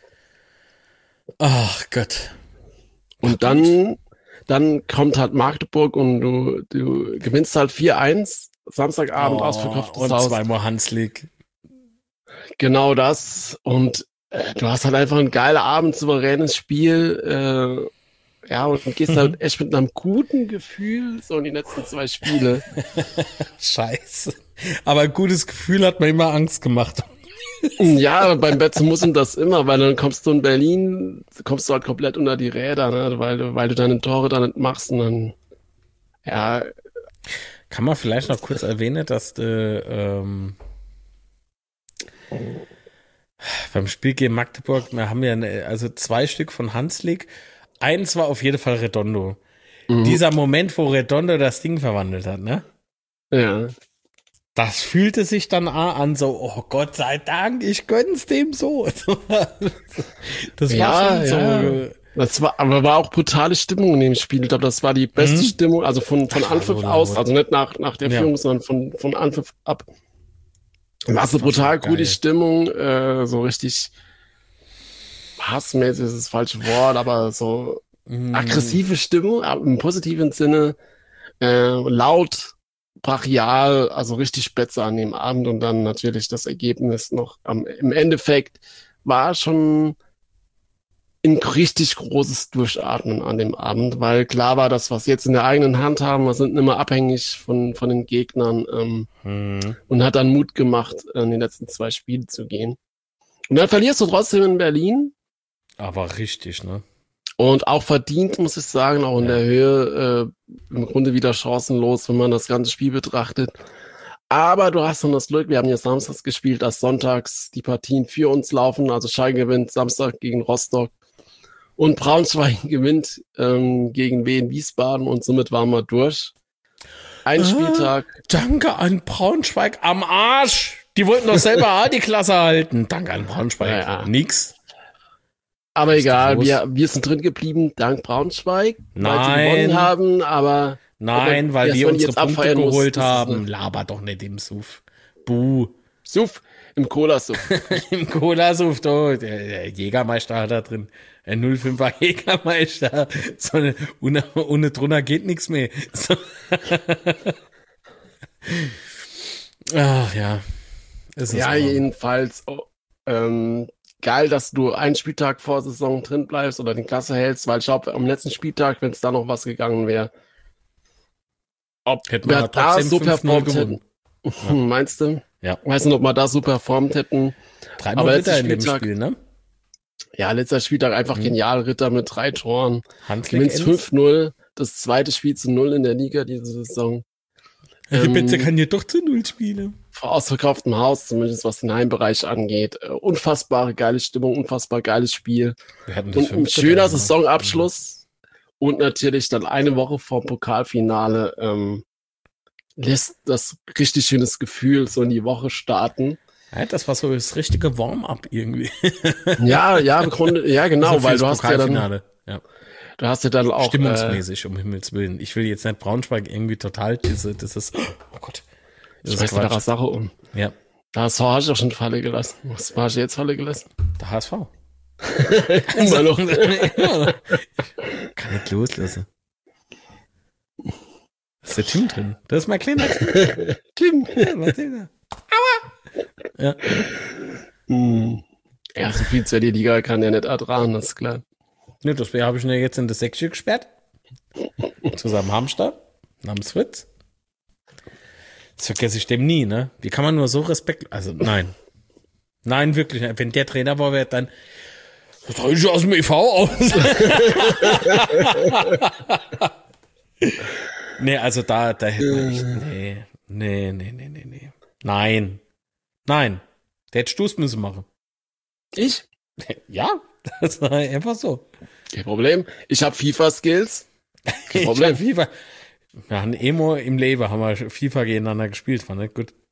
Ach Gott. Und Ach, dann, dann kommt halt Magdeburg und du, du gewinnst halt vier eins, Samstagabend oh, ausverkauftes und Haus. Und zweimal Hanslik. Genau das. Und äh, du hast halt einfach ein geiler Abend, souveränes Spiel. Äh, ja, und gehst halt echt mit einem guten Gefühl so in die letzten zwei Spiele. Scheiße. Aber ein gutes Gefühl hat mir immer Angst gemacht. Ja, beim Betze muss ihm das immer, weil dann kommst du in Berlin, kommst du halt komplett unter die Räder, ne? weil, du, weil du deine Tore da nicht machst und dann, ja. Kann man vielleicht noch kurz erwähnen, dass du ähm, beim Spiel gegen Magdeburg, wir haben ja eine, also zwei Stück von Hanslik, eins war auf jeden Fall Redondo. Mhm. Dieser Moment, wo Redondo das Ding verwandelt hat, ne? Ja. Das fühlte sich dann an, so, oh Gott sei Dank, ich gönn's dem so. Das war ja, schon so. Ja. Das war, aber war auch brutale Stimmung in dem Spiel. Ich glaube, das war die beste mhm. Stimmung, also von, von Anpfiff aus, also nicht nach, nach der ja. Führung, sondern von, von Anpfiff ab. War so brutal gute Stimmung, äh, so richtig hassmäßig ist das falsche Wort, aber so mhm. aggressive Stimmung, aber im positiven Sinne, äh, laut, brachial, also richtig Spätze an dem Abend und dann natürlich das Ergebnis noch am, im Endeffekt war schon ein richtig großes Durchatmen an dem Abend, weil klar war, dass wir es jetzt in der eigenen Hand haben, wir sind immer abhängig von, von den Gegnern ähm, hm. und hat dann Mut gemacht, in die letzten zwei Spiele zu gehen. Und dann verlierst du trotzdem in Berlin. Aber richtig, ne? Und auch verdient, muss ich sagen, auch in ja. der Höhe, äh, im Grunde wieder chancenlos, wenn man das ganze Spiel betrachtet. Aber du hast dann das Glück, wir haben ja samstags gespielt, dass sonntags die Partien für uns laufen. Also Schalke gewinnt Samstag gegen Rostock und Braunschweig gewinnt ähm, gegen Wien Wiesbaden und somit waren wir durch. Ein ah, Spieltag. Danke an Braunschweig am Arsch. Die wollten doch selber A die Klasse halten. Danke an Braunschweig. Ja, ja. Nix. Aber egal, wir, wir sind drin geblieben, dank Braunschweig, Nein. weil sie gewonnen haben, aber... Nein, aber weil wir unsere Punkte geholt muss, haben. Laber doch nicht im Suff. Buh. Suff, im Cola-Suff. Im Cola-Suff, oh, der, der Jägermeister hat da drin. Ein null Komma fünfer Jägermeister. So eine, ohne, ohne drunter geht nichts mehr. So. Ach ja. Es ist ja, jedenfalls... Oh, ähm, geil, dass du einen Spieltag vor Saison drin bleibst oder den Klasse hältst, weil ich glaube, am letzten Spieltag, wenn es da noch was gegangen wäre, ob hätten wir da so performt hätten. Ja. Meinst du? Ja. Weiß nicht, ob wir da so performt hätten. Dreimal Ritter in dem Spiel, ne? Ja, letzter Spieltag einfach mhm. genial. Ritter mit drei Toren. Gewinnst fünf null. das zweite Spiel zu null in der Liga diese Saison. Die ähm, Betze kann ja doch zu null spielen. Vor ausverkauftem Haus, zumindest was den Heimbereich angeht. Äh, unfassbare geile Stimmung, unfassbar geiles Spiel. Wir hatten das und ein schöner Saisonabschluss. Mhm. Und natürlich dann eine Woche vor Pokalfinale ähm, lässt das richtig schönes Gefühl so in die Woche starten. Ja, das war so das richtige Warm-up irgendwie. Ja, ja, im Grunde, ja genau, also weil du hast ja dann, ja. du hast ja dann auch stimmungsmäßig, äh, um Himmels Willen. Ich will jetzt nicht Braunschweig irgendwie total diese, das ist, oh Gott. Das ist eine Sache um. Ja. Da hast du auch schon Falle gelassen. Was war ich jetzt Falle gelassen? Der H S V. Immer noch. Kann nicht loslassen. Ist der Tim drin? Das ist mein kleiner Tim. Aua! Ja. Hm. Ja, so viel zu der Liga kann der nicht ertragen, das ist klar. Ne, das habe ich ihn ja jetzt in das Säckchen gesperrt. Zusammen Hamster. Namens Fritz. Das vergesse ich dem nie, ne? Wie kann man nur so Respekt... Also, nein. Nein, wirklich nicht. Wenn der Trainer war, wäre dann... Was soll ich aus dem E V aus? Nee, also da, da hätte man nicht... Nee, nee, nee, nee, nee, nee. Nein. Nein. Der hätte Stuß müssen machen. Ich? Ja, das war einfach so. Kein Problem. Ich habe FIFA-Skills. Kein Problem. Ich hab FIFA... Wir haben Emo im Leben, haben wir FIFA gegeneinander gespielt, fand ich gut.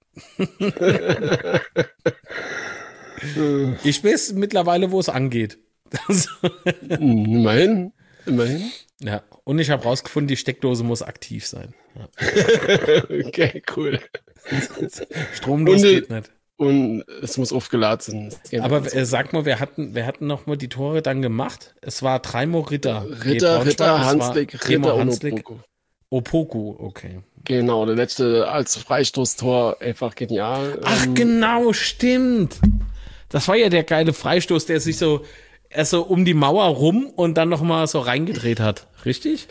Ich weiß mittlerweile, wo es angeht. Immerhin, immerhin. Ja, und ich habe rausgefunden, die Steckdose muss aktiv sein. Ja. Okay, cool. Stromlos geht nicht. Und es muss aufgeladen sein. Aber äh, sag mal, wer hatten, wer hatten noch mal die Tore dann gemacht? Es war Treimo Ritter. Ritter, Ritter, Hanslik, Ritter und Hanslik. Opoku, okay. Genau, der letzte als Freistoßtor, einfach genial. Ach ähm, genau, stimmt. Das war ja der geile Freistoß, der sich so erst so um die Mauer rum und dann noch mal so reingedreht hat. Richtig?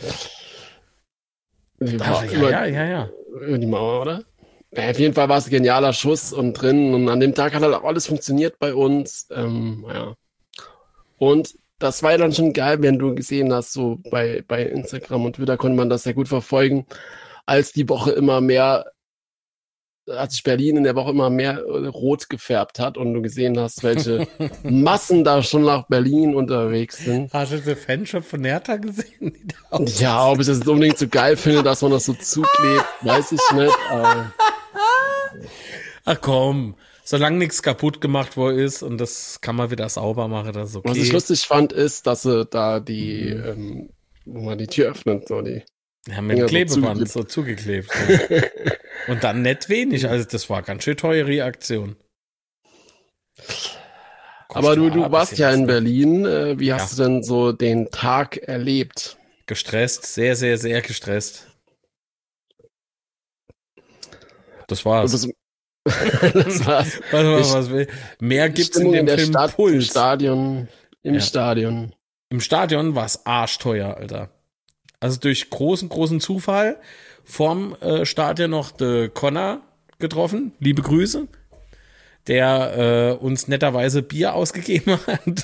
Ja, über, ja, ja, ja. Über die Mauer, oder? Ja, auf jeden Fall war es ein genialer Schuss und drin. Und an dem Tag hat halt auch alles funktioniert bei uns. Ähm, ja. Und das war ja dann schon geil, wenn du gesehen hast, so bei, bei Instagram und Twitter konnte man das sehr gut verfolgen, als die Woche immer mehr, als sich Berlin in der Woche immer mehr rot gefärbt hat und du gesehen hast, welche Massen da schon nach Berlin unterwegs sind. Hast du den Fanshop von Hertha gesehen? Ja, ob ich das unbedingt so geil finde, dass man das so zuklebt, weiß ich nicht. Aber ach komm. Solange nichts kaputt gemacht worden ist und das kann man wieder sauber machen, das ist okay. Was ich lustig fand, ist, dass sie da die, mhm. ähm, wo man die Tür öffnet, so die. Ja, mit dem Klebeband so zugeklebt. So. Und dann nicht wenig, also das war ganz schön teure Aktion. Aber du, du warst ja in Berlin, äh, wie hast ja. du denn so den Tag erlebt? Gestresst, sehr, sehr, sehr gestresst. Das war's. Das war's. Warte mal, was will. Mehr gibt's in dem in der Film Stadt, Puls. Im Stadion. Im ja. Stadion. Im Stadion war es arschteuer, Alter. Also durch großen, großen Zufall vorm äh, Stadion noch de Connor getroffen. Liebe Grüße. Der äh, uns netterweise Bier ausgegeben hat.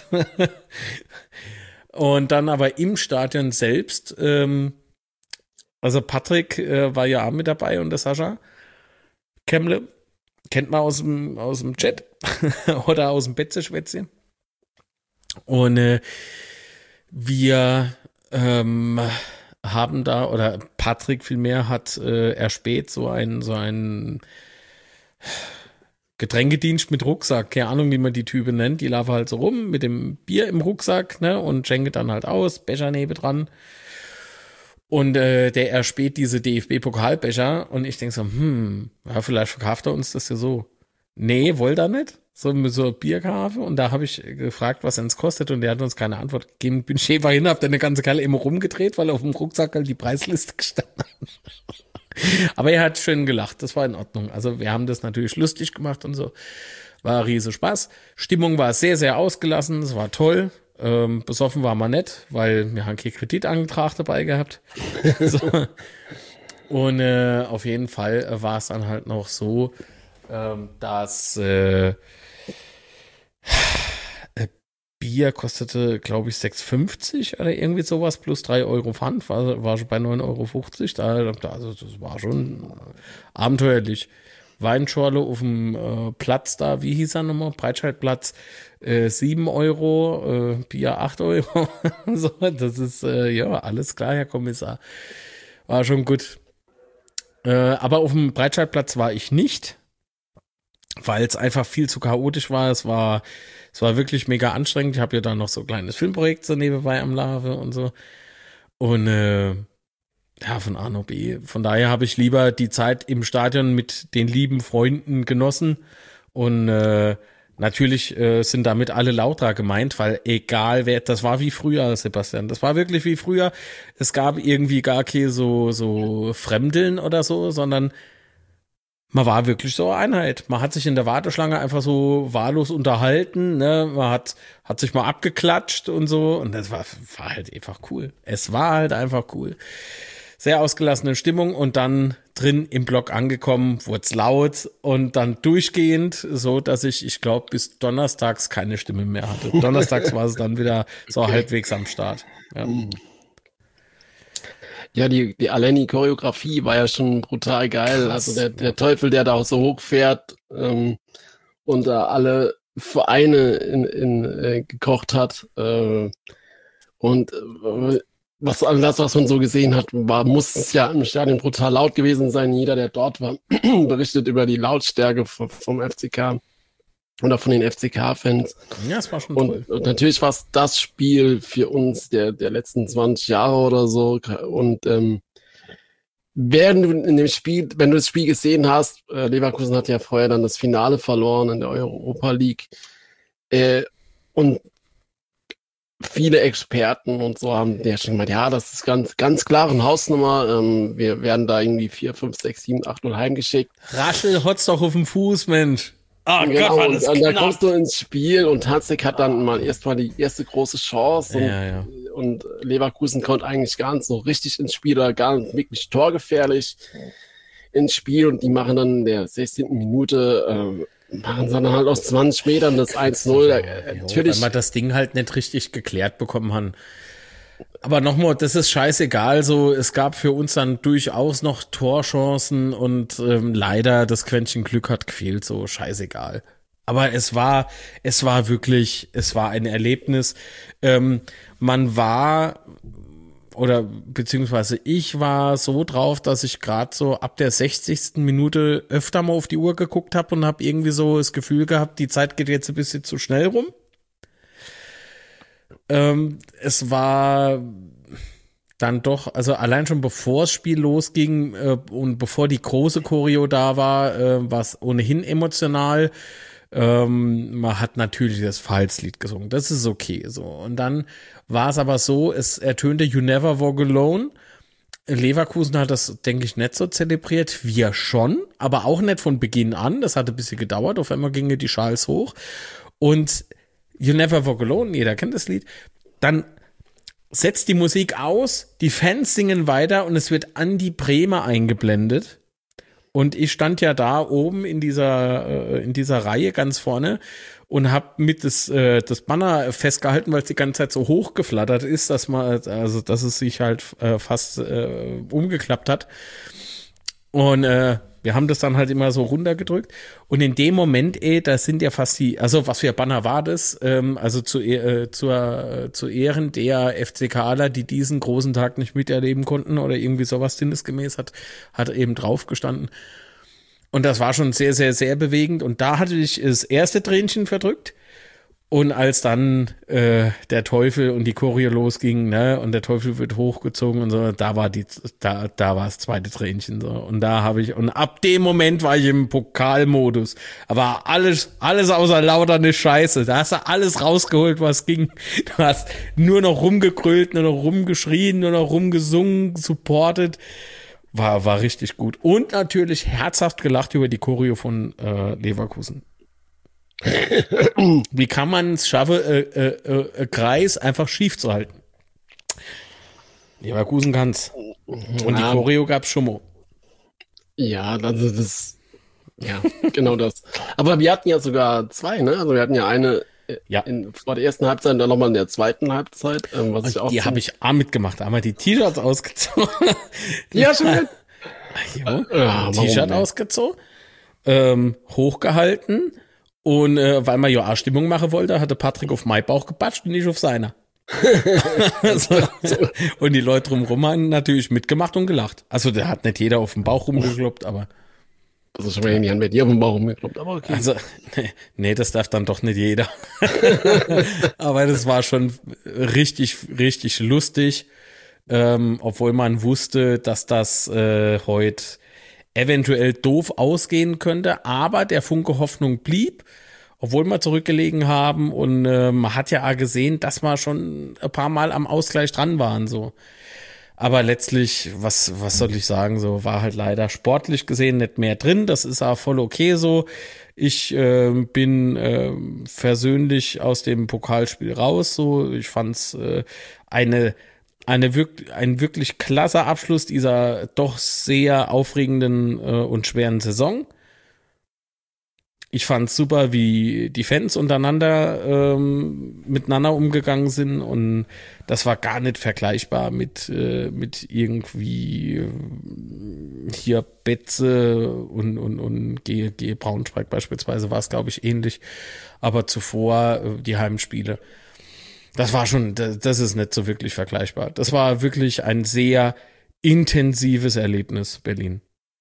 Und dann aber im Stadion selbst, ähm, also Patrick äh, war ja auch mit dabei und der Sascha Kemmle. Kennt man aus dem, aus dem Chat oder aus dem Betze-Schwätzchen. Und äh, wir ähm, haben da, oder Patrick vielmehr hat äh, erspäht so ein so ein Getränkedienst mit Rucksack. Keine Ahnung, wie man die Typen nennt. Die laufen halt so rum mit dem Bier im Rucksack, ne, und schenken dann halt aus, Becher neben dran. Und äh, der erspäht diese D F B-Pokalbecher und ich denke so, hm, ja, vielleicht verkauft er uns das ja so. Nee, wollte er nicht. So mit so Bierkarfe. Und da habe ich gefragt, was es kostet und der hat uns keine Antwort gegeben. Bin Schäfer hin, hab dann eine ganze Kerle immer rumgedreht, weil auf dem Rucksack halt die Preisliste gestanden hat. Aber er hat schön gelacht, das war in Ordnung. Also wir haben das natürlich lustig gemacht und so. War riese Spaß. Stimmung war sehr, sehr ausgelassen, es war toll. Ähm, besoffen war man nicht, weil wir haben keinen Kreditantrag dabei gehabt. So. Und äh, auf jeden Fall war es dann halt noch so, ähm, dass äh, Bier kostete, glaube ich, sechs fünfzig oder irgendwie sowas, plus drei Euro Pfand, war, war schon bei neun Euro fünfzig. Da, da, also das war schon abenteuerlich. Weinschorle auf dem äh, Platz da, wie hieß er nochmal? Breitscheidplatz, äh, sieben Euro, äh, Bier acht Euro. So, das ist, äh, ja, alles klar, Herr Kommissar. War schon gut. Äh, aber auf dem Breitscheidplatz war ich nicht, weil es einfach viel zu chaotisch war. Es war, es war wirklich mega anstrengend. Ich habe ja da noch so ein kleines Filmprojekt so nebenbei am Laufe und so. Und äh, ja, von A nach B. Von daher habe ich lieber die Zeit im Stadion mit den lieben Freunden genossen. Und äh, natürlich äh, sind damit alle Lauter gemeint, weil egal wer, das war wie früher, Sebastian. Das war wirklich wie früher. Es gab irgendwie gar keine so, so Fremdeln oder so, sondern man war wirklich so eine Einheit. Man hat sich in der Warteschlange einfach so wahllos unterhalten, ne? Man hat, hat sich mal abgeklatscht und so. Und das war, war halt einfach cool. Es war halt einfach cool. Sehr ausgelassene Stimmung und dann drin im Block angekommen, wurde es laut und dann durchgehend, so dass ich, ich glaube, bis donnerstags keine Stimme mehr hatte. Donnerstags war es dann wieder so okay. halbwegs am Start. Ja, ja die, die Aleni-Choreografie war ja schon brutal geil. Krass. Also der, der Teufel, der da auch so hochfährt ähm, und da alle Vereine in, in, äh, gekocht hat. Äh, und äh, Was, also das, was man so gesehen hat, war, muss es ja im Stadion brutal laut gewesen sein. Jeder, der dort war, berichtet über die Lautstärke vom, vom F C K oder von den F C K-Fans. Ja, es war schon und, toll. Und natürlich war es das Spiel für uns der, der letzten zwanzig Jahre oder so. Und ähm, während du in dem Spiel, wenn du das Spiel gesehen hast, äh, Leverkusen hat ja vorher dann das Finale verloren in der Europa League. Äh, und viele Experten und so haben ja schon gemeint, ja, das ist ganz, ganz klar eine Hausnummer. Ähm, wir werden da irgendwie vier, fünf, sechs, sieben, acht null heimgeschickt. Raschel hotzt doch auf dem Fuß, Mensch. Oh genau, Gott, war das und, und da kommst du ins Spiel und Hatzek hat dann mal erstmal die erste große Chance und, ja, ja. und Leverkusen kommt eigentlich gar nicht so richtig ins Spiel oder gar nicht wirklich torgefährlich ins Spiel und die machen dann in der sechzehnten Minute äh, machen sie dann halt aus zwanzig Metern das eins null. Ja, ja, natürlich. Weil wir das Ding halt nicht richtig geklärt bekommen haben. Aber nochmal, das ist scheißegal. So, es gab für uns dann durchaus noch Torchancen und ähm, leider das Quäntchen Glück hat gefehlt. So, scheißegal. Aber es war, es war wirklich, es war ein Erlebnis. Ähm, man war oder beziehungsweise ich war so drauf, dass ich gerade so ab der sechzigsten Minute öfter mal auf die Uhr geguckt habe und habe irgendwie so das Gefühl gehabt, die Zeit geht jetzt ein bisschen zu schnell rum. Ähm, es war dann doch, also allein schon bevor das Spiel losging äh, und bevor die große Choreo da war, äh, war es ohnehin emotional. Ähm, man hat natürlich das Pfalzlied gesungen, das ist okay so. Und dann war es aber so, es ertönte You Never Walk Alone. Leverkusen hat das, denke ich, nicht so zelebriert, wir schon, aber auch nicht von Beginn an. Das hat ein bisschen gedauert, auf einmal gingen die Schals hoch. Und You Never Walk Alone, jeder kennt das Lied, dann setzt die Musik aus, die Fans singen weiter und es wird Andi Bremer eingeblendet. Und ich stand ja da oben in dieser äh, in dieser Reihe ganz vorne und habe mit das äh, das Banner festgehalten, weil es die ganze Zeit so hochgeflattert ist, dass man also dass es sich halt äh, fast äh, umgeklappt hat. Und äh, wir haben das dann halt immer so runtergedrückt. Und in dem Moment, ey, da sind ja fast die, also was für ein Banner war das? Ähm, also zu, äh, zur, äh, zu Ehren der F C Kler, die diesen großen Tag nicht miterleben konnten oder irgendwie sowas sinnesgemäß hat, hat eben drauf gestanden. Und das war schon sehr, sehr, sehr bewegend. Und da hatte ich das erste Tränchen verdrückt. Und als dann äh, der Teufel und die Choreo losging, ne, und der Teufel wird hochgezogen und so, da war die, da, da war das zweite Tränchen so. Und da habe ich, und ab dem Moment war ich im Pokalmodus. Aber alles, alles außer lauter eine Scheiße. Da hast du alles rausgeholt, was ging. Du hast nur noch rumgegrölt, nur noch rumgeschrien, nur noch rumgesungen, supportet. War, war richtig gut. Und natürlich herzhaft gelacht über die Choreo von äh, Leverkusen. Wie kann man es schaffen, äh, äh, äh, Kreis einfach schief zu halten? Leverkusen kann's. Und ja, die Choreo gab's schon mal. Ja, also das, ja, genau das. Aber wir hatten ja sogar zwei, ne? Also wir hatten ja eine ja. in, vor der ersten Halbzeit und dann nochmal in der zweiten Halbzeit. Ähm, was ich auch die habe ich auch mitgemacht. Einmal die T-Shirts ausgezogen. Ja, schon. Jo, ja, T-Shirt ausgezogen, ähm, hochgehalten und äh, weil man ja auch Stimmung machen wollte, hatte Patrick auf meinen Bauch gepatscht und nicht auf seiner. so, so. Und die Leute drumherum haben natürlich mitgemacht und gelacht. Also da hat nicht jeder auf den Bauch rumgekloppt, aber das ist schon mal irgendwie bei dir auf den Bauch rumgekloppt, aber okay. Also, nee, nee, das darf dann doch nicht jeder. Aber das war schon richtig, richtig lustig. Ähm, obwohl man wusste, dass das äh, heute eventuell doof ausgehen könnte, aber der Funke Hoffnung blieb, obwohl wir zurückgelegen haben und äh, man hat ja auch gesehen, dass wir schon ein paar Mal am Ausgleich dran waren, so. Aber letztlich, was, was soll ich sagen, so war halt leider sportlich gesehen nicht mehr drin, das ist auch voll okay so. Ich äh, bin äh, versöhnlich aus dem Pokalspiel raus, so. Ich fand's äh, eine Eine wirklich, ein wirklich klasse Abschluss dieser doch sehr aufregenden äh, und schweren Saison. Ich fand's super, wie die Fans untereinander ähm, miteinander umgegangen sind und das war gar nicht vergleichbar mit äh, mit irgendwie äh, hier Betze und und und G, G Braunschweig beispielsweise war es, glaube ich, ähnlich, aber zuvor äh, die Heimspiele. Das war schon, das ist nicht so wirklich vergleichbar. Das war wirklich ein sehr intensives Erlebnis, Berlin.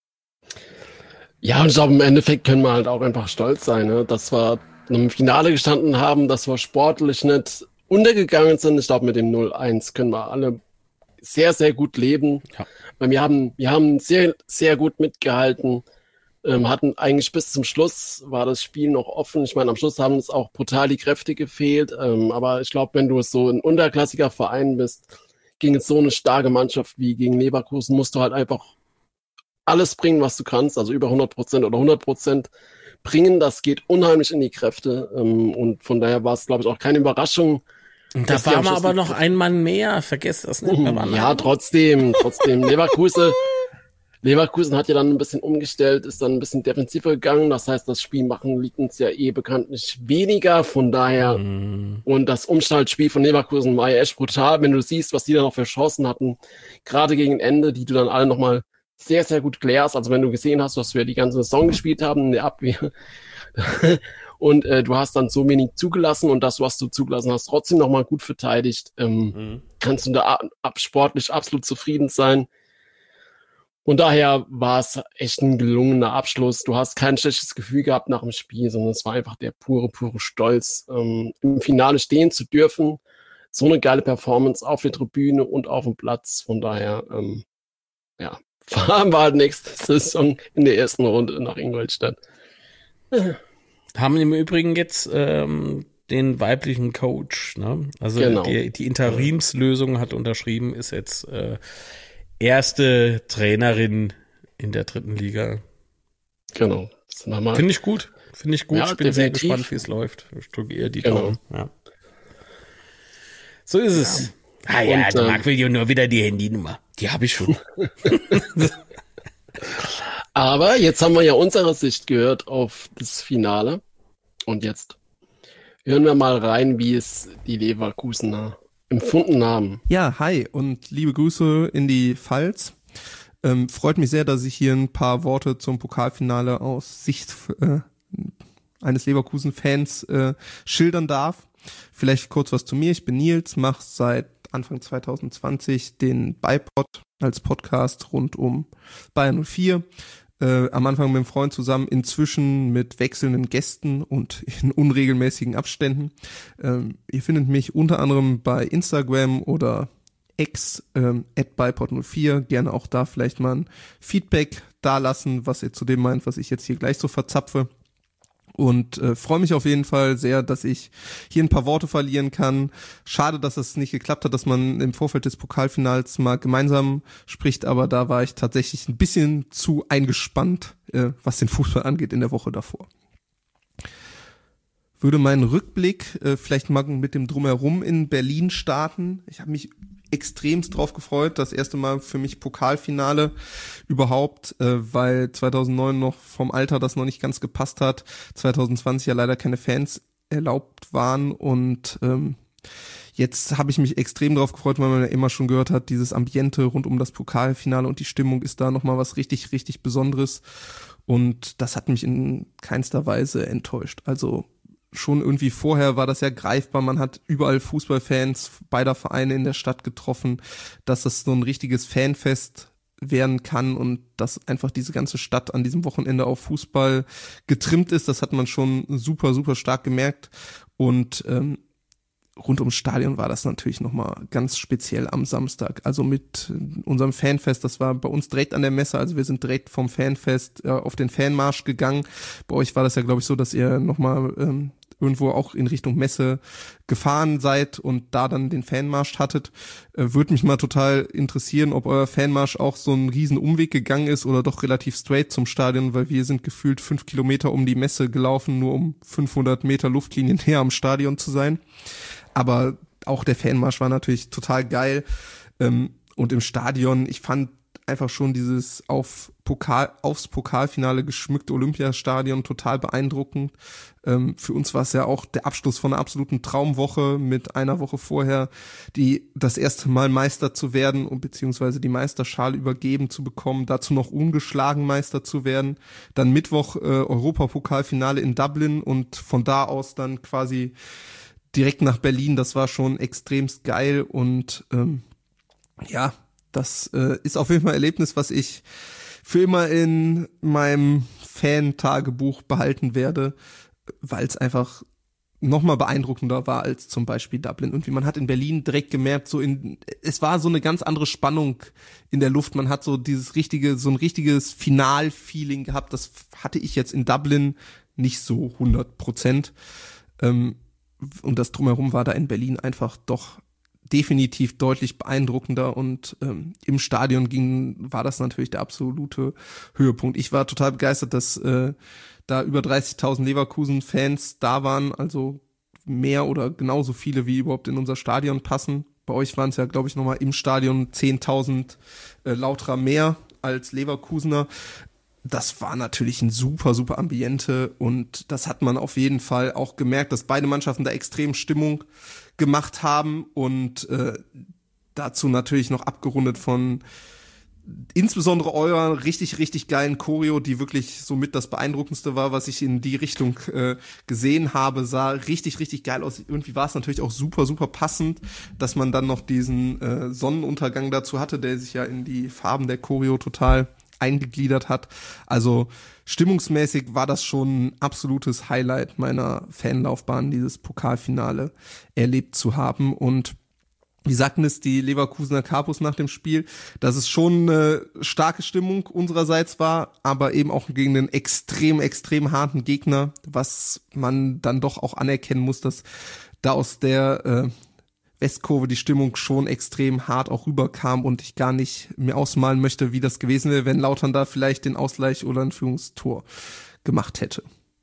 Ja, und ich glaube, im Endeffekt können wir halt auch einfach stolz sein, ne? Dass wir im Finale gestanden haben, dass wir sportlich nicht untergegangen sind. Ich glaube, mit dem null eins können wir alle sehr, sehr gut leben. Ja. Weil wir haben, wir haben sehr, sehr gut mitgehalten. Ähm, hatten eigentlich bis zum Schluss war das Spiel noch offen. Ich meine, am Schluss haben es auch brutal die Kräfte gefehlt. Ähm, aber ich glaube, wenn du so ein unterklassiger Verein bist, gegen so eine starke Mannschaft wie gegen Leverkusen, musst du halt einfach alles bringen, was du kannst. Also über hundert Prozent oder hundert Prozent bringen. Das geht unheimlich in die Kräfte. Ähm, und von daher war es, glaube ich, auch keine Überraschung. Und da war man aber noch ein Mann mehr. Vergesst das nicht. Mhm, ja, trotzdem, trotzdem. Leverkusen Leverkusen hat ja dann ein bisschen umgestellt, ist dann ein bisschen defensiver gegangen. Das heißt, das Spiel machen liegt uns ja eh bekanntlich weniger. Von daher, mm. und das Umschaltspiel von Leverkusen war ja echt brutal. Wenn du siehst, was die da noch für Chancen hatten, gerade gegen Ende, die du dann alle nochmal sehr, sehr gut klärst. Also wenn du gesehen hast, was wir die ganze Saison gespielt haben in der Abwehr und äh, du hast dann so wenig zugelassen und das, was du zugelassen hast, trotzdem nochmal gut verteidigt, ähm, mm. kannst du da ab, ab sportlich absolut zufrieden sein. Und daher war es echt ein gelungener Abschluss. Du hast kein schlechtes Gefühl gehabt nach dem Spiel, sondern es war einfach der pure, pure Stolz, ähm, im Finale stehen zu dürfen. So eine geile Performance auf der Tribüne und auf dem Platz. Von daher, ähm, ja, fahren wir halt nächste Saison in der ersten Runde nach Ingolstadt. Haben im Übrigen jetzt ähm, den weiblichen Coach, ne? Also genau. die, die Interimslösung hat unterschrieben, ist jetzt äh, erste Trainerin in der dritten Liga. Genau. Finde ich gut. Finde ich gut. Ja, ich bin definitiv. sehr gespannt, wie es läuft. Ich drücke eher die genau. Daumen. Ja. So ist es. Ja. Ah ja, der Marc will ja nur wieder die Handynummer. Die habe ich schon. Aber jetzt haben wir ja unsere Sicht gehört auf das Finale. Und jetzt hören wir mal rein, wie es die Leverkusener empfunden haben. Ja, hi und liebe Grüße in die Pfalz. Ähm, freut mich sehr, dass ich hier ein paar Worte zum Pokalfinale aus Sicht äh, eines Leverkusen-Fans äh, schildern darf. Vielleicht kurz was zu mir. Ich bin Nils, mache seit Anfang zwanzig zwanzig den BeiPod als Podcast rund um Bayern null vier. Äh, am Anfang mit einem Freund zusammen, inzwischen mit wechselnden Gästen und in unregelmäßigen Abständen. Ähm, ihr findet mich unter anderem bei Instagram oder X ähm, at BeiPod null vier. Gerne auch da vielleicht mal ein Feedback dalassen, was ihr zu dem meint, was ich jetzt hier gleich so verzapfe. Und äh, freue mich auf jeden Fall sehr, dass ich hier ein paar Worte verlieren kann. Schade, dass es nicht geklappt hat, dass man im Vorfeld des Pokalfinals mal gemeinsam spricht, aber da war ich tatsächlich ein bisschen zu eingespannt, äh, was den Fußball angeht in der Woche davor. Würde meinen Rückblick äh, vielleicht mal mit dem Drumherum in Berlin starten. Ich habe mich extremst drauf gefreut, das erste Mal für mich Pokalfinale überhaupt, äh, weil zweitausendneun noch vom Alter das noch nicht ganz gepasst hat, zwanzig zwanzig ja leider keine Fans erlaubt waren und ähm, jetzt habe ich mich extrem drauf gefreut, weil man ja immer schon gehört hat, dieses Ambiente rund um das Pokalfinale und die Stimmung ist da nochmal was richtig, richtig Besonderes und das hat mich in keinster Weise enttäuscht. Also schon irgendwie vorher war das ja greifbar, man hat überall Fußballfans beider Vereine in der Stadt getroffen, dass das so ein richtiges Fanfest werden kann und dass einfach diese ganze Stadt an diesem Wochenende auf Fußball getrimmt ist, das hat man schon super, super stark gemerkt und ähm, rund ums Stadion war das natürlich nochmal ganz speziell am Samstag, also mit unserem Fanfest, das war bei uns direkt an der Messe, also wir sind direkt vom Fanfest äh, auf den Fanmarsch gegangen, bei euch war das ja glaube ich so, dass ihr nochmal ähm, irgendwo auch in Richtung Messe gefahren seid und da dann den Fanmarsch hattet, äh, würde mich mal total interessieren, ob euer Fanmarsch auch so einen riesen Umweg gegangen ist oder doch relativ straight zum Stadion, weil wir sind gefühlt fünf Kilometer um die Messe gelaufen, nur um fünfhundert Meter Luftlinien näher am Stadion zu sein. Aber auch der Fanmarsch war natürlich total geil ähm, und im Stadion, ich fand einfach schon dieses auf Pokal, aufs Pokalfinale geschmückte Olympiastadion total beeindruckend. Ähm, für uns war es ja auch der Abschluss von einer absoluten Traumwoche mit einer Woche vorher, die das erste Mal Meister zu werden und beziehungsweise die Meisterschale übergeben zu bekommen, dazu noch ungeschlagen Meister zu werden. Dann Mittwoch äh, Europapokalfinale in Dublin und von da aus dann quasi direkt nach Berlin. Das war schon extremst geil und ähm, ja, das äh, ist auf jeden Fall ein Erlebnis, was ich für immer in meinem Fan-Tagebuch behalten werde, weil es einfach nochmal beeindruckender war als zum Beispiel Dublin. Und wie man hat in Berlin direkt gemerkt, so in, es war so eine ganz andere Spannung in der Luft. Man hat so dieses richtige, so ein richtiges Final-Feeling gehabt. Das hatte ich jetzt in Dublin nicht so hundert Prozent. Ähm, und das Drumherum war da in Berlin einfach doch definitiv deutlich beeindruckender und ähm, im Stadion ging, war das natürlich der absolute Höhepunkt. Ich war total begeistert, dass äh, da über dreißigtausend Leverkusen-Fans da waren, also mehr oder genauso viele, wie überhaupt in unser Stadion passen. Bei euch waren es ja, glaube ich, nochmal im Stadion zehntausend äh, Lauterer mehr als Leverkusener. Das war natürlich ein super, super Ambiente und das hat man auf jeden Fall auch gemerkt, dass beide Mannschaften da extrem Stimmung gemacht haben und äh, dazu natürlich noch abgerundet von insbesondere eurer richtig, richtig geilen Choreo, die wirklich somit das Beeindruckendste war, was ich in die Richtung äh, gesehen habe, sah richtig, richtig geil aus. Irgendwie war es natürlich auch super, super passend, dass man dann noch diesen äh, Sonnenuntergang dazu hatte, der sich ja in die Farben der Choreo total eingegliedert hat. Also stimmungsmäßig war das schon ein absolutes Highlight meiner Fanlaufbahn, dieses Pokalfinale erlebt zu haben. Und wie sagten es die Leverkusener Capos nach dem Spiel, dass es schon eine starke Stimmung unsererseits war, aber eben auch gegen einen extrem, extrem harten Gegner, was man dann doch auch anerkennen muss, dass da aus der äh, Westkurve die Stimmung schon extrem hart auch rüberkam und ich gar nicht mir ausmalen möchte, wie das gewesen wäre, wenn Lautern da vielleicht den Ausgleich oder ein Führungstor gemacht hätte.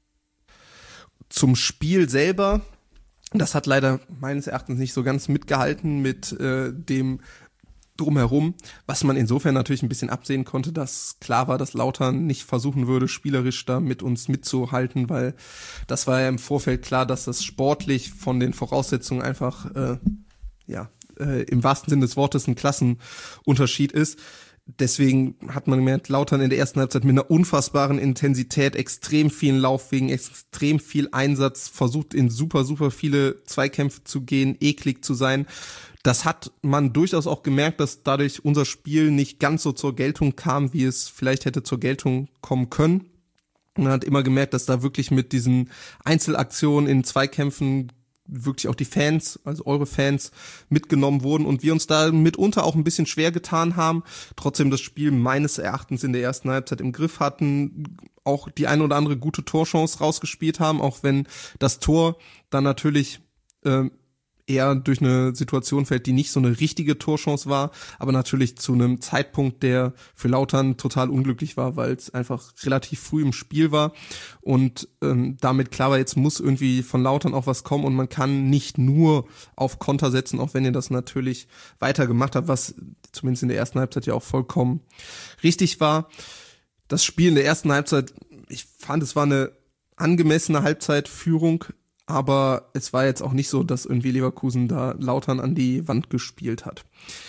Zum Spiel selber, das hat leider meines Erachtens nicht so ganz mitgehalten mit äh, dem Drumherum, was man insofern natürlich ein bisschen absehen konnte, dass klar war, dass Lautern nicht versuchen würde, spielerisch da mit uns mitzuhalten, weil das war ja im Vorfeld klar, dass das sportlich von den Voraussetzungen einfach äh, ja äh, im wahrsten Sinne des Wortes ein Klassenunterschied ist. Deswegen hat man gemerkt, Lautern in der ersten Halbzeit mit einer unfassbaren Intensität, extrem vielen Laufwegen, extrem viel Einsatz, versucht in super, super viele Zweikämpfe zu gehen, eklig zu sein. Das hat man durchaus auch gemerkt, dass dadurch unser Spiel nicht ganz so zur Geltung kam, wie es vielleicht hätte zur Geltung kommen können. Man hat immer gemerkt, dass da wirklich mit diesen Einzelaktionen in Zweikämpfen wirklich auch die Fans, also eure Fans, mitgenommen wurden und wir uns da mitunter auch ein bisschen schwer getan haben, trotzdem das Spiel meines Erachtens in der ersten Halbzeit im Griff hatten, auch die eine oder andere gute Torchance rausgespielt haben, auch wenn das Tor dann natürlich äh, eher durch eine Situation fällt, die nicht so eine richtige Torchance war, aber natürlich zu einem Zeitpunkt, der für Lautern total unglücklich war, weil es einfach relativ früh im Spiel war und ähm, damit klar war, jetzt muss irgendwie von Lautern auch was kommen und man kann nicht nur auf Konter setzen, auch wenn ihr das natürlich weiter gemacht habt, was zumindest in der ersten Halbzeit ja auch vollkommen richtig war. Das Spiel in der ersten Halbzeit, ich fand, es war eine angemessene Halbzeitführung, aber es war jetzt auch nicht so, dass irgendwie Leverkusen da Lautern an die Wand gespielt hat.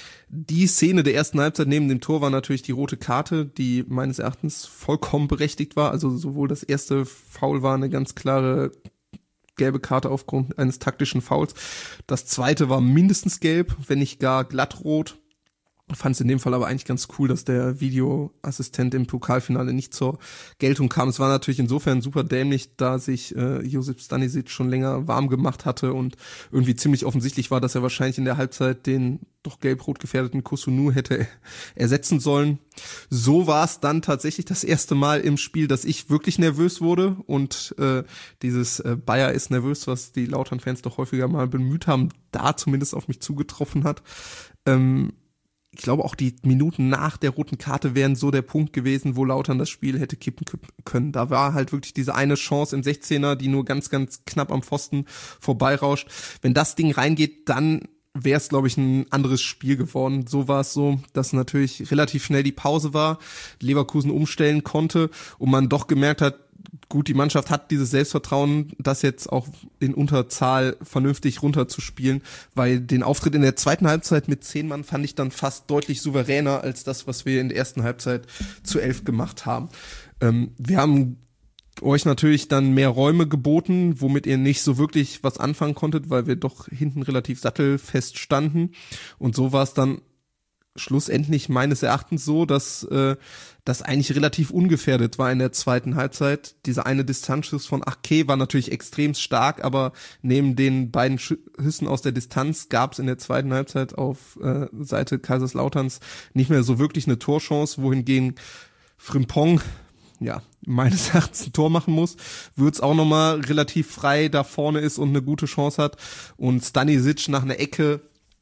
Die Szene der ersten Halbzeit neben dem Tor war natürlich die rote Karte, die meines Erachtens vollkommen berechtigt war. Also sowohl das erste Foul war eine ganz klare gelbe Karte aufgrund eines taktischen Fouls. Das zweite war mindestens gelb, wenn nicht gar glattrot. Fand es in dem Fall aber eigentlich ganz cool, dass der Videoassistent im Pokalfinale nicht zur Geltung kam. Es war natürlich insofern super dämlich, da sich äh, Josip Stanisic schon länger warm gemacht hatte und irgendwie ziemlich offensichtlich war, dass er wahrscheinlich in der Halbzeit den doch gelb-rot gefährdeten Kusunu hätte ersetzen sollen. So war es dann tatsächlich das erste Mal im Spiel, dass ich wirklich nervös wurde und äh, dieses äh, Bayer ist nervös, was die Lautern-Fans doch häufiger mal bemüht haben, da zumindest auf mich zugetroffen hat. Ähm, Ich glaube, auch die Minuten nach der roten Karte wären so der Punkt gewesen, wo Lautern das Spiel hätte kippen können. Da war halt wirklich diese eine Chance im sechzehner, die nur ganz, ganz knapp am Pfosten vorbeirauscht. Wenn das Ding reingeht, dann wäre es, glaube ich, ein anderes Spiel geworden. So war es so, dass natürlich relativ schnell die Pause war, Leverkusen umstellen konnte und man doch gemerkt hat, gut, die Mannschaft hat dieses Selbstvertrauen, das jetzt auch in Unterzahl vernünftig runterzuspielen, weil den Auftritt in der zweiten Halbzeit mit zehn Mann fand ich dann fast deutlich souveräner als das, was wir in der ersten Halbzeit zu elf gemacht haben. Ähm, wir haben euch natürlich dann mehr Räume geboten, womit ihr nicht so wirklich was anfangen konntet, weil wir doch hinten relativ sattelfest standen. Und so war es dann schlussendlich meines Erachtens so, dass äh, das eigentlich relativ ungefährdet war in der zweiten Halbzeit. Dieser eine Distanzschuss von Ake war natürlich extrem stark, aber neben den beiden Schüssen aus der Distanz gab es in der zweiten Halbzeit auf äh, Seite Kaiserslauterns nicht mehr so wirklich eine Torchance, wohingegen Frimpong ja, meines Erachtens ein Tor machen muss, Würz auch nochmal relativ frei da vorne ist und eine gute Chance hat und Stanisic nach einer Ecke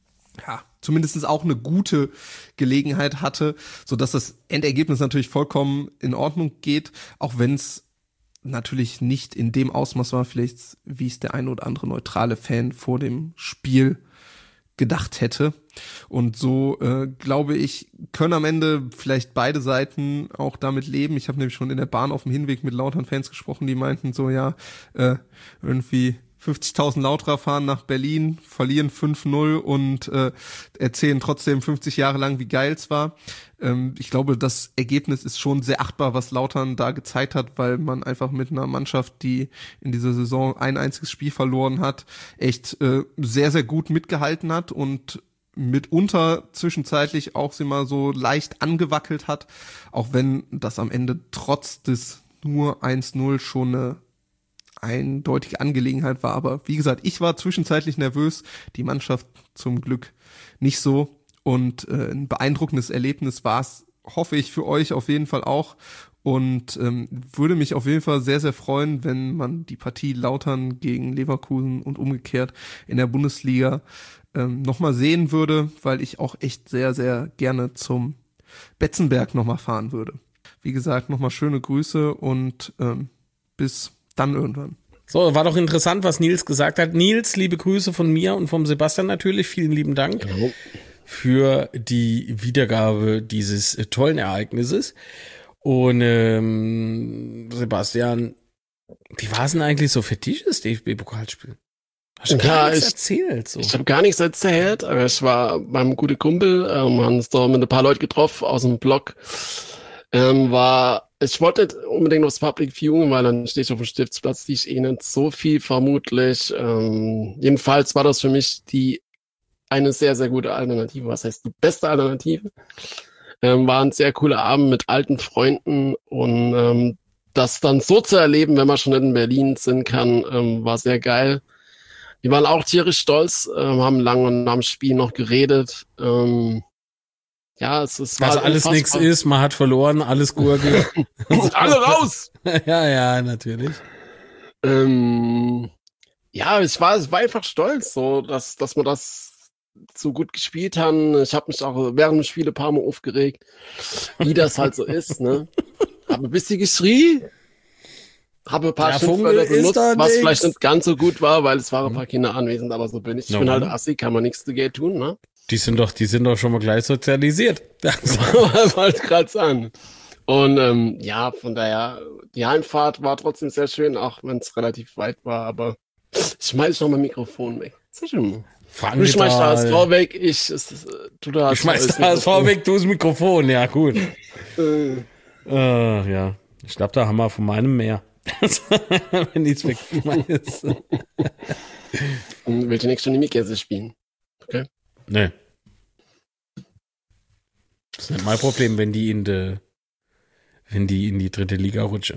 ja, zumindest auch eine gute Gelegenheit hatte, so dass das Endergebnis natürlich vollkommen in Ordnung geht, auch wenn es natürlich nicht in dem Ausmaß war, vielleicht wie es der ein oder andere neutrale Fan vor dem Spiel gedacht hätte. Und so, äh, glaube ich, können am Ende vielleicht beide Seiten auch damit leben. Ich habe nämlich schon in der Bahn auf dem Hinweg mit Lautern-Fans gesprochen, die meinten so, ja, äh, irgendwie fünfzigtausend Lauterer fahren nach Berlin, verlieren fünf null und äh, erzählen trotzdem fünfzig Jahre lang, wie geil es war. Ähm, ich glaube, das Ergebnis ist schon sehr achtbar, was Lautern da gezeigt hat, weil man einfach mit einer Mannschaft, die in dieser Saison ein einziges Spiel verloren hat, echt äh, sehr, sehr gut mitgehalten hat und mitunter zwischenzeitlich auch sie mal so leicht angewackelt hat, auch wenn das am Ende trotz des nur eins null schon eine eindeutige Angelegenheit war. Aber wie gesagt, ich war zwischenzeitlich nervös, die Mannschaft zum Glück nicht so. Und äh, ein beeindruckendes Erlebnis war es, hoffe ich, für euch auf jeden Fall auch. Und ähm, würde mich auf jeden Fall sehr, sehr freuen, wenn man die Partie Lautern gegen Leverkusen und umgekehrt in der Bundesliga ähm, nochmal sehen würde, weil ich auch echt sehr, sehr gerne zum Betzenberg nochmal fahren würde. Wie gesagt, nochmal schöne Grüße und ähm, bis dann irgendwann. So, war doch interessant, was Nils gesagt hat. Nils, liebe Grüße von mir und vom Sebastian natürlich. Vielen lieben Dank Hallo. für die Wiedergabe dieses äh, tollen Ereignisses. Und ähm, Sebastian, wie war es denn eigentlich so für dich, das D F B-Pokalspiel? Hast du Ja, gar nichts ich- erzählt? So. Ich habe gar nichts erzählt, aber ich war beim guten Kumpel, ähm, haben uns da mit ein paar Leuten getroffen aus dem Blog. Ähm, war, ich wollte nicht unbedingt aufs Public Viewing, weil dann stehe ich auf dem Stiftsplatz, die ich eh nicht so viel vermutlich. Ähm, jedenfalls war das für mich die eine sehr, sehr gute Alternative. Was heißt die beste Alternative? Ähm, war ein sehr cooler Abend mit alten Freunden und ähm, das dann so zu erleben, wenn man schon nicht in Berlin sind kann, ähm, war sehr geil. Die waren auch tierisch stolz, ähm, haben lange nach dem Spiel noch geredet. Ähm, ja, es ist Was alles nichts ist, man hat verloren, alles Gurgel. Alle raus! Ja, ja, natürlich. ähm, ja, ich war, ich war einfach stolz, so, dass, dass wir das so gut gespielt haben. Ich habe mich auch während dem Spiel ein paar Mal aufgeregt, wie das halt so ist, ne? Habe ein bisschen geschrien, habe ein paar Ja, Schimpfwörter Funke ist benutzt, da was nix. vielleicht nicht ganz so gut war, weil es waren ein paar Kinder anwesend, aber so bin ich. Ich bin Normal. halt Assi, kann man nichts dagegen tun, ne? Die sind doch, die sind doch schon mal gleich sozialisiert. Wollte gerade sagen. Und ähm, ja, von daher, die Heimfahrt war trotzdem sehr schön, auch wenn es relativ weit war, aber Ich schmeiß noch mein Mikrofon weg. Sehr schön. Fang Du schmeißt da- das H S V weg, ich, es, es, du da Ich schmeiß das H S V weg, du das Mikrofon. Ja, gut. Äh, Äh, ja. Ich glaube, da haben wir von meinem mehr. Wenn ich es wegschmeiß. und willst du nächste Stunde Mikäse spielen? Nee. Das ist nicht mein Problem, wenn die in die, wenn die in die dritte Liga rutschen.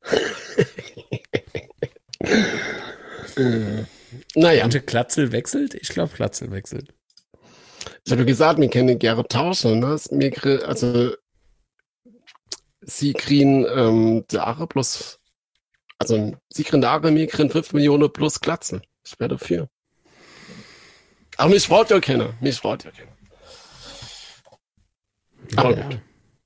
Äh, naja, Manche Glatzel wechselt? Ich glaube, Glatzel wechselt. ich habe gesagt, wir können gerne tauschen. Ne? Wir, krie- also, sie kriegen ähm, die Aare plus, also sie kriegen die Aare, wir kriegen fünf Millionen plus Glatzel. Ich wäre dafür. Aber mich freut ja keiner. Mich freut ja keiner. Aber Ja. gut.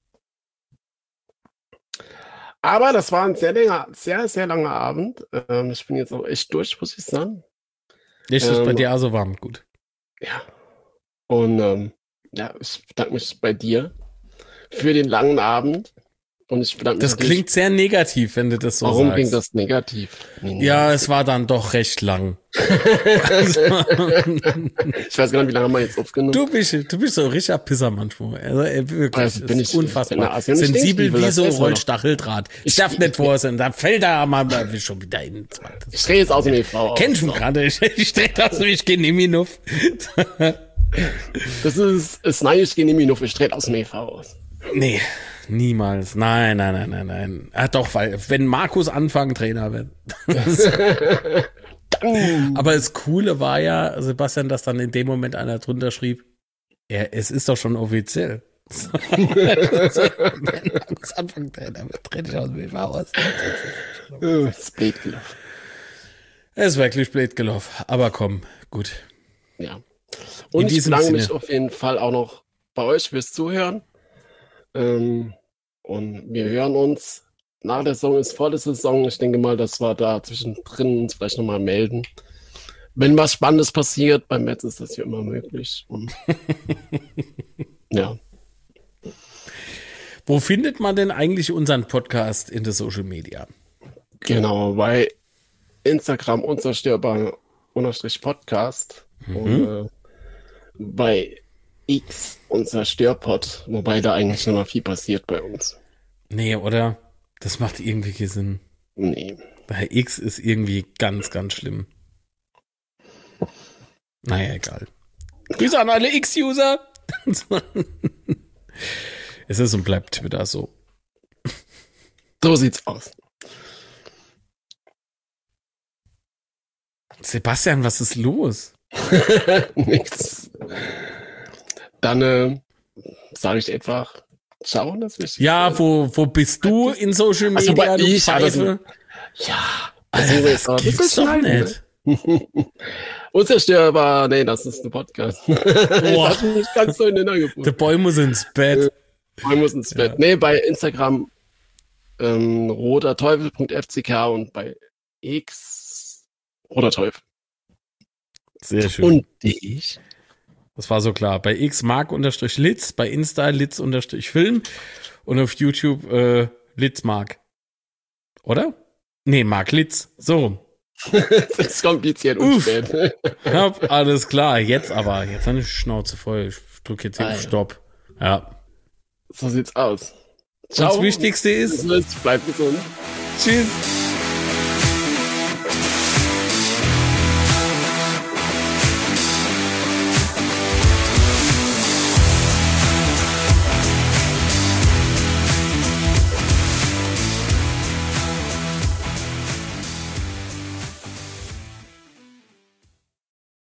Aber das war ein sehr länger, sehr, sehr langer Abend. Ähm, ich bin jetzt auch echt durch, muss ich sagen. Ist das Ähm, bei dir also warm? Gut. Ja. Und ähm, ja, ich bedanke mich bei dir für den langen Abend. Und ich bedanke mich Das natürlich- klingt sehr negativ, wenn du das so Warum sagst. klingt das negativ? Nee, nee. Ja, es war dann doch recht lang. Also, Ich weiß gar nicht, wie lange haben wir jetzt aufgenommen. du bist, du bist so ein richtiger Pisser manchmal. Also, ey, wirklich. Also bin das ist ich- unfassbar. ich bin also nicht Sensibel Stinkstiefel, wie das so ein weiß man doch. Rollstacheldraht. Ich Ich- darf nicht vor sein. Da fällt er mal mal schon wieder hin. Ich drehe jetzt aus dem E V. Kennst du mich gerade? Ich, ich drehe das nicht, ich gehe nicht mehr auf. Das ist, es nein, ich gehe nicht mehr auf, ich drehe aus dem E V aus. Nee, niemals. Nein, nein, nein, nein, nein. Ah, doch, weil, wenn Markus Anfang Trainer wird. Aber das Coole war ja, Sebastian, dass dann in dem Moment einer drunter schrieb, ja, es ist doch schon offiziell. Wenn Markus Anfang Trainer wird, trete ich aus dem E V aus. Oh, das ist blöd gelaufen. Es ist wirklich blöd gelaufen. Aber komm, gut. Ja. In Und ich diesem bedanke mich Sinne. auf jeden Fall auch noch bei euch fürs Zuhören. Ähm, und wir hören uns nach der Saison, ist vor der Saison. Ich denke mal, dass wir da zwischendrin uns vielleicht nochmal melden. Wenn was Spannendes passiert, beim Metz ist das ja immer möglich. Und ja. Wo findet man denn eigentlich unseren Podcast in der Social Media? Genau, bei Instagram unzerstörbar unterstrich Podcast und äh, bei X unzerstörpod, wobei da eigentlich noch mal viel passiert bei uns. Nee, oder? Das macht irgendwie keinen Sinn. Nee. Bei X ist irgendwie ganz, ganz schlimm. Naja, egal. Grüße an alle X-User. Es ist und bleibt Twitter so. So sieht's aus. Sebastian, was ist los? Nichts. Dann äh, sage ich einfach, ciao, das ist wichtig. Ja, wo, wo bist du in Social Ach so, Media, bei du ich, ja, das- Pfeife? Ja, Alter, das, das ist gibt's doch nicht. Unzerstörbar, nee, das ist ein Podcast. Boah. Das hat mich nicht ganz so in den Der Neugeburt. Boy muss ins Bett. Man muss ins Bett. Ja. Nee, bei Instagram ähm, roterteufel punkt f c k und bei X roter Teufel. Sehr schön. Und ich? Das war so klar. Bei X Mark unterstrich Litz, bei Insta Litz unterstrich Film und auf YouTube äh, Litz Mark. Oder? Nee, Mark Litz. So rum. Das ist kompliziert und Uff. spät. Ja, alles klar. Jetzt aber. Jetzt habe ich die Schnauze voll. Ich drücke jetzt hier Ah, auf ja. Stopp. Ja. So sieht's aus. Das Wichtigste ist, Bis bleibt gesund. tschüss.